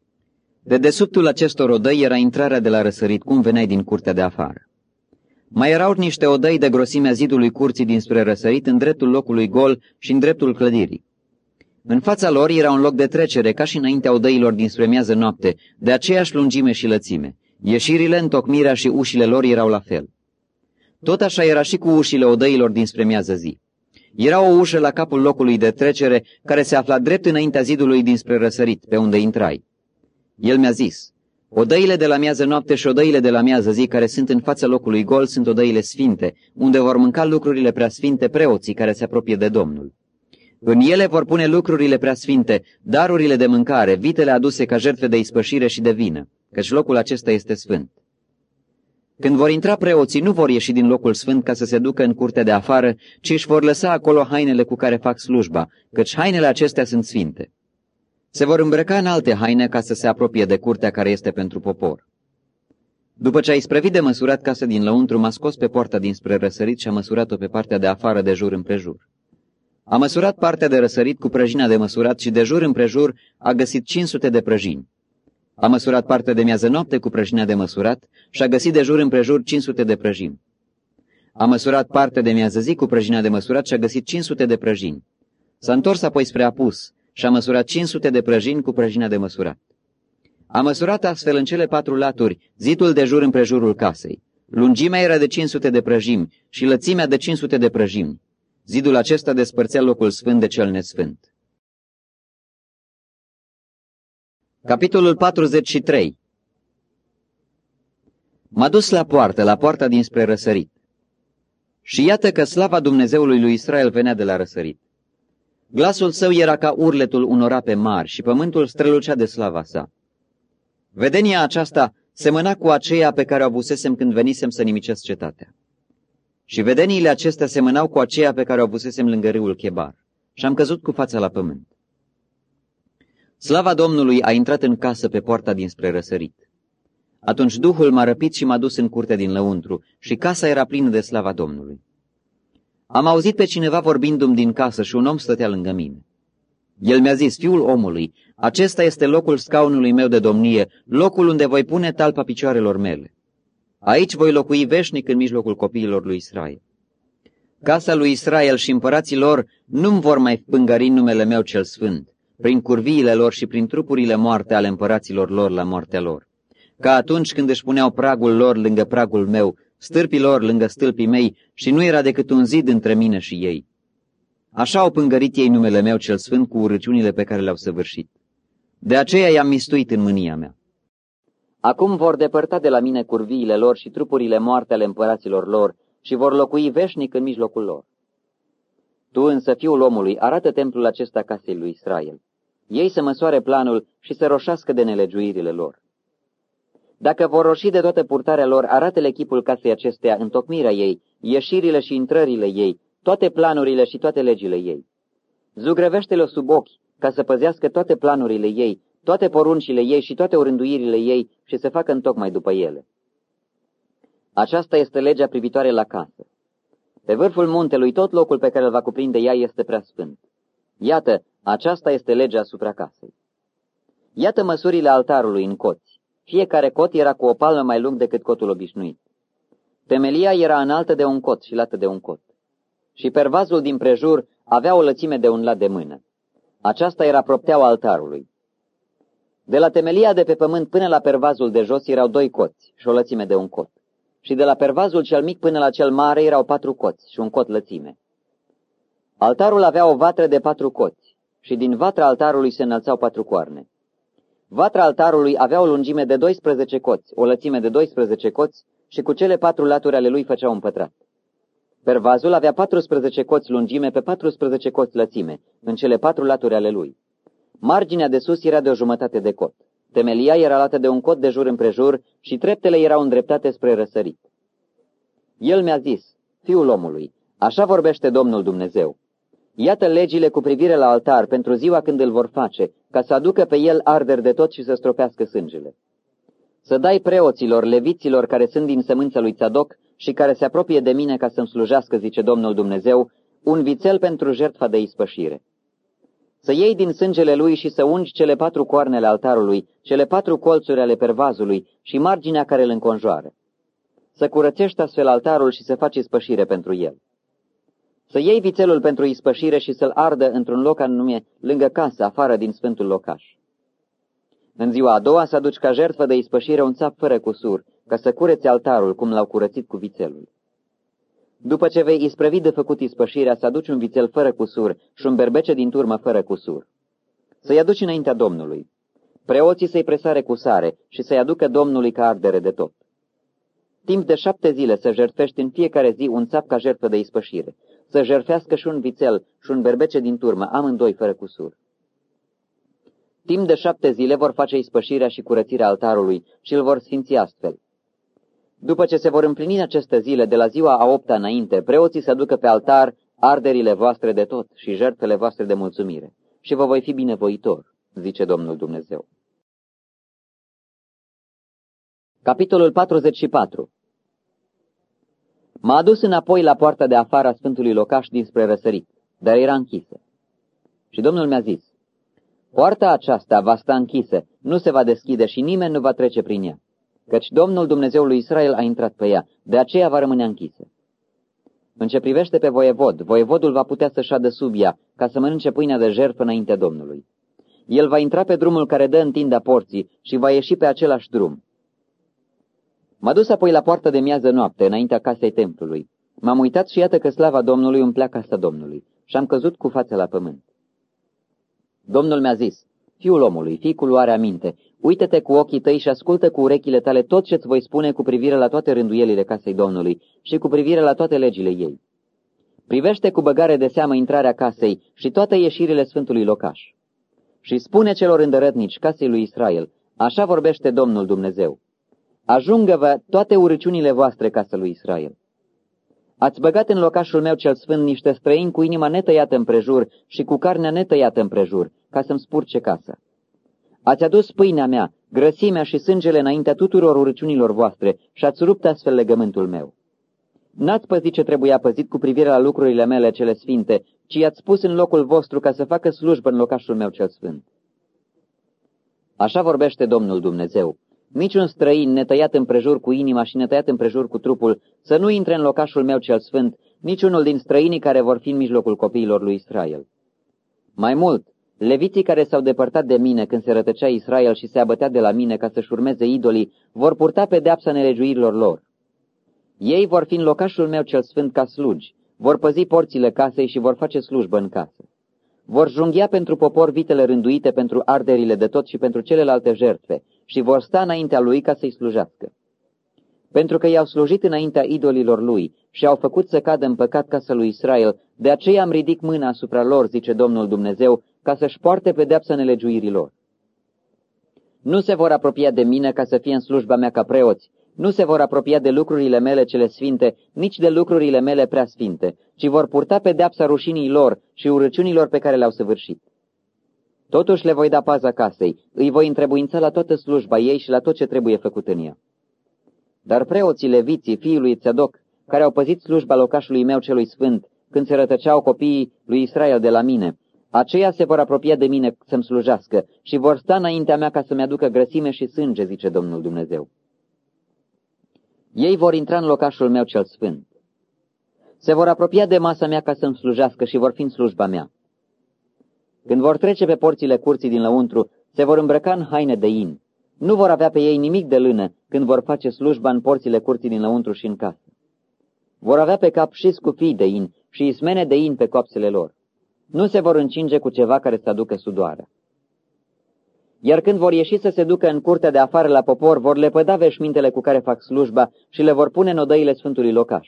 De desubtul acestor odăi era intrarea de la răsărit, cum veneai din curtea de afară. Mai erau niște odăi de grosimea zidului curții dinspre răsărit în dreptul locului gol și în dreptul clădirii. În fața lor era un loc de trecere, ca și înaintea odăilor dinspre miază noapte, de aceeași lungime și lățime. Ieșirile, întocmirea și ușile lor erau la fel. Tot așa era și cu ușile odăilor dinspre miază zi. Era o ușă la capul locului de trecere, care se afla drept înaintea zidului dinspre răsărit, pe unde intrai. El mi-a zis: odăile de la miază noapte și odăile de la miază zi, care sunt în fața locului gol, sunt odăile sfinte, unde vor mânca lucrurile preasfinte preoții care se apropie de Domnul. În ele vor pune lucrurile preasfinte, darurile de mâncare, vitele aduse ca jertfe de ispășire și de vină, căci locul acesta este sfânt. Când vor intra preoții, nu vor ieși din locul sfânt ca să se ducă în curtea de afară, ci își vor lăsa acolo hainele cu care fac slujba, căci hainele acestea sunt sfinte. Se vor îmbrăca în alte haine ca să se apropie de curtea care este pentru popor. După ce a isprăvit de măsurat casa din lăuntru, m-a scos pe poarta dinspre răsărit și a măsurat-o pe partea de afară de jur împrejur. A măsurat partea de răsărit cu prăjina de măsurat și de jur împrejur a găsit cinci sute de prăjini. A măsurat partea de miază noapte cu prăjina de măsurat și a găsit de jur împrejur cinci sute de prăjini. A măsurat partea de miază zi cu prăjina de măsurat și a găsit cinci sute de prăjini. S-a întors apoi spre apus și a măsurat cinci sute de prăjini cu prăjina de măsurat. A măsurat astfel în cele patru laturi zidul de jur împrejurul casei. Lungimea era de cinci sute de prăjimi și lățimea de cinci sute de prăjimi. Zidul acesta despărțea locul sfânt de cel nesfânt. Capitolul patruzeci și trei. M-a dus la poartă, la poarta dinspre răsărit. Și iată că slava Dumnezeului lui Israel venea de la răsărit. Glasul său era ca urletul unor ape mari și pământul strălucea de slava sa. Vedenia aceasta semăna cu aceea pe care o avusesem când venisem să nimicesc cetatea. Și vedeniile acestea semănau cu aceea pe care o avusesem lângă râul Chebar. Și am căzut cu fața la pământ. Slava Domnului a intrat în casă pe poarta dinspre răsărit. Atunci Duhul m-a răpit și m-a dus în curtea din lăuntru și casa era plină de slava Domnului. Am auzit pe cineva vorbindu-mi din casă și un om stătea lângă mine. El mi-a zis, fiul omului, acesta este locul scaunului meu de domnie, locul unde voi pune talpa picioarelor mele. Aici voi locui veșnic în mijlocul copiilor lui Israel. Casa lui Israel și împărații lor nu-mi vor mai pângări numele meu cel sfânt, prin curviile lor și prin trupurile moarte ale împăraților lor la moartea lor. Ca atunci când își puneau pragul lor lângă pragul meu, stâlpii lor lângă stâlpii mei, și nu era decât un zid între mine și ei. Așa au pângărit ei numele meu cel sfânt cu urăciunile pe care le-au săvârșit. De aceea i-am mistuit în mânia mea. Acum vor depărta de la mine curviile lor și trupurile moarte ale împăraților lor și vor locui veșnic în mijlocul lor. Tu însă, fiul omului, arată templul acesta casei lui Israel. Ei să măsoare planul și să roșească de nelegiuirile lor. Dacă vor roși de toată purtarea lor, arată-le chipul casei acesteia, întocmirea ei, ieșirile și intrările ei, toate planurile și toate legile ei. Zugrăvește-le sub ochi, ca să păzească toate planurile ei, toate poruncile ei și toate orânduirile ei și să facă întocmai după ele. Aceasta este legea privitoare la casă. Pe vârful muntelui, tot locul pe care îl va cuprinde ea este prea sfânt. Iată, aceasta este legea asupra casei. Iată măsurile altarului în coți. Fiecare cot era cu o palmă mai lung decât cotul obișnuit. Temelia era înaltă de un cot și lată de un cot. Și pervazul din prejur avea o lățime de un lat de mână. Aceasta era propteaua altarului. De la temelia de pe pământ până la pervazul de jos erau doi coți și o lățime de un cot. Și de la pervazul cel mic până la cel mare erau patru coți și un cot lățime. Altarul avea o vatră de patru coți și din vatra altarului se înălțau patru coarne. Vatra altarului avea o lungime de doisprezece coți, o lățime de doisprezece coți și cu cele patru laturi ale lui făcea un pătrat. Pervazul avea patrusprezece coți lungime pe patrusprezece coți lățime, în cele patru laturi ale lui. Marginea de sus era de o jumătate de cot. Temelia era lată de un cot de jur împrejur și treptele erau îndreptate spre răsărit. El mi-a zis, fiul omului, așa vorbește Domnul Dumnezeu. Iată legile cu privire la altar pentru ziua când îl vor face, ca să aducă pe el arderi de tot și să stropească sângele. Să dai preoților, leviților care sunt din sămânța lui Țadoc și care se apropie de mine ca să-mi slujească, zice Domnul Dumnezeu, un vițel pentru jertfa de ispășire. Să iei din sângele lui și să ungi cele patru coarnele altarului, cele patru colțuri ale pervazului și marginea care îl înconjoară. Să curățești astfel altarul și să faci ispășire pentru el. Să iei vițelul pentru ispășire și să-l ardă într-un loc anume lângă casă, afară din sfântul locaș. În ziua a doua să aduci ca jertfă de ispășire un țap fără cusur, ca să cureți altarul cum l-au curățit cu vițelul. După ce vei isprăvi de făcut ispășirea, să aduci un vițel fără cusur și un berbece din turmă fără cusur. Să-i aduci înaintea Domnului. Preoții să-i presare cu sare și să-i aducă Domnului ca ardere de tot. Timp de șapte zile să jertfești în fiecare zi un țap ca jertfă de ispășire. Să jertfească și un vițel și un berbece din turmă, amândoi fără cusur. Timp de șapte zile vor face ispășirea și curățirea altarului și îl vor sfinți astfel. După ce se vor împlini aceste zile, de la ziua a opta înainte, preoții să ducă pe altar arderile voastre de tot și jertfele voastre de mulțumire. Și vă voi fi binevoitor, zice Domnul Dumnezeu. Capitolul patruzeci și patru. M-a adus înapoi la poarta de afară a Sfântului Locaș dinspre răsărit, dar era închisă. Și Domnul mi-a zis, poarta aceasta va sta închisă, nu se va deschide și nimeni nu va trece prin ea, căci Domnul Dumnezeul lui Israel a intrat pe ea, de aceea va rămâne închisă. În ce privește pe voievod, voievodul va putea să șadă sub ea, ca să mănânce pâinea de jertfă înaintea Domnului. El va intra pe drumul care dă în tinda porții și va ieși pe același drum. M-a dus apoi la poartă de miază noapte, înaintea casei templului. M-am uitat și iată că slava Domnului umplea casa Domnului și am căzut cu fața la pământ. Domnul mi-a zis, fiul omului, fii cu luarea minte, uită-te cu ochii tăi și ascultă cu urechile tale tot ce-ți voi spune cu privire la toate rânduielile casei Domnului și cu privire la toate legile ei. Privește cu băgare de seamă intrarea casei și toate ieșirile Sfântului Locaș. Și spune celor îndărătnici casei lui Israel, așa vorbește Domnul Dumnezeu. Ajungă-vă toate urăciunile voastre, casă lui Israel. Ați băgat în locașul meu cel sfânt niște străini cu inima netăiată împrejur și cu carnea netăiată împrejur, ca să-mi spurce casa. Ați adus pâinea mea, grăsimea și sângele înaintea tuturor urăciunilor voastre și ați rupt astfel legământul meu. N-ați păzit ce trebuia păzit cu privire la lucrurile mele cele sfinte, ci i-ați pus în locul vostru ca să facă slujbă în locașul meu cel sfânt. Așa vorbește Domnul Dumnezeu. Niciun străin netăiat împrejur cu inima și netăiat împrejur cu trupul să nu intre în locașul meu cel sfânt, niciunul din străinii care vor fi în mijlocul copiilor lui Israel. Mai mult, leviții care s-au depărtat de mine când se rătăcea Israel și se abătea de la mine ca să-și urmeze idolii, vor purta pedeapsa nelegiuirilor lor. Ei vor fi în locașul meu cel sfânt ca slugi, vor păzi porțile casei și vor face slujbă în casă. Vor junghia pentru popor vitele rânduite pentru arderile de tot și pentru celelalte jertfe și vor sta înaintea lui ca să-i slujească. Pentru că i-au slujit înaintea idolilor lui și au făcut să cadă în păcat casa lui Israel, de aceea am ridic mâna asupra lor, zice Domnul Dumnezeu, ca să-și poarte pedeapsa nelegiuirilor. Nu se vor apropia de mine ca să fie în slujba mea ca preoți, nu se vor apropia de lucrurile mele cele sfinte, nici de lucrurile mele prea sfinte, ci vor purta pedeapsa rușinii lor și urăciunilor pe care le-au săvârșit. Totuși le voi da paza casei, îi voi întrebuința la toată slujba ei și la tot ce trebuie făcut în ea. Dar preoții leviții, fiii lui Țadoc, care au păzit slujba locașului meu celui sfânt, când se rătăceau copiii lui Israel de la mine, aceia se vor apropia de mine să-mi slujească și vor sta înaintea mea ca să-mi aducă grăsime și sânge, zice Domnul Dumnezeu. Ei vor intra în locașul meu cel sfânt. Se vor apropia de masa mea ca să-mi slujească și vor fi în slujba mea. Când vor trece pe porțile curții din lăuntru, se vor îmbrăca în haine de in. Nu vor avea pe ei nimic de lână când vor face slujba în porțile curții din lăuntru și în casă. Vor avea pe cap și scufii de in și ismene de in pe coapsele lor. Nu se vor încinge cu ceva care să aducă sudoarea. Iar când vor ieși să se ducă în curtea de afară la popor, vor lepăda veșmintele cu care fac slujba și le vor pune în odăile Sfântului Locaș.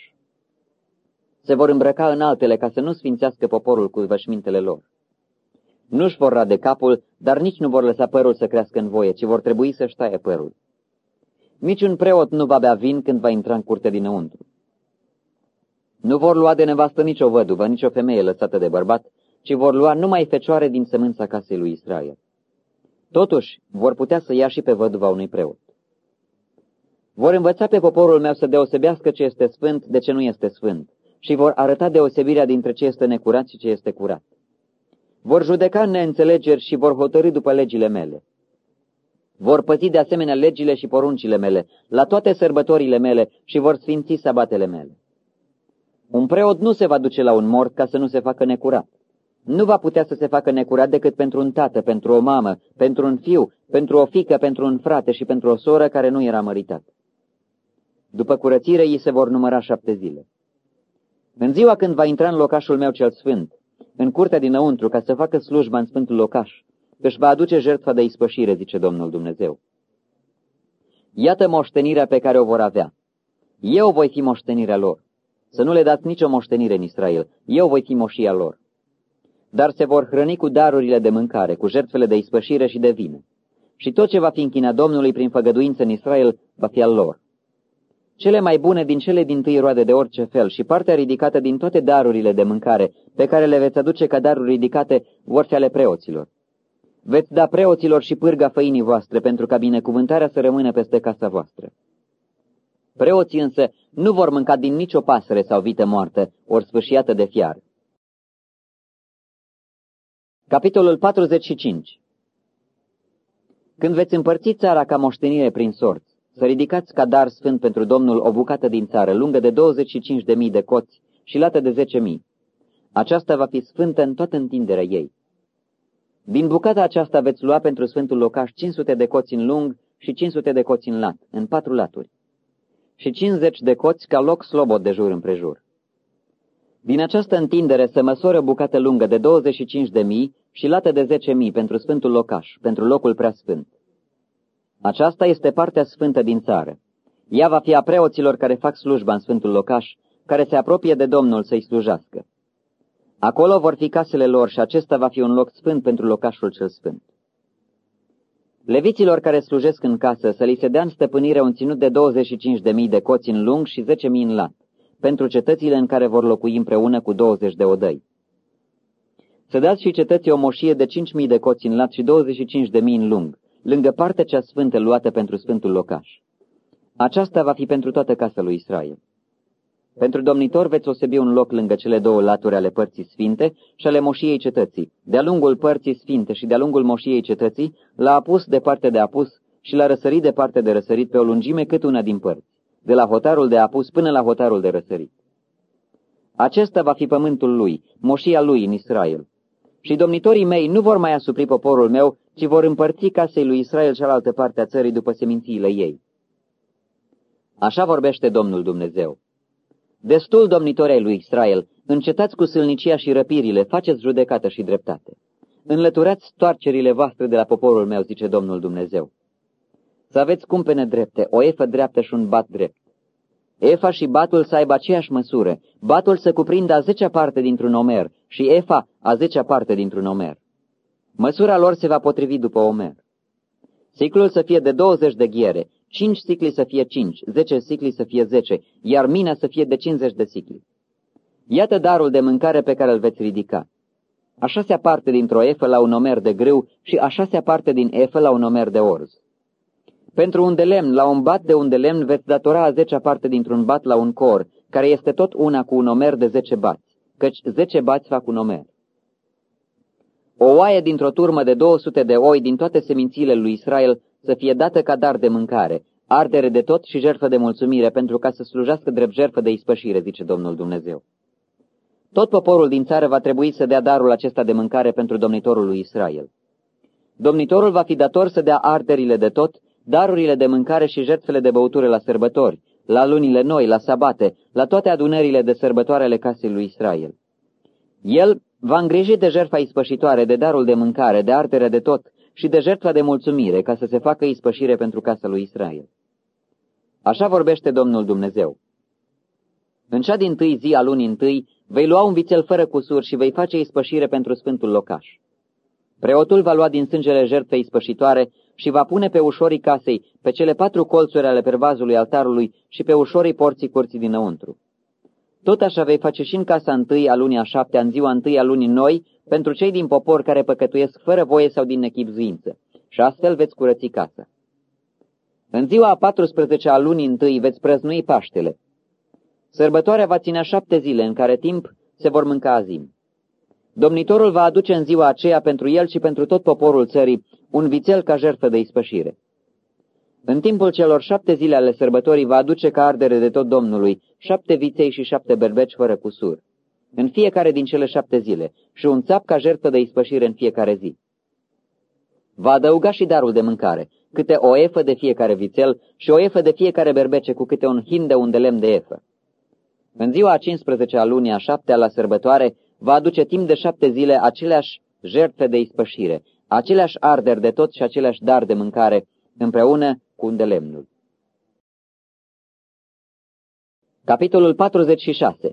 Se vor îmbrăca în altele ca să nu sfințească poporul cu veșmintele lor. Nu-și vor rade capul, dar nici nu vor lăsa părul să crească în voie, ci vor trebui să-și taie părul. Niciun preot nu va bea vin când va intra în curtea dinăuntru. Nu vor lua de nevastă nicio văduvă, nicio femeie lăsată de bărbat, ci vor lua numai fecioare din sămânța casei lui Israel. Totuși, vor putea să ia și pe văduva unui preot. Vor învăța pe poporul meu să deosebească ce este sfânt de ce nu este sfânt și vor arăta deosebirea dintre ce este necurat și ce este curat. Vor judeca neînțelegeri și vor hotărî după legile mele. Vor păzi de asemenea legile și poruncile mele, la toate sărbătorile mele și vor sfinți sabatele mele. Un preot nu se va duce la un mort ca să nu se facă necurat. Nu va putea să se facă necurat decât pentru un tată, pentru o mamă, pentru un fiu, pentru o fiică, pentru un frate și pentru o soră care nu era măritat. După curățire, ei se vor număra șapte zile. În ziua când va intra în locașul meu cel sfânt, în curtea dinăuntru, ca să facă slujba în sfântul locaș, își va aduce jertfa de ispășire, zice Domnul Dumnezeu. Iată moștenirea pe care o vor avea. Eu voi fi moștenirea lor. Să nu le dați nicio moștenire în Israel. Eu voi fi moșia lor. Dar se vor hrăni cu darurile de mâncare, cu jertfele de ispășire și de vină. Și tot ce va fi închinat Domnului prin făgăduință în Israel va fi al lor. Cele mai bune din cele dintâi roade de orice fel și partea ridicată din toate darurile de mâncare, pe care le veți aduce ca daruri ridicate, vor fi ale preoților. Veți da preoților și pârga făinii voastre, pentru ca binecuvântarea să rămână peste casa voastră. Preoții însă nu vor mânca din nicio pasăre sau vită moartă, ori sfâșiată de fiară. Capitolul patruzeci și cinci. Când veți împărți țara ca moștenire prin sorți, să ridicați ca dar sfânt pentru Domnul o bucată din țară, lungă de douăzeci și cinci de mii de coți și lată de zece mii. Aceasta va fi sfântă în toată întinderea ei. Din bucata aceasta veți lua pentru sfântul locaș cinci sute de coți în lung și cinci sute de coți în lat, în patru laturi, și cincizeci de coți ca loc slobod de jur împrejur. Din această întindere se măsoară bucată lungă de douăzeci și cinci de mii și lată de zece mii pentru sfântul locaș, pentru locul preasfânt. Aceasta este partea sfântă din țară. Ea va fi a preoților care fac slujba în sfântul locaș, care se apropie de Domnul să-i slujească. Acolo vor fi casele lor și acesta va fi un loc sfânt pentru locașul cel sfânt. Leviților care slujesc în casă să li se dea în stăpânire un ținut de douăzeci și cinci de mii de coți în lung și zece mii în lat, pentru cetățile în care vor locui împreună cu douăzeci de odăi. Să dați și cetății o moșie de cinci mii de coți în lat și douăzeci și cinci de mii în lung, lângă partea cea sfântă luată pentru sfântul locaș. Aceasta va fi pentru toată casa lui Israel. Pentru domnitor veți osebi un loc lângă cele două laturi ale părții sfinte și ale moșiei cetății. De-a lungul părții sfinte și de-a lungul moșiei cetății l-a apus de parte de apus și l-a răsărit de parte de răsărit pe o lungime cât una din părți, de la hotarul de apus până la hotarul de răsărit. Acesta va fi pământul lui, moșia lui în Israel. Și domnitorii mei nu vor mai asupri poporul meu, ci vor împărți casei lui Israel cealaltă parte a țării după semințiile ei. Așa vorbește Domnul Dumnezeu. Destul, domnitori ai lui Israel, încetați cu sâlnicia și răpirile, faceți judecată și dreptate. Înlăturați toarcerile voastre de la poporul meu, zice Domnul Dumnezeu. Să aveți cumpene drepte, o efă dreaptă și un bat drept. Efa și batul să aibă aceeași măsură, batul să cuprindă a zecea parte dintr-un omer și efa a zecea parte dintr-un omer. Măsura lor se va potrivi după omer. Siclul să fie de douăzeci de ghiere, cinci sicli să fie cinci, zece sicli să fie zece, iar mina să fie de cincizeci de sicli. Iată darul de mâncare pe care îl veți ridica. A șasea parte dintr-o efă la un omer de grâu și a șasea parte din efă la un omer de orz. Pentru un de lemn, la un bat de un de lemn veți datora a zecea parte dintr-un bat la un cor, care este tot una cu un omer de zece bați, căci zece bați fac un omer. O oaie dintr-o turmă de două sute de oi din toate semințiile lui Israel să fie dată ca dar de mâncare, ardere de tot și jertfă de mulțumire, pentru ca să slujească drept jertfă de ispășire, zice Domnul Dumnezeu. Tot poporul din țară va trebui să dea darul acesta de mâncare pentru domnitorul lui Israel. Domnitorul va fi dator să dea arderile de tot, darurile de mâncare și jertfele de băutură la sărbători, la lunile noi, la sabate, la toate adunările de sărbătoare ale casei lui Israel. El va îngriji de jertfa ispășitoare, de darul de mâncare, de ardere de tot și de jertfa de mulțumire, ca să se facă ispășire pentru casa lui Israel. Așa vorbește Domnul Dumnezeu. În cea dintâi zi a lunii întâi vei lua un vițel fără cusur și vei face ispășire pentru sfântul locaș. Preotul va lua din sângele jertfei ispășitoare și va pune pe ușorii casei, pe cele patru colțuri ale pervazului altarului și pe ușorii porții curții dinăuntru. Tot așa vei face și în casa întâi a lunii a șaptea, în ziua întâi a lunii noi, pentru cei din popor care păcătuiesc fără voie sau din nechibzuință, și astfel veți curăți casa. În ziua a patrusprezecea a lunii întâi veți prăznui Paștele. Sărbătoarea va ținea șapte zile, în care timp se vor mânca azim. Domnitorul va aduce în ziua aceea pentru el și pentru tot poporul țării un vițel ca jertfă de ispășire. În timpul celor șapte zile ale sărbătorii va aduce ca ardere de tot Domnului șapte viței și șapte berbeci fără cusur, în fiecare din cele șapte zile, și un țap ca jertfă de ispășire în fiecare zi. Va adăuga și darul de mâncare, câte o efă de fiecare vițel și o efă de fiecare berbece cu câte un hin de un de lemn de efă. În ziua a cincisprezecea a lunii a șaptea la sărbătoare va aduce timp de șapte zile aceleași jertfe de ispășire, aceleași arderi de tot și aceleași dar de mâncare, împreună cu un de lemnul. Capitolul patruzeci și șase.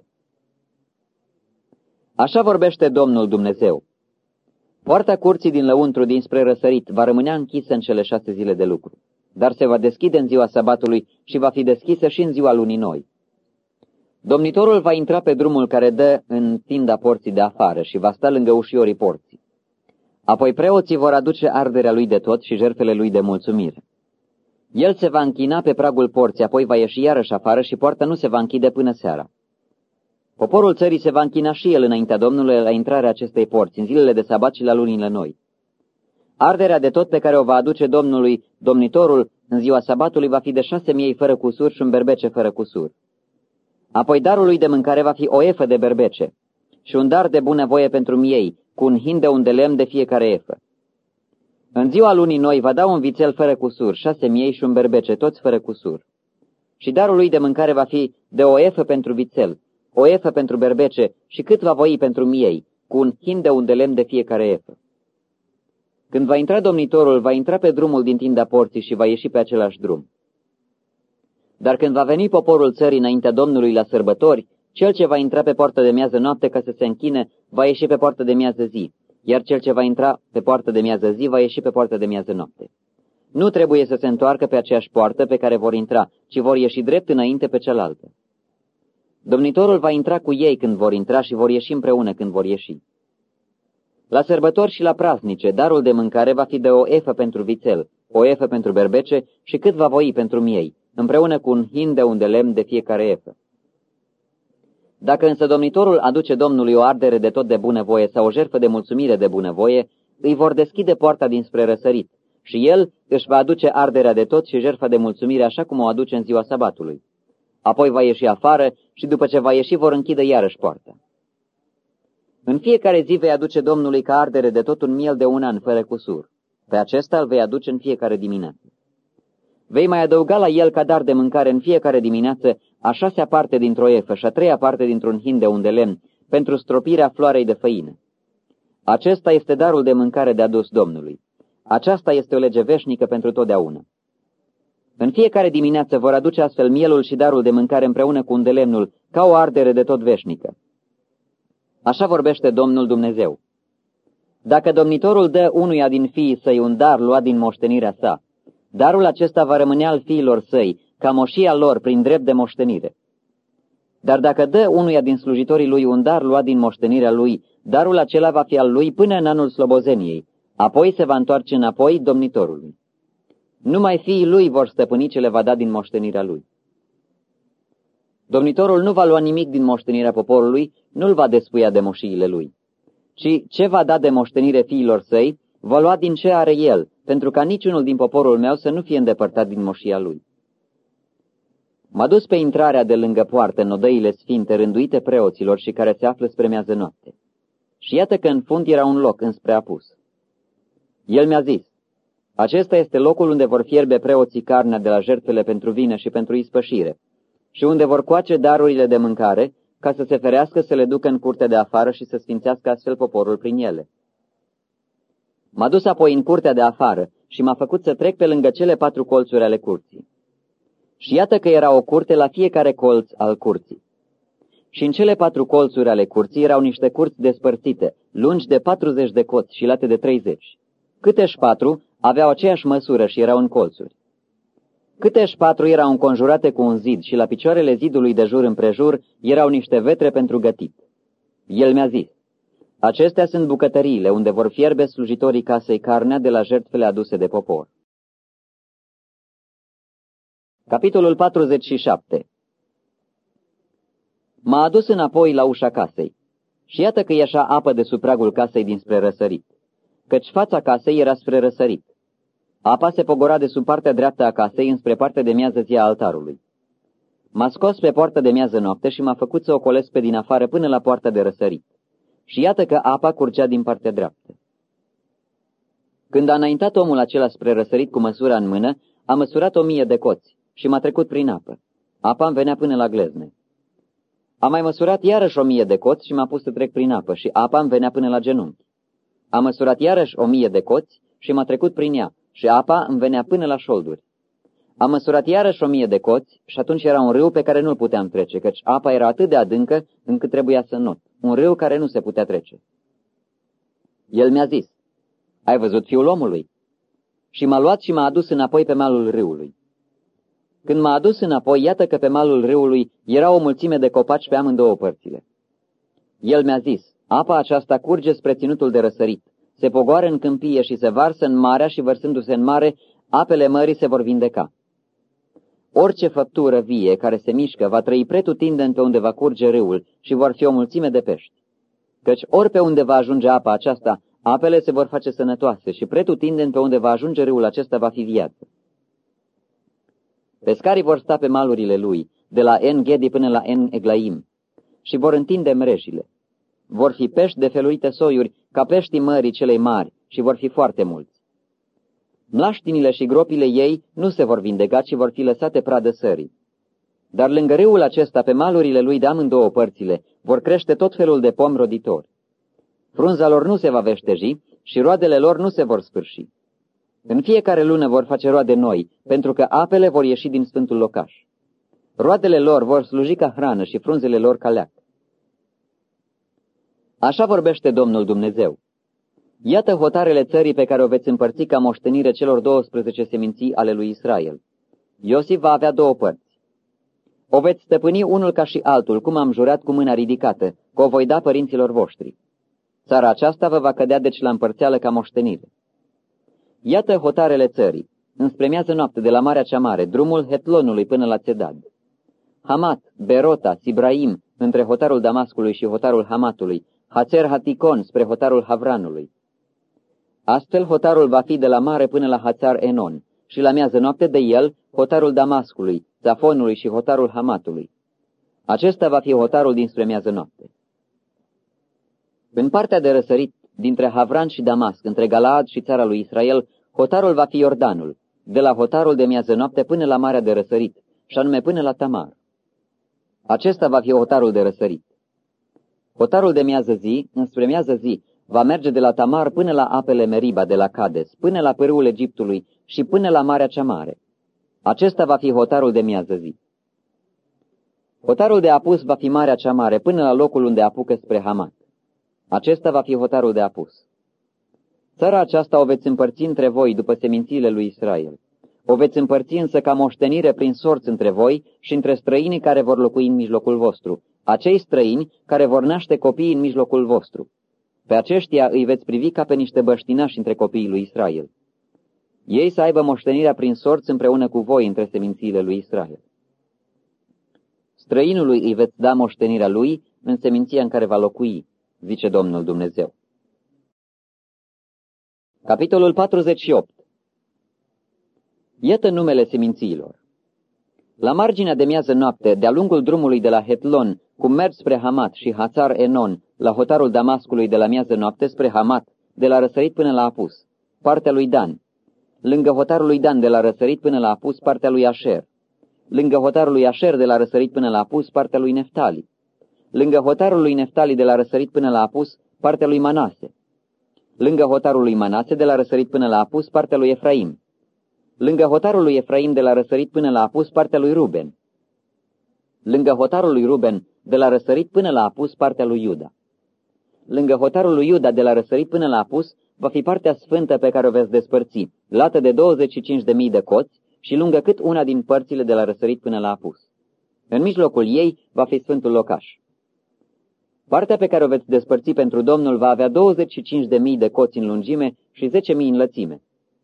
Așa vorbește Domnul Dumnezeu. Poarta curții din lăuntru dinspre răsărit va rămânea închisă în cele șase zile de lucru, dar se va deschide în ziua sabatului și va fi deschisă și în ziua lunii noi. Domnitorul va intra pe drumul care dă în tinda porții de afară și va sta lângă ușiorii porții. Apoi preoții vor aduce arderea lui de tot și jertfele lui de mulțumire. El se va închina pe pragul porții, apoi va ieși iarăși afară și poarta nu se va închide până seara. Poporul țării se va închina și el înaintea Domnului la intrarea acestei porți, în zilele de sabat și la lunile noi. Arderea de tot pe care o va aduce Domnului, domnitorul, în ziua sabatului va fi de șase miei fără cusur și un berbece fără cusur. Apoi darul lui de mâncare va fi o efă de berbece și un dar de bunăvoie pentru miei, cu un hin de un de lemn de fiecare efă. În ziua lunii noi va da un vițel fără cusur, șase miei și un berbece, toți fără cusur. Și darul lui de mâncare va fi de o efă pentru vițel, o efă pentru berbece și cât va voi pentru miei, cu un hin de un de lemn de fiecare efă. Când va intra domnitorul, va intra pe drumul din tinda porții și va ieși pe același drum. Dar când va veni poporul țării înaintea Domnului la sărbători, cel ce va intra pe poartă de miază noapte ca să se închine, va ieși pe poartă de miază zi, iar cel ce va intra pe poartă de miază zi va ieși pe poartă de miază noapte. Nu trebuie să se întoarcă pe aceeași poartă pe care vor intra, ci vor ieși drept înainte pe cealaltă. Domnitorul va intra cu ei când vor intra și vor ieși împreună când vor ieși. La sărbători și la praznice, darul de mâncare va fi de o efă pentru vițel, o efă pentru berbece și cât va voi pentru miei, împreună cu un hin de un de lemn de fiecare efă. Dacă însă domnitorul aduce Domnului o ardere de tot de bunăvoie sau o jertfă de mulțumire de bunăvoie, îi vor deschide poarta dinspre răsărit și el își va aduce arderea de tot și jertfa de mulțumire așa cum o aduce în ziua sabatului. Apoi va ieși afară și după ce va ieși vor închide iarăși poarta. În fiecare zi vei aduce Domnului ca ardere de tot un miel de un an fără cusur. Pe acesta îl vei aduce în fiecare dimineață. Vei mai adăuga la el ca dar de mâncare în fiecare dimineață a șasea parte dintr-o efă și a treia parte dintr-un hin de un de lemn pentru stropirea floarei de făină. Acesta este darul de mâncare de adus Domnului. Aceasta este o lege veșnică pentru totdeauna. În fiecare dimineață vor aduce astfel mielul și darul de mâncare împreună cu un de lemnul, ca o ardere de tot veșnică. Așa vorbește Domnul Dumnezeu. Dacă domnitorul dă unuia din fiii săi un dar luat din moștenirea sa, darul acesta va rămâne al fiilor săi, ca moșia lor prin drept de moștenire. Dar dacă dă unuia din slujitorii lui un dar luat din moștenirea lui, darul acela va fi al lui până în anul slobozeniei, apoi se va întoarce înapoi domnitorului. Numai fiii lui vor stăpâni ce le va da din moștenirea lui. Domnitorul nu va lua nimic din moștenirea poporului, nu-l va despuia de moșiile lui, ci ce va da de moștenire fiilor săi, va lua din ce are el, pentru ca niciunul din poporul meu să nu fie îndepărtat din moșia lui. M-a dus pe intrarea de lângă poartă în odăile sfinte rânduite preoților și care se află spre miază noapte. Și iată că în fund era un loc înspre apus. El mi-a zis, acesta este locul unde vor fierbe preoții carnea de la jertfele pentru vină și pentru ispășire, și unde vor coace darurile de mâncare, ca să se ferească să le ducă în curtea de afară și să sfințească astfel poporul prin ele. M-a dus apoi în curtea de afară și m-a făcut să trec pe lângă cele patru colțuri ale curții. Și iată că era o curte la fiecare colț al curții. Și în cele patru colțuri ale curții erau niște curți despărțite, lungi de patruzeci de coți și late de treizeci. Câteși patru aveau aceeași măsură și erau în colțuri. Câteși patru erau înconjurate cu un zid și la picioarele zidului de jur împrejur erau niște vetre pentru gătit. El mi-a zis, acestea sunt bucătăriile unde vor fierbe slujitorii casei carnea de la jertfele aduse de popor. Capitolul patruzeci și șapte. M-a adus înapoi la ușa casei și iată că ieșea apă de sub pragul casei dinspre răsărit, căci fața casei era spre răsărit. Apa se pogora de sub partea dreaptă a casei înspre partea de miază zi a altarului. M-a scos pe poarta de miază noapte și m-a făcut să o colesc pe din afară până la poarta de răsărit. Și iată că apa curgea din partea dreaptă. Când a înaintat omul acela spre răsărit cu măsura în mână, a măsurat o mie de coți și m-a trecut prin apă. Apa îmi venea până la glezne. A mai măsurat iarăși o mie de coți și m-a pus să trec prin apă și apa îmi venea până la genunchi. A măsurat iarăși o mie de coți și m-a trecut prin ea și apa îmi venea până la șolduri. Am măsurat iarăși o mie de coți și atunci era un râu pe care nu-l puteam trece, căci apa era atât de adâncă încât trebuia să not, un râu care nu se putea trece. El mi-a zis, ai văzut fiul omului? Și m-a luat și m-a adus înapoi pe malul râului. Când m-a adus înapoi, iată că pe malul râului era o mulțime de copaci pe amândouă părțile. El mi-a zis, apa aceasta curge spre ținutul de răsărit, se pogoară în câmpie și se varsă în marea și vărsându-se în mare, apele mării se vor vindeca. Orice făptură vie care se mișcă va trăi pretutindeni pe unde va curge râul și vor fi o mulțime de pești. Căci ori pe unde va ajunge apa aceasta, apele se vor face sănătoase și pretutindeni pe unde va ajunge râul acesta va fi viață. Pescarii vor sta pe malurile lui, de la En-Gedi până la En-Eglaim, și vor întinde mrejile. Vor fi pești de feluite soiuri, ca peștii mării celei mari, și vor fi foarte mulți. Mlaștinile și gropile ei nu se vor vindeca, ci vor fi lăsate pradă sării. Dar lângă râul acesta, pe malurile lui de amândouă părțile, vor crește tot felul de pomi roditori. Frunza lor nu se va veșteji și roadele lor nu se vor sfârși. În fiecare lună vor face roade noi, pentru că apele vor ieși din sfântul locaș. Roadele lor vor sluji ca hrană și frunzele lor ca leac. Așa vorbește Domnul Dumnezeu. Iată hotarele țării pe care o veți împărți ca moștenire celor douăsprezece seminții ale lui Israel. Iosif va avea două părți. O veți stăpâni unul ca și altul, cum am jurat cu mâna ridicată, că o voi da părinților voștri. Țara aceasta vă va cădea deci la împărțeală ca moștenire. Iată hotarele țării, înspre miază noapte de la Marea cea Mare, drumul Hetlonului până la Țedad. Hamat, Berota, Sibraim, între hotarul Damascului și hotarul Hamatului, Hațer Haticon spre hotarul Havranului. Astfel hotarul va fi de la mare până la Hațar Enon și la miază noapte de el hotarul Damascului, Zafonului și hotarul Hamatului. Acesta va fi hotarul dinspre miază noapte. În partea de răsărit, dintre Havran și Damasc, între Galaad și țara lui Israel, hotarul va fi Iordanul, de la hotarul de miază noapte până la marea de răsărit, și anume până la Tamar. Acesta va fi hotarul de răsărit. Hotarul de miază zi, înspre miază zi, va merge de la Tamar până la apele Meriba de la Cades, până la pârâul Egiptului și până la Marea cea Mare. Acesta va fi hotarul de miază zi. Hotarul de apus va fi Marea cea Mare, până la locul unde apucă spre Hamat. Acesta va fi hotarul de apus. Țara aceasta o veți împărți între voi după semințiile lui Israel. O veți împărți însă ca moștenire prin sorți între voi și între străinii care vor locui în mijlocul vostru, acei străini care vor naște copii în mijlocul vostru. Pe aceștia îi veți privi ca pe niște băștinași între copiii lui Israel. Ei să aibă moștenirea prin sorți împreună cu voi între semințiile lui Israel. Străinului îi veți da moștenirea lui în seminția în care va locui, zice Domnul Dumnezeu. Capitolul patruzeci și opt. Iată numele semințiilor. La marginea de miază noapte, de-a lungul drumului de la Hetlon, cum mergi spre Hamat și Hațar Enon, la hotarul Damascului de la miază noapte spre Hamat, de la răsărit până la apus, partea lui Dan, lângă hotarul lui Dan de la răsărit până la apus, partea lui Asher, lângă hotarul lui Asher de la răsărit până la apus, partea lui Neftali, lângă hotarul lui Neftali de la răsărit până la apus, partea lui Manase, lângă hotarul lui Manase de la răsărit până la apus, partea lui Efraim, lângă hotarul lui Efraim de la răsărit până la apus, partea lui Ruben, lângă hotarul lui Ruben de la răsărit până la apus, partea lui Iuda. Lângă hotarul lui Iuda de la răsărit până la apus va fi partea sfântă pe care o veți despărți, lată de douăzeci și cinci de mii de coți și lungă cât una din părțile de la răsărit până la apus. În mijlocul ei va fi sfântul locaș. Partea pe care o veți despărți pentru Domnul va avea douăzeci și cinci de mii de coți în lungime și zece mii în lățime.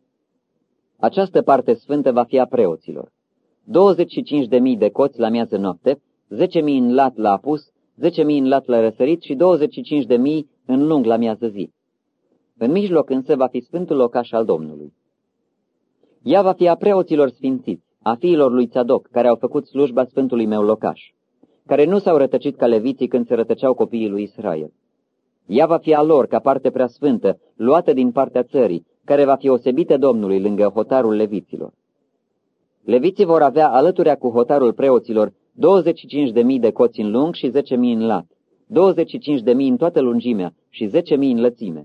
Această parte sfântă va fi a preoților. douăzeci și cinci de mii de coți la miază noapte, zece mii în lat la apus, zece mii în lat la răsărit și douăzeci și cinci de mii în lung la miază zi. În mijloc însă va fi sfântul locaș al Domnului. Ea va fi a preoților sfințiți, a fiilor lui Tzadok, care au făcut slujba sfântului meu locaș, care nu s-au rătăcit ca leviții când se rătăceau copiii lui Israel. Ea va fi a lor ca parte prea sfântă, luată din partea țării, care va fi osebită Domnului lângă hotarul leviților. Leviții vor avea alăturea cu hotarul preoților douăzeci și cinci de mii de coți în lung și zece mii în lat, douăzeci și cinci de mii în toată lungimea și zece mii în lățime.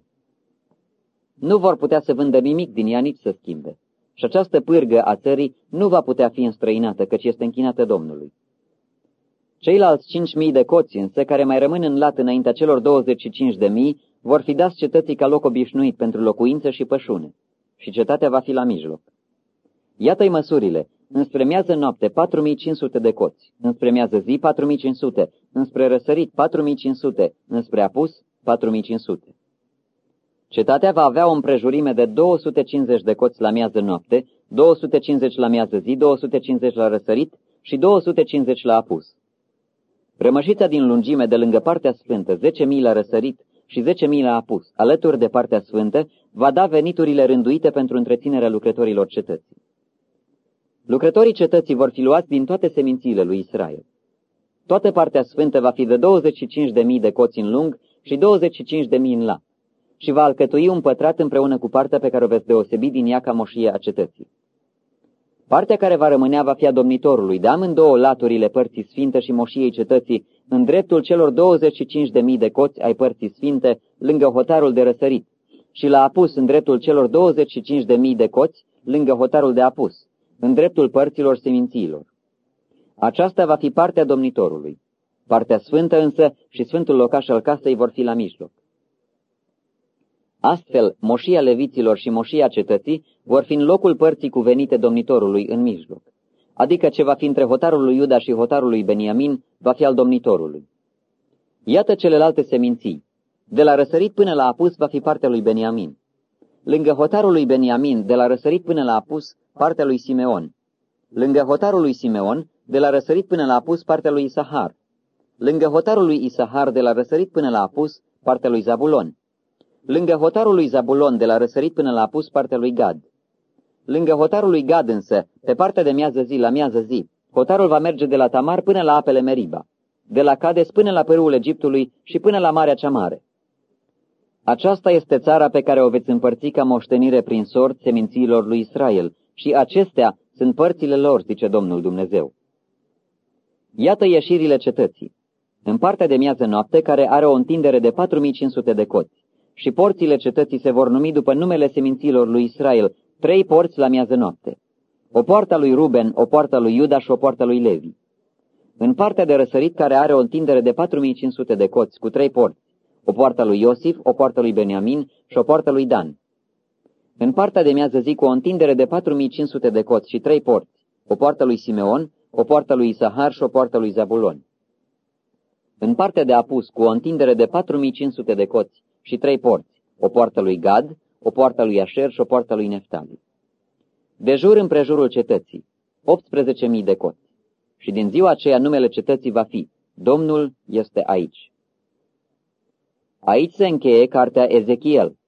Nu vor putea să vândă nimic din ea, nici să schimbe. Și această pârgă a țării nu va putea fi înstrăinată, căci este închinată Domnului. Ceilalți cinci mii de coți însă, care mai rămân în lat înaintea celor douăzeci și cinci de mii, vor fi dați cetății ca loc obișnuit pentru locuință și pășune, și cetatea va fi la mijloc. Iată-i măsurile: înspre miază noapte patru mii cinci sute de coți, înspre miază zi patru mii cinci sute, înspre răsărit patru mii cinci sute, înspre apus patru mii cinci sute. Cetatea va avea o împrejurime de două sute cincizeci de coți la miază noapte, două sute cincizeci la miază zi, două sute cincizeci la răsărit și două sute cincizeci la apus. Rămășița din lungime de lângă partea sfântă, zece mii la răsărit și zece mii la apus, alături de partea sfântă, va da veniturile rânduite pentru întreținerea lucrătorilor cetății. Lucrătorii cetății vor fi luați din toate semințiile lui Israel. Toată partea sfântă va fi de douăzeci și cinci de mii de coți în lung și douăzeci și cinci de mii în lat, și va alcătui un pătrat împreună cu partea pe care o veți deosebi din ea ca moșie a cetății. Partea care va rămânea va fi a domnitorului, de amândouă laturile părții sfinte și moșiei cetății, în dreptul celor douăzeci și cinci de mii de coți ai părții sfinte, lângă hotarul de răsărit, și l-a apus în dreptul celor douăzeci și cinci de mii de coți, lângă hotarul de apus, în dreptul părților semințiilor. Aceasta va fi partea domnitorului. Partea sfântă însă și sfântul locaș al casei vor fi la mijloc. Astfel, moșia leviților și moșia cetății vor fi în locul părții cuvenite domnitorului în mijloc, adică ce va fi între hotarul lui Iuda și hotarul lui Beniamin va fi al domnitorului. Iată celelalte seminții. De la răsărit până la apus va fi partea lui Beniamin. Lângă hotarul lui Beniamin, de la răsărit până la apus, partea lui Simeon. Lângă hotarul lui Simeon, de la răsărit până la apus, partea lui Isahar. lângă hotarul lui Isahar de la răsărit până la apus, partea lui Zabulon, lângă hotarul lui Zabulon de la răsărit până la apus, partea lui Gad. Lângă hotarul lui Gad însă, pe partea de miază zi la miază zi, hotarul va merge de la Tamar până la apele Meriba, de la Cades până la pârâul Egiptului și până la Marea cea Mare. Aceasta este țara pe care o veți împărți ca moștenire prin sort semințiilor lui Israel, și acestea sunt părțile lor, zice Domnul Dumnezeu. Iată ieșirile cetății. În partea de miază noapte, care are o întindere de patru mii cinci sute de coți, și porțile cetății se vor numi după numele semințiilor lui Israel, trei porți la miază noapte. O poartă lui Ruben, o poartă lui Iuda și o poartă lui Levi. În partea de răsărit, care are o întindere de patru mii cinci sute de coți, cu trei porți, o poartă lui Iosif, o poartă lui Beniamin și o poartă lui Dan. În partea de miază zi, cu o întindere de patru mii cinci sute de coți și trei porți, o poartă lui Simeon, o poartă lui Isahar și o poartă lui Zabulon. În partea de apus, cu o întindere de patru mii cinci sute de coți și trei porți, o poartă lui Gad, o poartă lui Asher și o poartă lui Neftali. De jur împrejurul cetății, optsprezece mii de coți. Și din ziua aceea numele cetății va fi: Domnul este aici. Aici se încheie cartea Ezechiel.